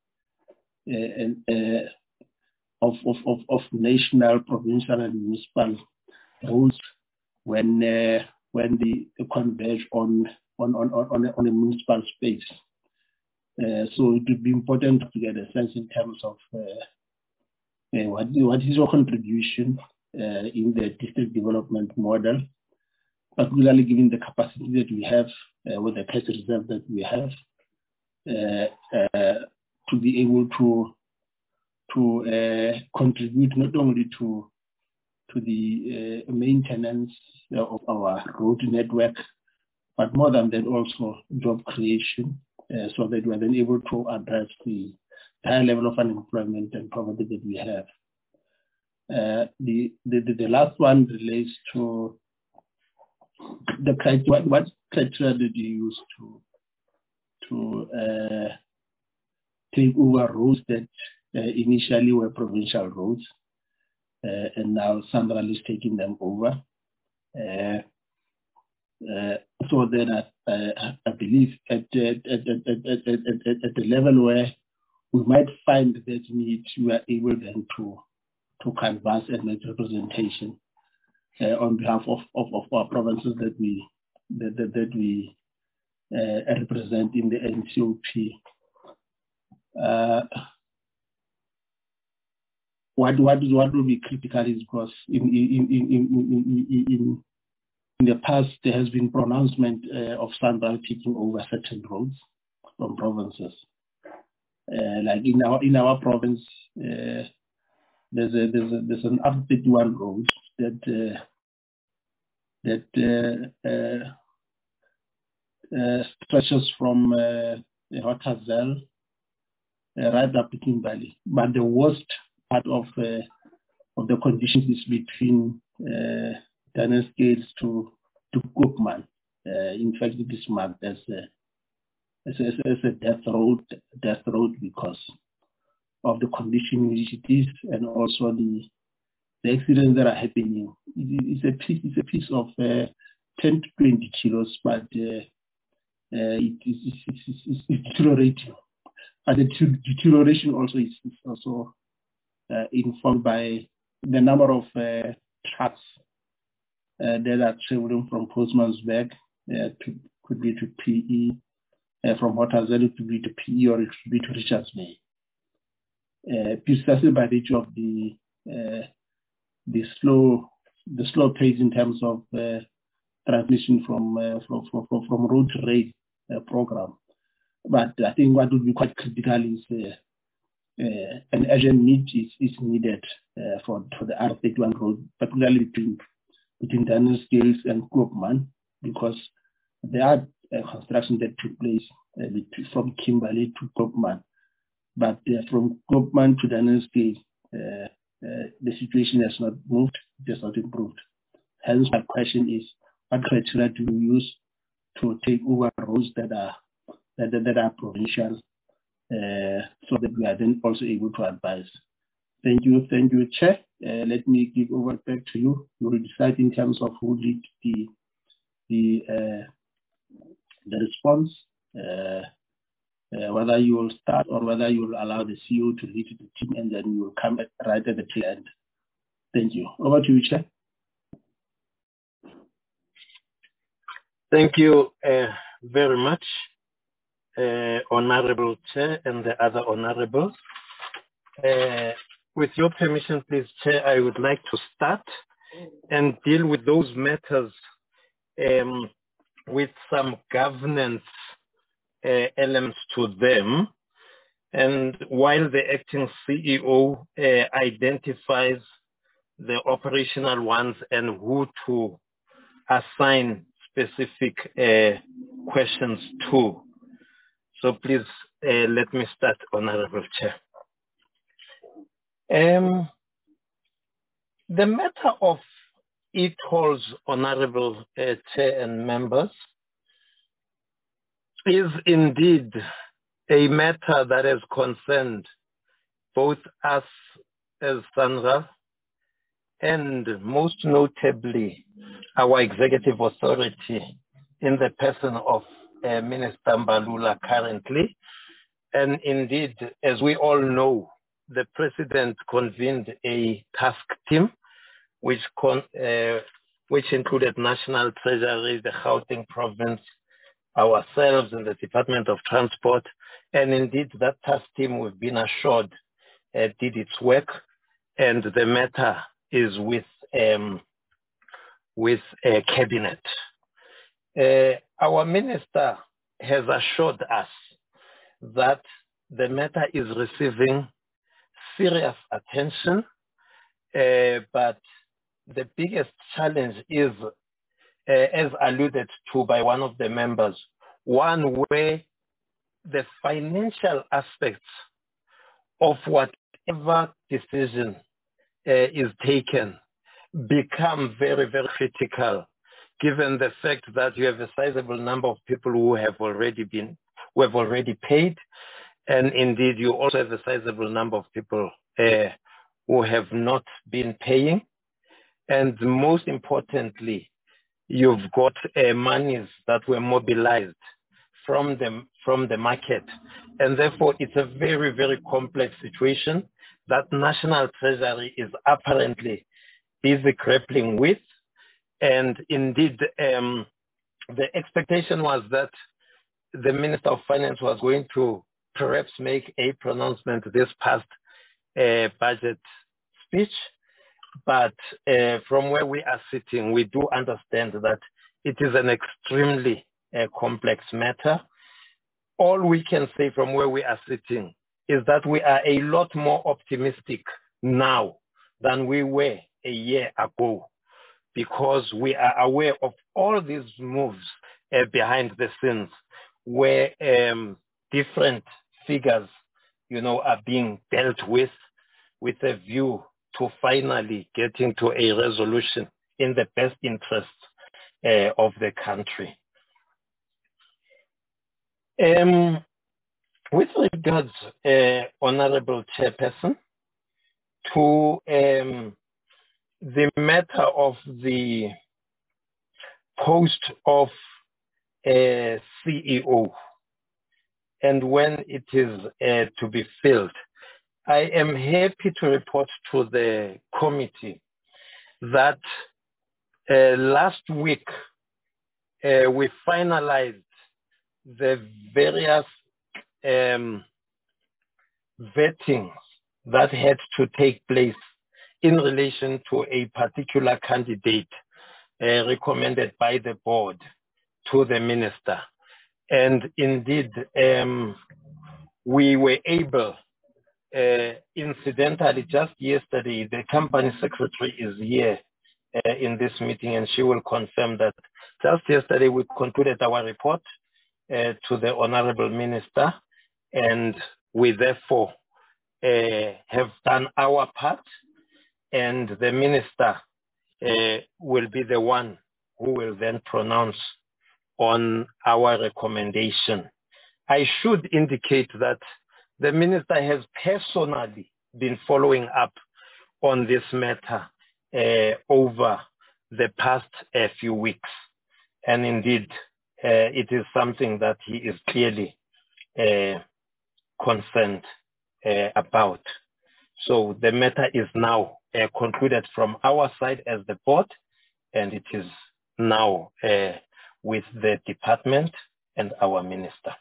uh, and, uh, of, of, of, of national, provincial, and municipal roads when uh, when they converge on on on on a, on a municipal space. Uh, so it would be important to get a sense in terms of uh, uh, what what is your contribution uh, in the district development model, particularly given the capacity that we have uh, with the cash reserve that we have, uh, uh, to be able to to uh, contribute not only to to the uh, maintenance of our road network, but more than that also job creation, uh, so that we're then able to address the high level of unemployment and poverty that we have. Uh, the, the the last one relates to the criteria. What, what criteria did you use to to uh, take over roads that uh, initially were provincial roads, uh, and now SANRAL is taking them over? Uh, uh, so then I, uh, I believe at, at, at, at, at, at, at the level where we might find that need, we are able then to to canvass and make representation uh, on behalf of, of, of our provinces that we that, that, that we uh, represent in the N C O P. Uh, what what what will be critical is because in in in in in, in, in the past there has been pronouncement uh, of SANRAL taking over certain roads from provinces. Uh, like in our in our province, uh, there's a there's a there's an R thirty-one road that uh, that uh, uh, uh, stretches from uh, Hotazel uh, right up to Kimberley. But the worst part of uh, of the conditions is between uh, Daniel Scales to to Koopman. Uh, in fact, it is marked as a as a, as a death road death road because of the condition which it is, and also the the accidents that are happening. It, it's a piece it's a piece of uh, ten to twenty kilos, but uh, uh, it is it's, it's, it's, it's deteriorating. But the deterioration also is, is also uh, informed by the number of uh, trucks uh, that are traveling from Postmansberg uh, to could be to P E, uh, from Hotazel it could be to P E, or it could be to Richards Bay. Uh, precisely by virtue of the uh, the slow the slow pace in terms of uh, transmission from, uh, from from from road to rail uh, program. But I think what would be quite critical is uh, uh, an urgent need is, is needed uh, for for the R thirty-one road, particularly between between Daniel Scales and Koopman, because there are uh, construction that took place uh, from Kimberley to Koopman. But uh, from Koopman to Daniel Scales, uh, uh, the situation has not moved, it has not improved. Hence, my question is, what criteria do you use to take over roads that are that, that are provincial, uh, so that we are then also able to advise? Thank you, thank you, Chair. Uh, let me give over back to you. You will decide in terms of who lead the the uh, the response. Uh, Uh, whether you will start or whether you will allow the C E O to lead the team, and then you will come at, right at the tail end. Thank you. Over to you, Chair. Thank you uh, very much, uh, Honorable Chair and the other honorables. Uh, with your permission, please, Chair, I would like to start and deal with those matters um, with some governance Uh, elements to them, and while the acting C E O uh, identifies the operational ones and who to assign specific uh, questions to. So please uh, let me start, Honorable Chair. Um, the matter of e-tolls, Honorable uh, Chair and members, is indeed a matter that has concerned both us as SANRAL and most notably our executive authority in the person of uh, Minister Mbalula currently. And indeed, as we all know, the President convened a task team which, con uh, which included National Treasury, the Gauteng Province, ourselves in the Department of Transport, and indeed that task team, we've been assured, uh, did its work, and the matter is with um, with a cabinet. Uh, our minister has assured us that the matter is receiving serious attention, uh, but the biggest challenge is, Uh, as alluded to by one of the members, one where the financial aspects of whatever decision uh, is taken become very, very critical, given the fact that you have a sizable number of people who have already been, who have already paid, and indeed you also have a sizable number of people uh, who have not been paying, and most importantly, you've got uh, monies that were mobilized from the, from the market. And therefore, it's a very, very complex situation that National Treasury is apparently busy grappling with. And indeed, um, the expectation was that the Minister of Finance was going to perhaps make a pronouncement this past uh, budget speech, but uh, from where we are sitting, we do understand that it is an extremely uh, complex matter. All we can say from where we are sitting is that we are a lot more optimistic now than we were a year ago, because we are aware of all these moves uh, behind the scenes where um, different figures, you know, are being dealt with, with a view to finally getting to a resolution in the best interests uh, of the country. Um, with regards, uh, Honorable Chairperson, to um, the matter of the post of uh, C E O and when it is uh, to be filled, I am happy to report to the committee that uh, last week uh, we finalized the various um, vettings that had to take place in relation to a particular candidate uh, recommended by the board to the minister. And indeed, um, we were able, uh, incidentally, just yesterday, the company secretary is here uh, in this meeting, and she will confirm that just yesterday we concluded our report uh, to the Honorable Minister, and we therefore uh, have done our part, and the Minister uh, will be the one who will then pronounce on our recommendation. I should indicate that the Minister has personally been following up on this matter uh, over the past uh, few weeks. And indeed, uh, it is something that he is clearly uh, concerned uh, about. So the matter is now uh, concluded from our side as the board, and it is now uh, with the department and our minister.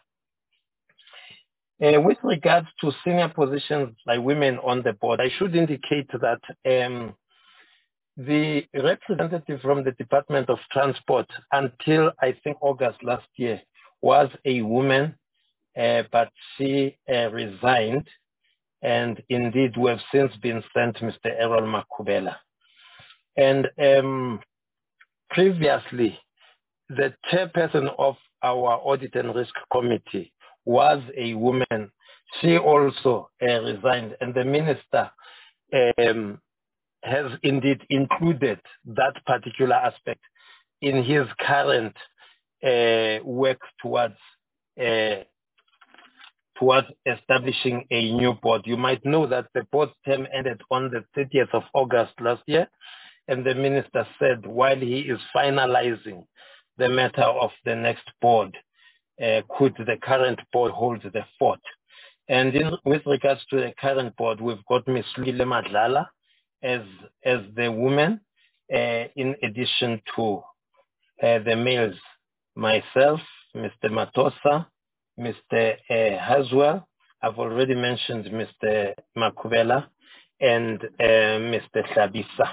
Uh, with regards to senior positions by women on the board, I should indicate that um, the representative from the Department of Transport until I think August last year was a woman, uh, but she uh, resigned, and indeed we have since been sent Mister Errol Makubela. And um, previously, the chairperson of our Audit and Risk Committee was a woman. She also uh, resigned, and the minister um, has indeed included that particular aspect in his current uh, work towards uh, towards establishing a new board. You might know that the board term ended on the thirtieth of August last year, and the minister said while he is finalizing the matter of the next board, uh, could the current board hold the fort? And in, with regards to the current board, we've got Miz Lile Madlala as, as the woman, uh, in addition to uh, the males, myself, Mister Matosa, Mister Uh, Haswell, I've already mentioned Mister Makubela, and uh, Mister Hlabisa.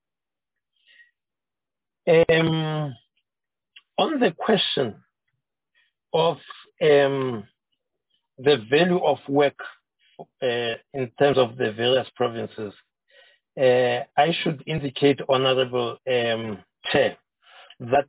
Um, on the question of um, the value of work uh, in terms of the various provinces, uh, I should indicate, Honorable um, Chair, that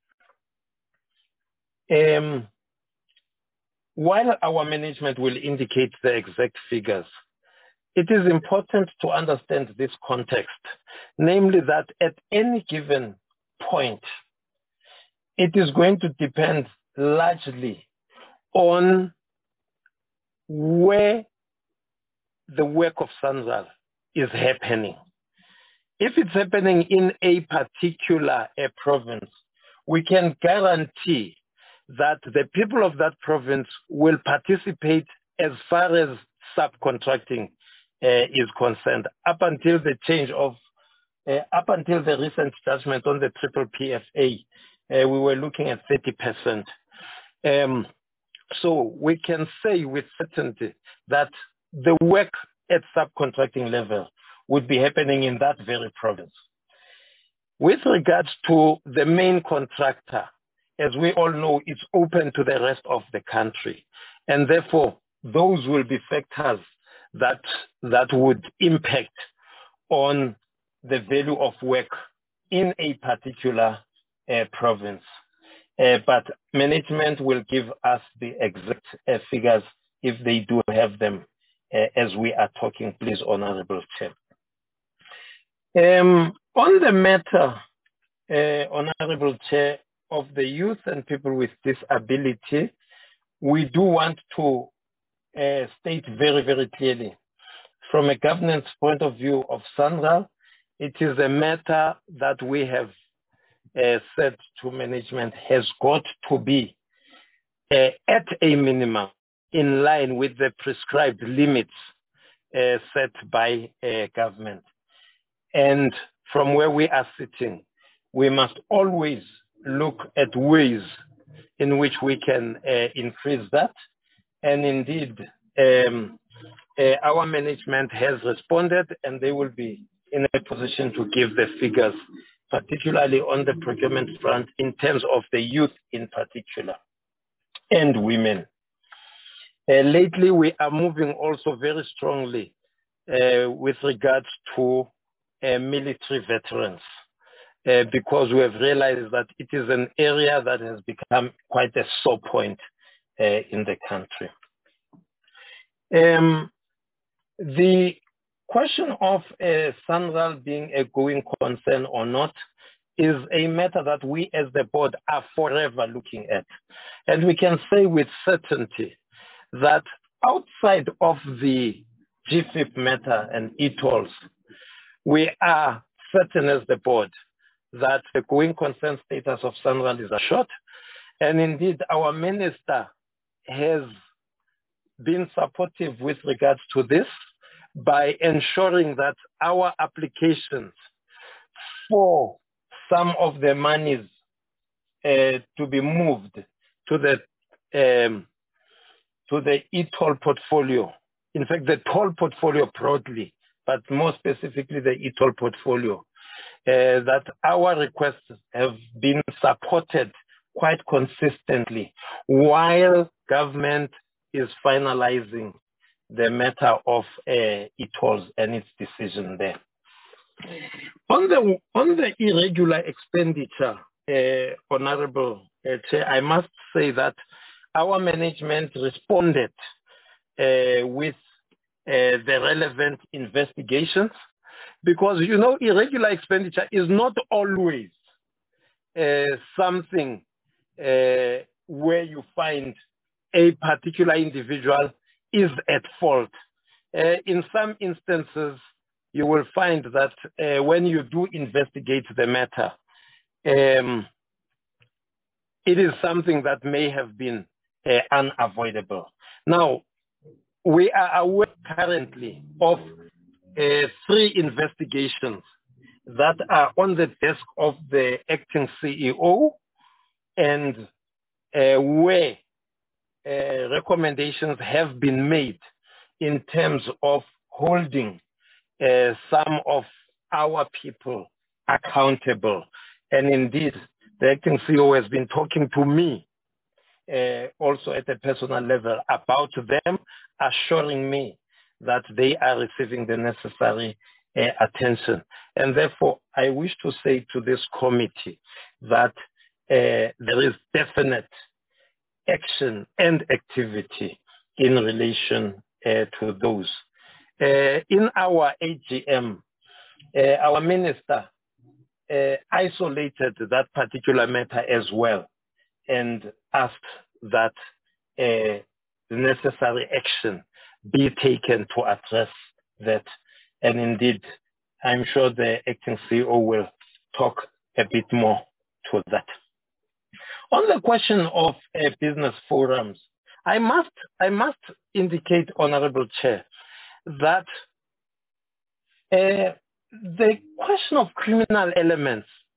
um, while our management will indicate the exact figures, it is important to understand this context, namely that at any given point, it is going to depend largely on where the work of SANRAL is happening. If it's happening in a particular uh, province, we can guarantee that the people of that province will participate as far as subcontracting uh, is concerned, up until the change of, uh, up until the recent judgment on the triple P F A. uh, we were looking at thirty percent. Um, so we can say with certainty that the work at subcontracting level would be happening in that very province. With regards to the main contractor, as we all know, it's open to the rest of the country. And therefore, those will be factors that, that would impact on the value of work in a particular uh, province. Uh, but management will give us the exact uh, figures if they do have them uh, as we are talking, please, Honorable Chair. Um, on the matter, uh, Honorable Chair, of the youth and people with disability, we do want to uh, state very, very clearly, from a governance point of view of SANRAL, it is a matter that we have uh, said to management has got to be uh, at a minimum in line with the prescribed limits uh, set by uh, government. And from where we are sitting, we must always look at ways in which we can uh, increase that. And indeed, um, uh, our management has responded and they will be in a position to give the figures, particularly on the procurement front in terms of the youth in particular and women. Uh, lately, we are moving also very strongly uh, with regards to uh, military veterans. Uh, because we have realized that it is an area that has become quite a sore point uh, in the country. Um, the question of uh, SANRAL being a going concern or not is a matter that we as the board are forever looking at. And we can say with certainty that outside of the G F I P matter and E tolls, we are certain as the board that the going concern status of SANRAL is assured. And indeed, our minister has been supportive with regards to this by ensuring that our applications for some of the monies uh, to be moved to the um, to the e-toll portfolio, in fact, the toll portfolio broadly, but more specifically the e-toll portfolio, Uh, that our requests have been supported quite consistently while government is finalizing the matter of uh, e-tolls and its decision there. On the, on the irregular expenditure, uh, Honorable uh, Chair, I must say that our management responded uh, with uh, the relevant investigations. Because, you know, irregular expenditure is not always uh, something uh, where you find a particular individual is at fault. Uh, in some instances, you will find that uh, when you do investigate the matter, um, it is something that may have been uh, unavoidable. Now, we are aware currently of Uh, three investigations that are on the desk of the acting C E O and uh, where uh, recommendations have been made in terms of holding uh, some of our people accountable. And indeed, the acting C E O has been talking to me uh, also at a personal level about them, assuring me that they are receiving the necessary uh, attention. And therefore, I wish to say to this committee that uh, there is definite action and activity in relation uh, to those. Uh, in our A G M, uh, our minister uh, isolated that particular matter as well and asked that uh, the necessary action be taken to address that. And indeed, I'm sure the acting C E O will talk a bit more to that. On the question of uh, business forums, I must, I must indicate, Honorable Chair, that uh, the question of criminal elements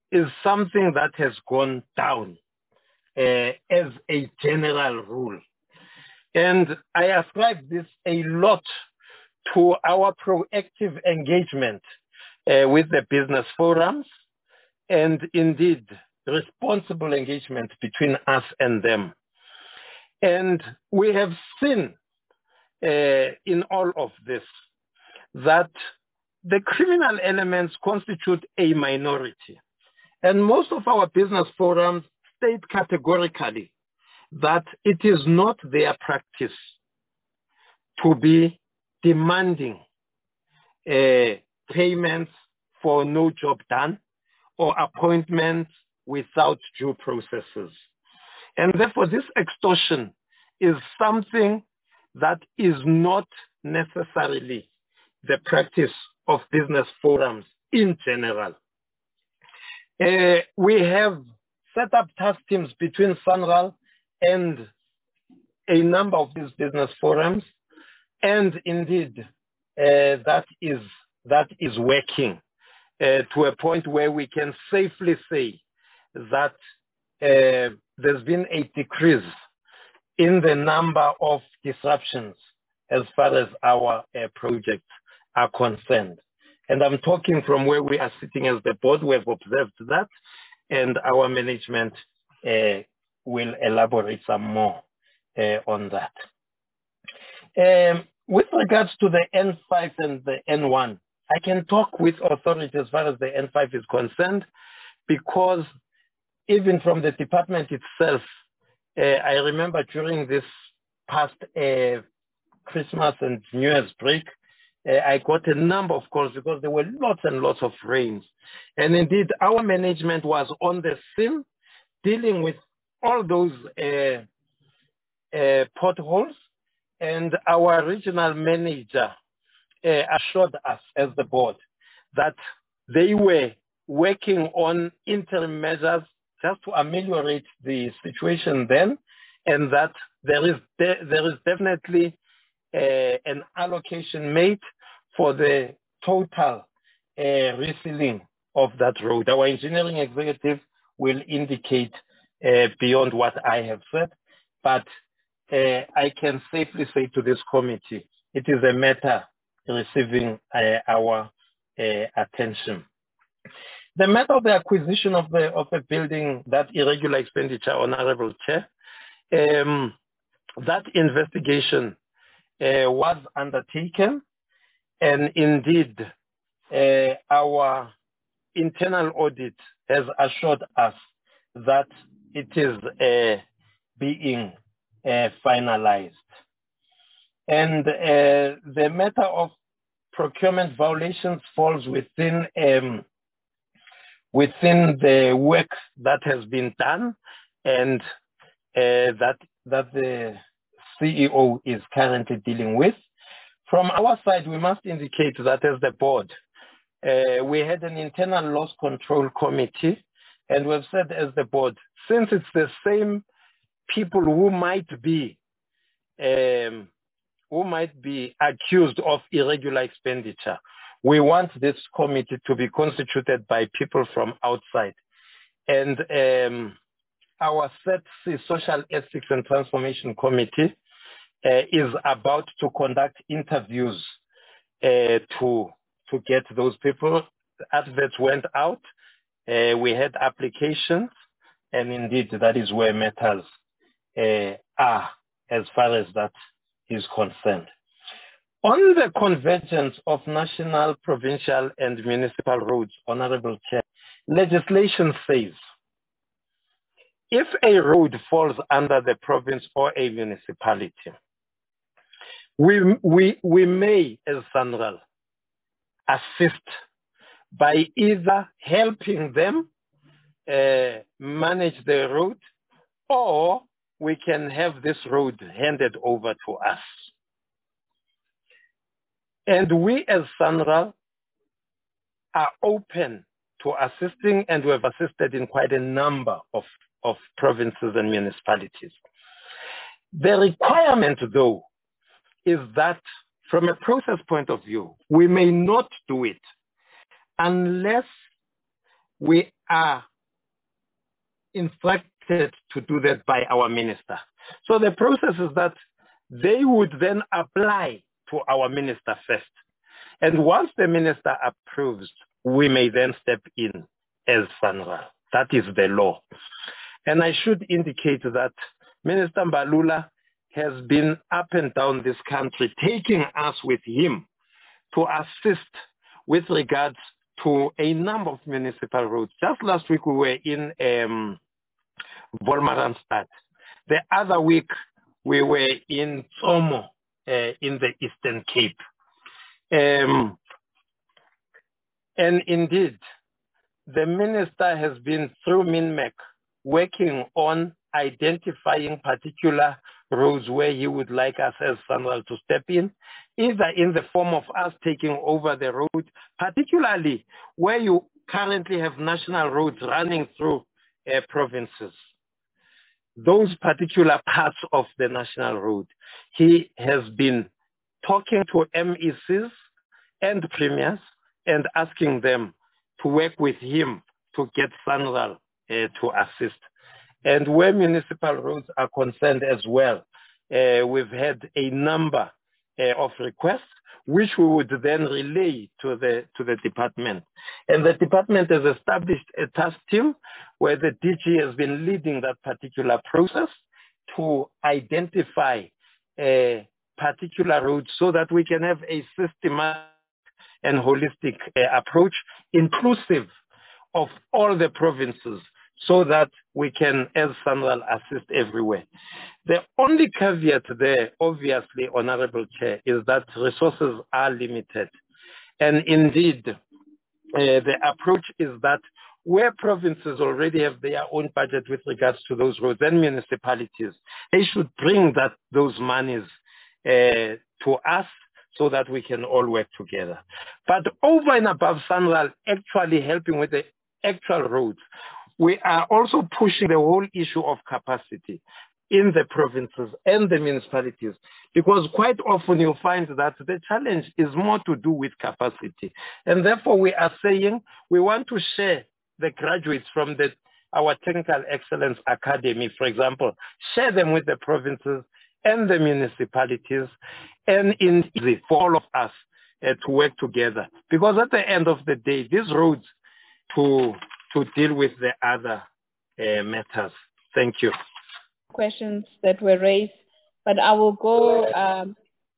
is something that has gone down uh, as a general rule. And I ascribe this a lot to our proactive engagement uh, with the business forums and indeed responsible engagement between us and them. And we have seen uh, in all of this that the criminal elements constitute a minority. And most of our business forums state categorically that it is not their practice to be demanding uh, payments for no job done or appointments without due processes. And therefore, this extortion is something that is not necessarily the practice of business forums in general. Uh, we have set up task teams between SANRAL and a number of these business forums, and indeed uh, that is that is working uh, to a point where we can safely say that uh, there's been a decrease in the number of disruptions as far as our uh, projects are concerned. And I'm talking from where we are sitting as the board. We have observed that, and our management uh, will elaborate some more uh, on that. Um, with regards to the N five and the N one, I can talk with authority as far as the N five is concerned, because even from the department itself, uh, I remember during this past uh, Christmas and New Year's break, uh, I got a number of calls because there were lots and lots of rains. And indeed, our management was on the scene dealing with all those uh, uh, potholes, and our regional manager uh, assured us as the board that they were working on interim measures just to ameliorate the situation then, and that there is de- there is definitely uh, an allocation made for the total uh, resealing of that road. Our engineering executive will indicate uh, beyond what I have said, but uh, I can safely say to this committee, it is a matter receiving uh, our uh, attention. The matter of the acquisition of the of the building, that irregular expenditure, Honorable Chair, um, that investigation uh, was undertaken, and indeed uh, our internal audit has assured us that it is uh, being uh, finalized. And uh, the matter of procurement violations falls within um, within the work that has been done, and uh, that that the C E O is currently dealing with. From our side, we must indicate that as the board, uh, we had an internal loss control committee, and we've said as the board, since it's the same people who might be um, who might be accused of irregular expenditure, we want this committee to be constituted by people from outside. And um, our S E T C, Social Ethics and Transformation Committee, uh, is about to conduct interviews uh, to, to get those people. Adverts went out, uh, we had applications, and indeed that is where matters uh, are as far as that is concerned. On the convergence of national, provincial, and municipal roads, Honorable Chair, legislation says if a road falls under the province or a municipality, we, we, we may, as SANRAL, assist by either helping them uh, manage the road, or we can have this road handed over to us. And we as SANRAL are open to assisting, and we have assisted in quite a number of, of provinces and municipalities. The requirement, though, is that from a process point of view, we may not do it unless we are instructed to do that by our minister. So the process is that they would then apply to our minister first. And once the minister approves, we may then step in as SANRAL. That is the law. And I should indicate that Minister Mbalula has been up and down this country, taking us with him to assist with regards to a number of municipal roads. Just last week we were in um, Wolmaranstad. The other week we were in Tsomo uh, in the Eastern Cape. Um, and indeed, the minister has been through MINMEC working on identifying particular roads where he would like us as SANRAL to step in, either in the form of us taking over the road, particularly where you currently have national roads running through uh, provinces. Those particular parts of the national road, he has been talking to M E Cs and premiers and asking them to work with him to get SANRAL uh, to assist. And where municipal roads are concerned as well, uh, we've had a number uh, of requests, which we would then relay to the to the department. And the department has established a task team where the D G has been leading that particular process to identify uh, particular roads so that we can have a systematic and holistic uh, approach, inclusive of all the provinces, so that we can, as SANRAL, assist everywhere. The only caveat there, obviously, Honorable Chair, is that resources are limited. And indeed, uh, the approach is that where provinces already have their own budget with regards to those roads and municipalities, they should bring that those monies uh, to us so that we can all work together. But over and above SANRAL actually helping with the actual roads, we are also pushing the whole issue of capacity in the provinces and the municipalities, because quite often you find that the challenge is more to do with capacity. And therefore we are saying we want to share the graduates from the, our Technical Excellence Academy, for example, share them with the provinces and the municipalities, and in easy for all of us uh, to work together. Because at the end of the day, these roads to to deal with the other uh, matters. Thank you. Questions that were raised, but I will go. Um,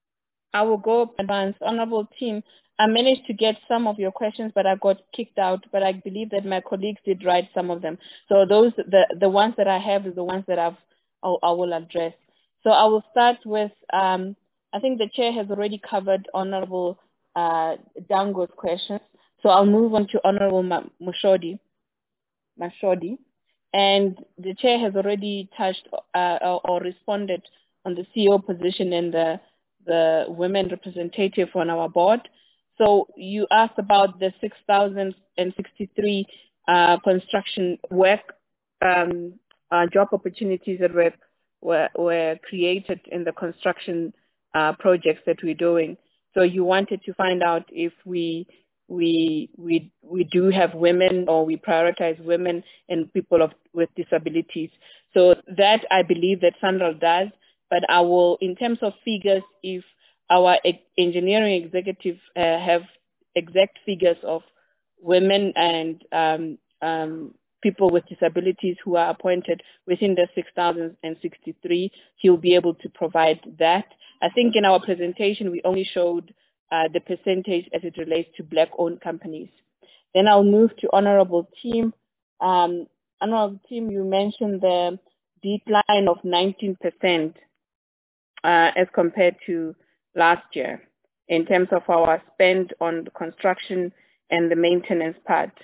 I will go advance. Honorable team, I managed to get some of your questions, but I got kicked out. But I believe that my colleagues did write some of them. So those, the the ones that I have, is the ones that I've I'll, I will address. So I will start with. Um, I think the chair has already covered Honorable uh, Dango's questions. So I'll move on to Honorable Mashodi. Mashodi. And the chair has already touched uh, or, or responded on the C E O position and the, the women representative on our board. So you asked about the six thousand sixty-three uh, construction work um, uh, job opportunities that were, were, were created in the construction uh, projects that we're doing. So you wanted to find out if we We we we do have women, or we prioritize women and people of, with disabilities. So that I believe that SANRAL does, but I will, in terms of figures, if our e- engineering executives uh, have exact figures of women and um, um, people with disabilities who are appointed within the six thousand sixty-three, he'll be able to provide that. I think in our presentation we only showed Uh, the percentage as it relates to Black-owned companies. Then I'll move to Honorable Team. Um, Honorable Team, you mentioned the decline of nineteen percent uh, as compared to last year in terms of our spend on the construction and the maintenance part.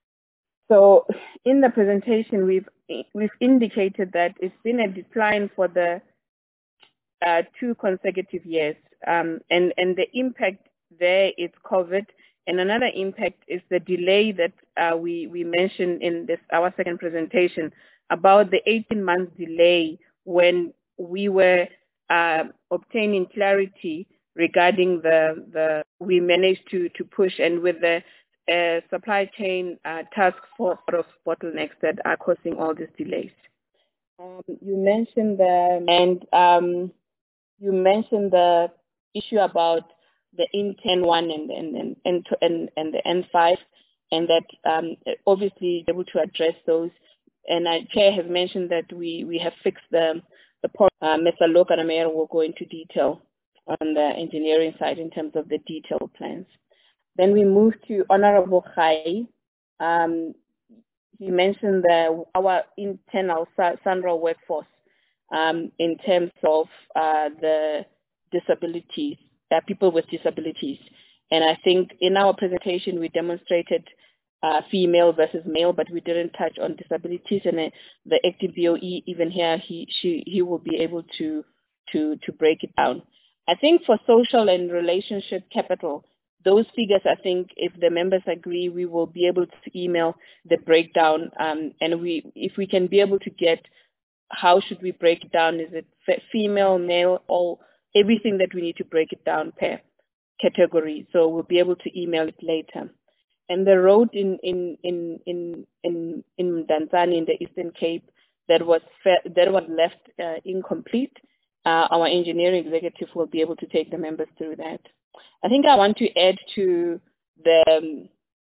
So in the presentation, we've we've indicated that it's been a decline for the uh, two consecutive years. Um, and, and the impact there is COVID. And another impact is the delay that uh, we, we mentioned in this our second presentation about the eighteen month delay when we were uh, obtaining clarity regarding the, the we managed to, to push, and with the a supply chain uh, task force of bottlenecks that are causing all these delays. Um, you mentioned the and um, you mentioned the issue about the N ten one and and and and, and, and the N five, and that um, obviously able to address those. And our chair has mentioned that we, we have fixed the the point. Uh, Mister Lokanamer will go into detail on the engineering side in terms of the detailed plans. Then we move to Honorable Khai. Um, he mentioned the, our internal SANRAL workforce um, in terms of uh, the disabilities, uh, people with disabilities. And I think in our presentation we demonstrated uh, female versus male, but we didn't touch on disabilities. And uh, the active B O E, even here, he she he will be able to to to break it down. I think for social and relationship capital, those figures, I think, if the members agree, we will be able to email the breakdown, um, and we, if we can be able to get, how should we break it down? Is it female, male, or everything that we need to break it down per category? So we'll be able to email it later. And the road in in in in in in Danzani in the Eastern Cape that was that was left uh, incomplete, uh, our engineering executive will be able to take the members through that. I think I want to add to the um,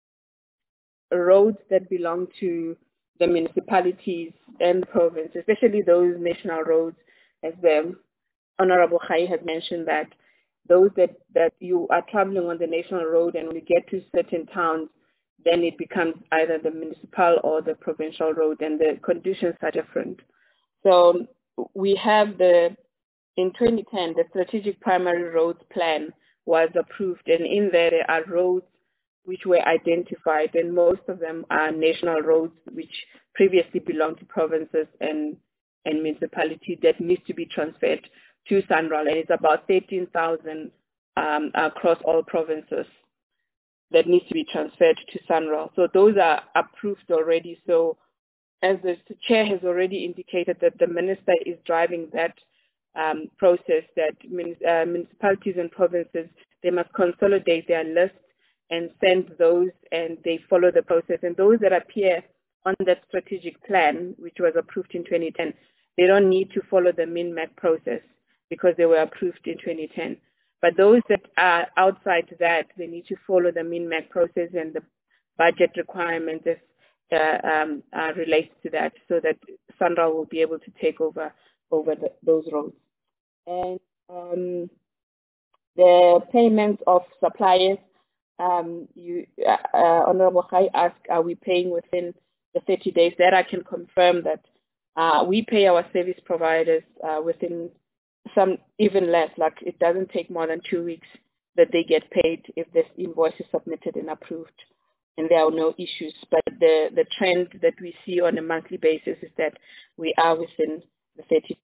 roads that belong to the municipalities and the province, especially those national roads, as the Honorable Khai has mentioned, that those that, that you are traveling on the national road and when you get to certain towns, then it becomes either the municipal or the provincial road, and the conditions are different. So we have the, in twenty ten, the Strategic Primary Roads Plan was approved, and in there, there are roads which were identified, and most of them are national roads which previously belonged to provinces and, and municipalities that needs to be transferred to SANRAL, and it's about thirteen thousand um, across all provinces that needs to be transferred to SANRAL. So those are approved already. So as the chair has already indicated that the minister is driving that um, process, that uh, municipalities and provinces, they must consolidate their list and send those, and they follow the process. And those that appear on that strategic plan, which was approved in twenty ten, they don't need to follow the MINMAC process because they were approved in twenty ten. But those that are outside that, they need to follow the MINMAC process and the budget requirements as uh, um, uh, relates to that, so that SANRAL will be able to take over over the, those roads. And um, the payments of suppliers, um, you, uh, uh, Honorable Khai asked, are we paying within the thirty days? That I can confirm that uh, we pay our service providers uh, within some, even less, like it doesn't take more than two weeks that they get paid if this invoice is submitted and approved, and there are no issues. But the, the trend that we see on a monthly basis is that we are within the thirty.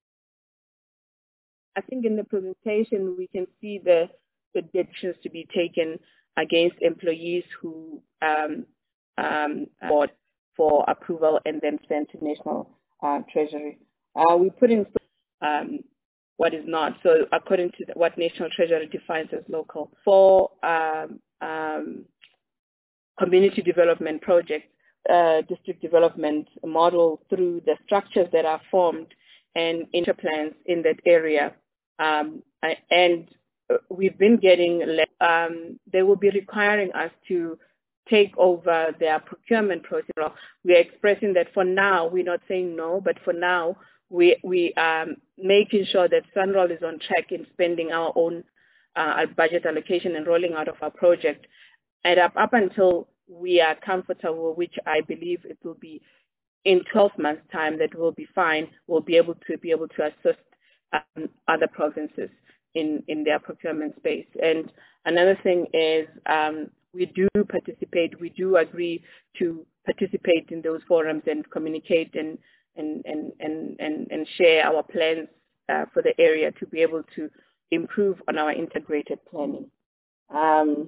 I think in the presentation we can see the, the actions to be taken against employees who um, um, bought for approval and then sent to National uh, Treasury. Uh, we put in um, what is not. So according to the, what National Treasury defines as local. For um, um, community development projects, uh, district development model through the structures that are formed and interplans in that area. Um, and we've been getting, um, they will be requiring us to take over their procurement process. We are expressing that for now, we're not saying no, but for now, we we are making sure that SANRAL is on track in spending our own uh, budget allocation and rolling out of our project. And up, up until we are comfortable, which I believe it will be in twelve months' time, that will be fine, we'll be able to be able to assist um, other provinces in, in their procurement space. And another thing is um, we do participate, we do agree to participate in those forums and communicate and and, and, and, and, and share our plans uh, for the area to be able to improve on our integrated planning. Um,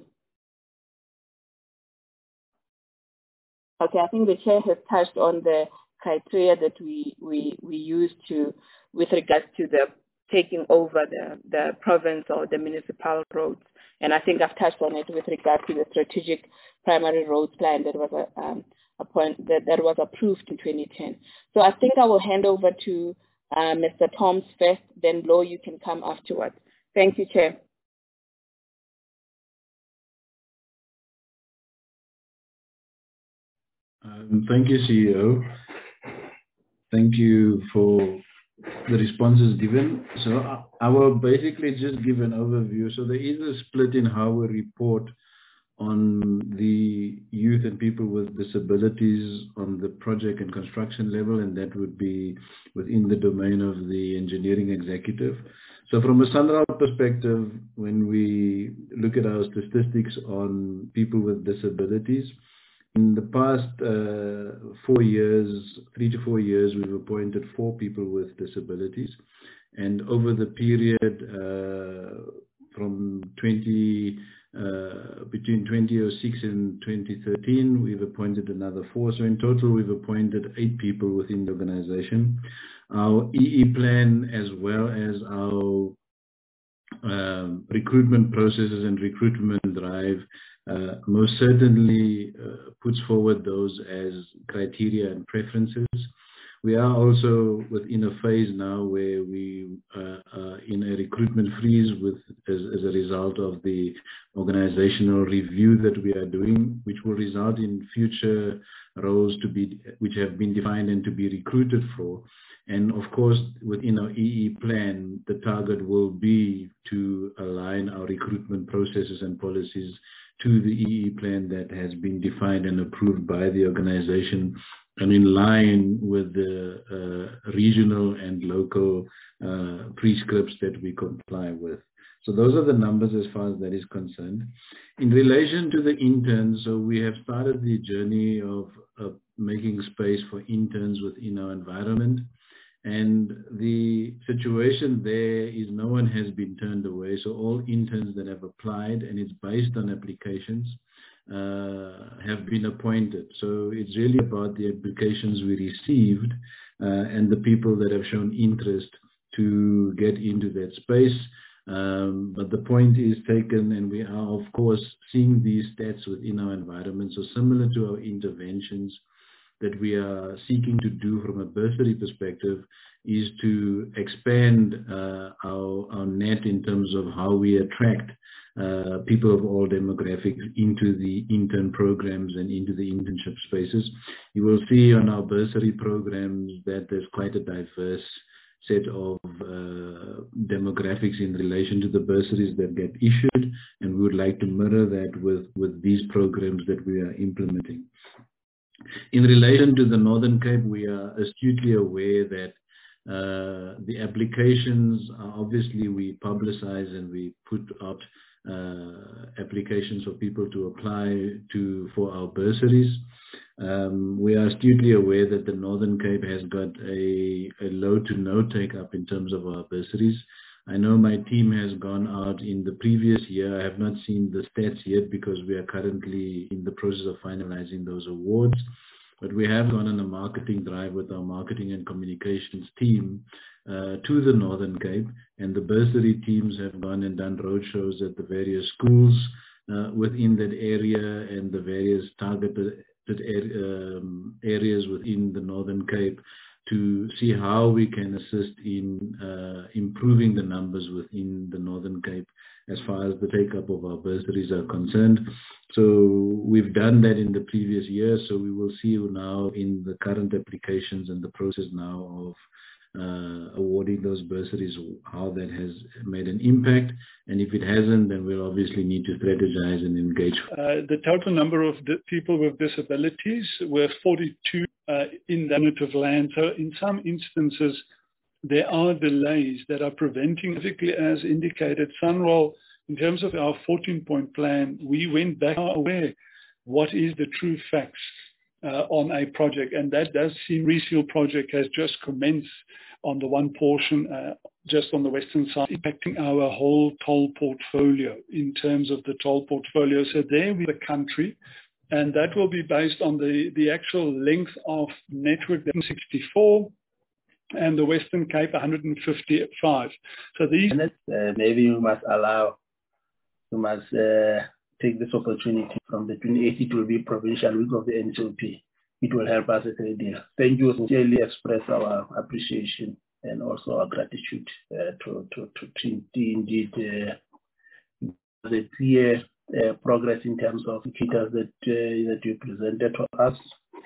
okay, I think the chair has touched on the criteria that we, we, we use to, with regards to the taking over the, the province or the municipal roads And I think I've touched on it with regard to the strategic primary roads plan that was a, um, a point that, that was approved in twenty ten. So I think I will hand over to uh, Mister Toms first, then Lo, you can come afterwards. Thank you, Chair. Um, thank you, C E O. Thank you for the responses given. So I, I will basically just give an overview. So there is a split in how we report on the youth and people with disabilities on the project and construction level, and that would be within the domain of the engineering executive. So from a SANRAL perspective, when we look at our statistics on people with disabilities, in the past uh, four years, three to four years, we've appointed four people with disabilities. And over the period uh, from twenty, uh, between twenty oh six and twenty thirteen, we've appointed another four. So in total, we've appointed eight people within the organization. Our E E plan, as well as our um, recruitment processes and recruitment drive, Uh, most certainly uh, puts forward those as criteria and preferences. We are also within a phase now where we uh, are in a recruitment freeze with as, as a result of the organizational review that we are doing, which will result in future roles to be which have been defined and to be recruited for. And of course, within our E E plan, the target will be to align our recruitment processes and policies to the E E plan that has been defined and approved by the organization, and in line with the uh, regional and local uh, prescripts that we comply with. So those are the numbers as far as that is concerned. In relation to the interns, so we have started the journey of, of making space for interns within our environment. And the situation there is no one has been turned away. So all interns that have applied, and it's based on applications, uh, have been appointed. So it's really about the applications we received uh, and the people that have shown interest to get into that space. Um, but the point is taken, and we are, of course, seeing these stats within our environment. So similar to our interventions that we are seeking to do from a bursary perspective is to expand uh, our, our net in terms of how we attract uh, people of all demographics into the intern programs and into the internship spaces. You will see on our bursary programs that there's quite a diverse set of uh, demographics in relation to the bursaries that get issued, and we would like to mirror that with, with these programs that we are implementing. In relation to the Northern Cape, we are astutely aware that uh, the applications are obviously we publicize and we put out uh, applications for people to apply to for our bursaries. Um, we are astutely aware that the Northern Cape has got a, a low to no take up in terms of our bursaries. I know my team has gone out in the previous year. I have not seen the stats yet because we are currently in the process of finalizing those awards. But we have gone on a marketing drive with our marketing and communications team uh, to the Northern Cape, and the bursary teams have gone and done roadshows at the various schools uh, within that area and the various targeted um, areas within the Northern Cape to see how we can assist in uh, improving the numbers within the Northern Cape as far as the take-up of our bursaries are concerned. So we've done that in the previous year, so we will see now in the current applications and the process now of uh, awarding those bursaries, how that has made an impact. And if it hasn't, then we'll obviously need to strategize and engage. Uh, the total number of the people with disabilities were forty-two uh, in the unit of land. So in some instances, there are delays that are preventing, particularly as indicated, SANRAL, in terms of our fourteen-point plan, we went back aware what is the true facts uh, on a project. And that does seem Reseal project has just commenced on the one portion uh, just on the western side, impacting our whole toll portfolio in terms of the toll portfolio. So there we the country, and that will be based on the, the actual length of network sixty-four, and the Western Cape one hundred fifty-five. So these... Uh, maybe you must allow we must uh, take this opportunity. From the twenty-eighth, it will be provincial week of the N C O P. It will help us a great deal. Thank you. Sincerely express our appreciation and also our gratitude uh, to, to, to, to indeed uh, the clear uh, progress in terms of indicators that, uh, that you presented to us.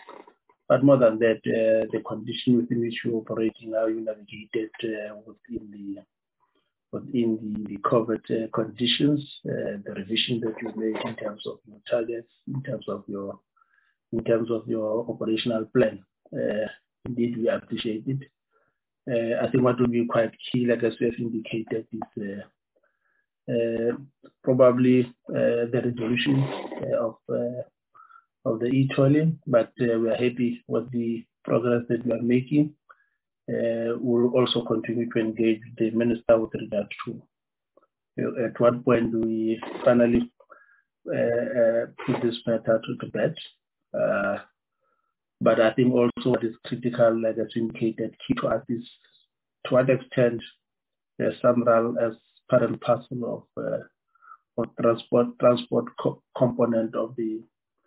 But more than that, uh, the condition within which you're operating, how you navigated uh, within the within the, the COVID uh, conditions, uh, the revision that you made in terms of your targets, in terms of your in terms of your operational plan. Uh, indeed, we appreciate it. Uh, I think what will be quite key, like as we have indicated, is uh, uh, probably uh, the resolution uh, of uh, of the e-tolling, but uh, we are happy with the progress that we are making. Uh, we'll also continue to engage the minister with regard to uh, at what point do we finally uh, uh, put this matter to, to bed. Uh, but I think also what is critical, like as indicated, key to us is to what extent uh, SANRAL as part and parcel of, uh, of transport transport co component of the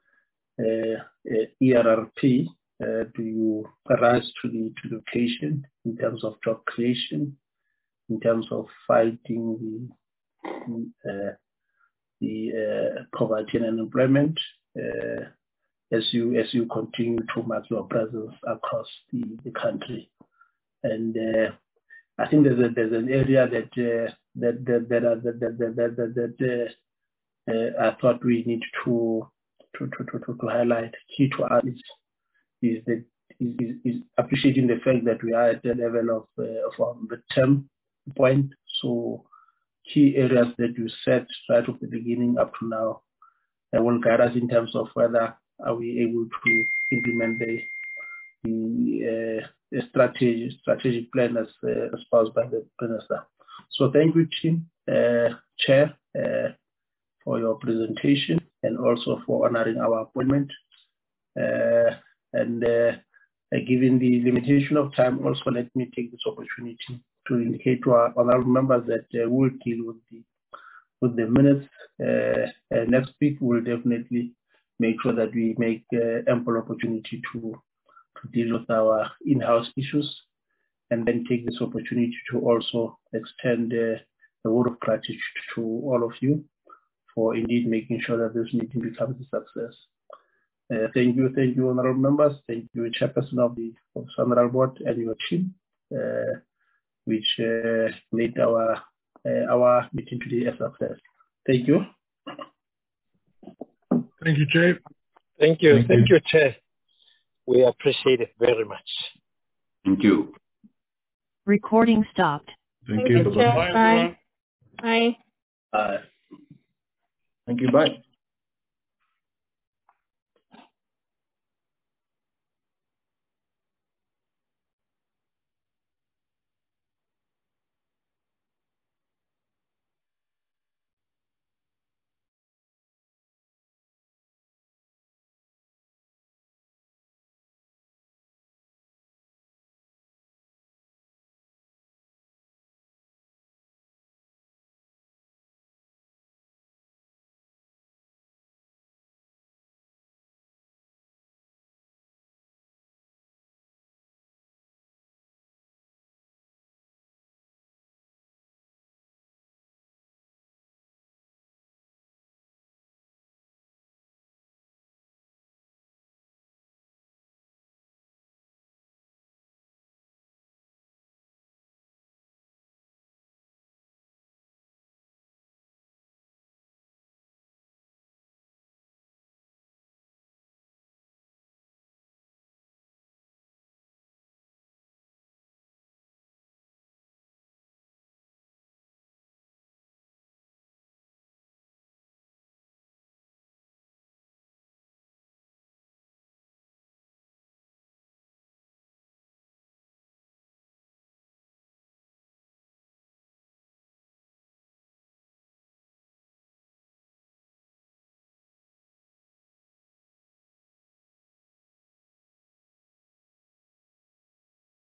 uh, uh, E R R P. Uh, do you rise to the to the occasion in terms of job creation, in terms of fighting the uh, the uh, poverty and unemployment, uh, as you as you continue to mark your presence across the, the country? And uh, I think there's a, there's an area that uh, that that that uh, that that that, that, that uh, uh, I thought we need to to to to, to highlight. Key to us is is that is, is, is appreciating the fact that we are at the level of uh, of um, the term point. So key areas that you set right from the beginning up to now uh, will guide us in terms of whether are we able to implement the the, uh, the strategy strategic plan as uh, espoused by the minister. So thank you, team, uh, Chair, uh, for your presentation and also for honoring our appointment. Uh, and uh, given the limitation of time, also let me take this opportunity to indicate to our honorable members that uh, we'll deal with the with the minutes uh, uh, next week. We'll definitely make sure that we make uh, ample opportunity to to deal with our in-house issues, and then take this opportunity to also extend uh, the word of gratitude to all of you for indeed making sure that this meeting becomes a success. Uh, thank you, thank you, honorable members. Thank you, Chairperson of the of SANRAL Board and your team, uh, which uh, made our uh, our meeting today a success. Thank you. Thank you, Chair. Thank you, thank, thank you. you, Chair. We appreciate it very much. Thank you. Recording stopped. Thank, Thank you. you, Chair. Bye, Bye. everyone. Bye. Uh, Thank you. Bye.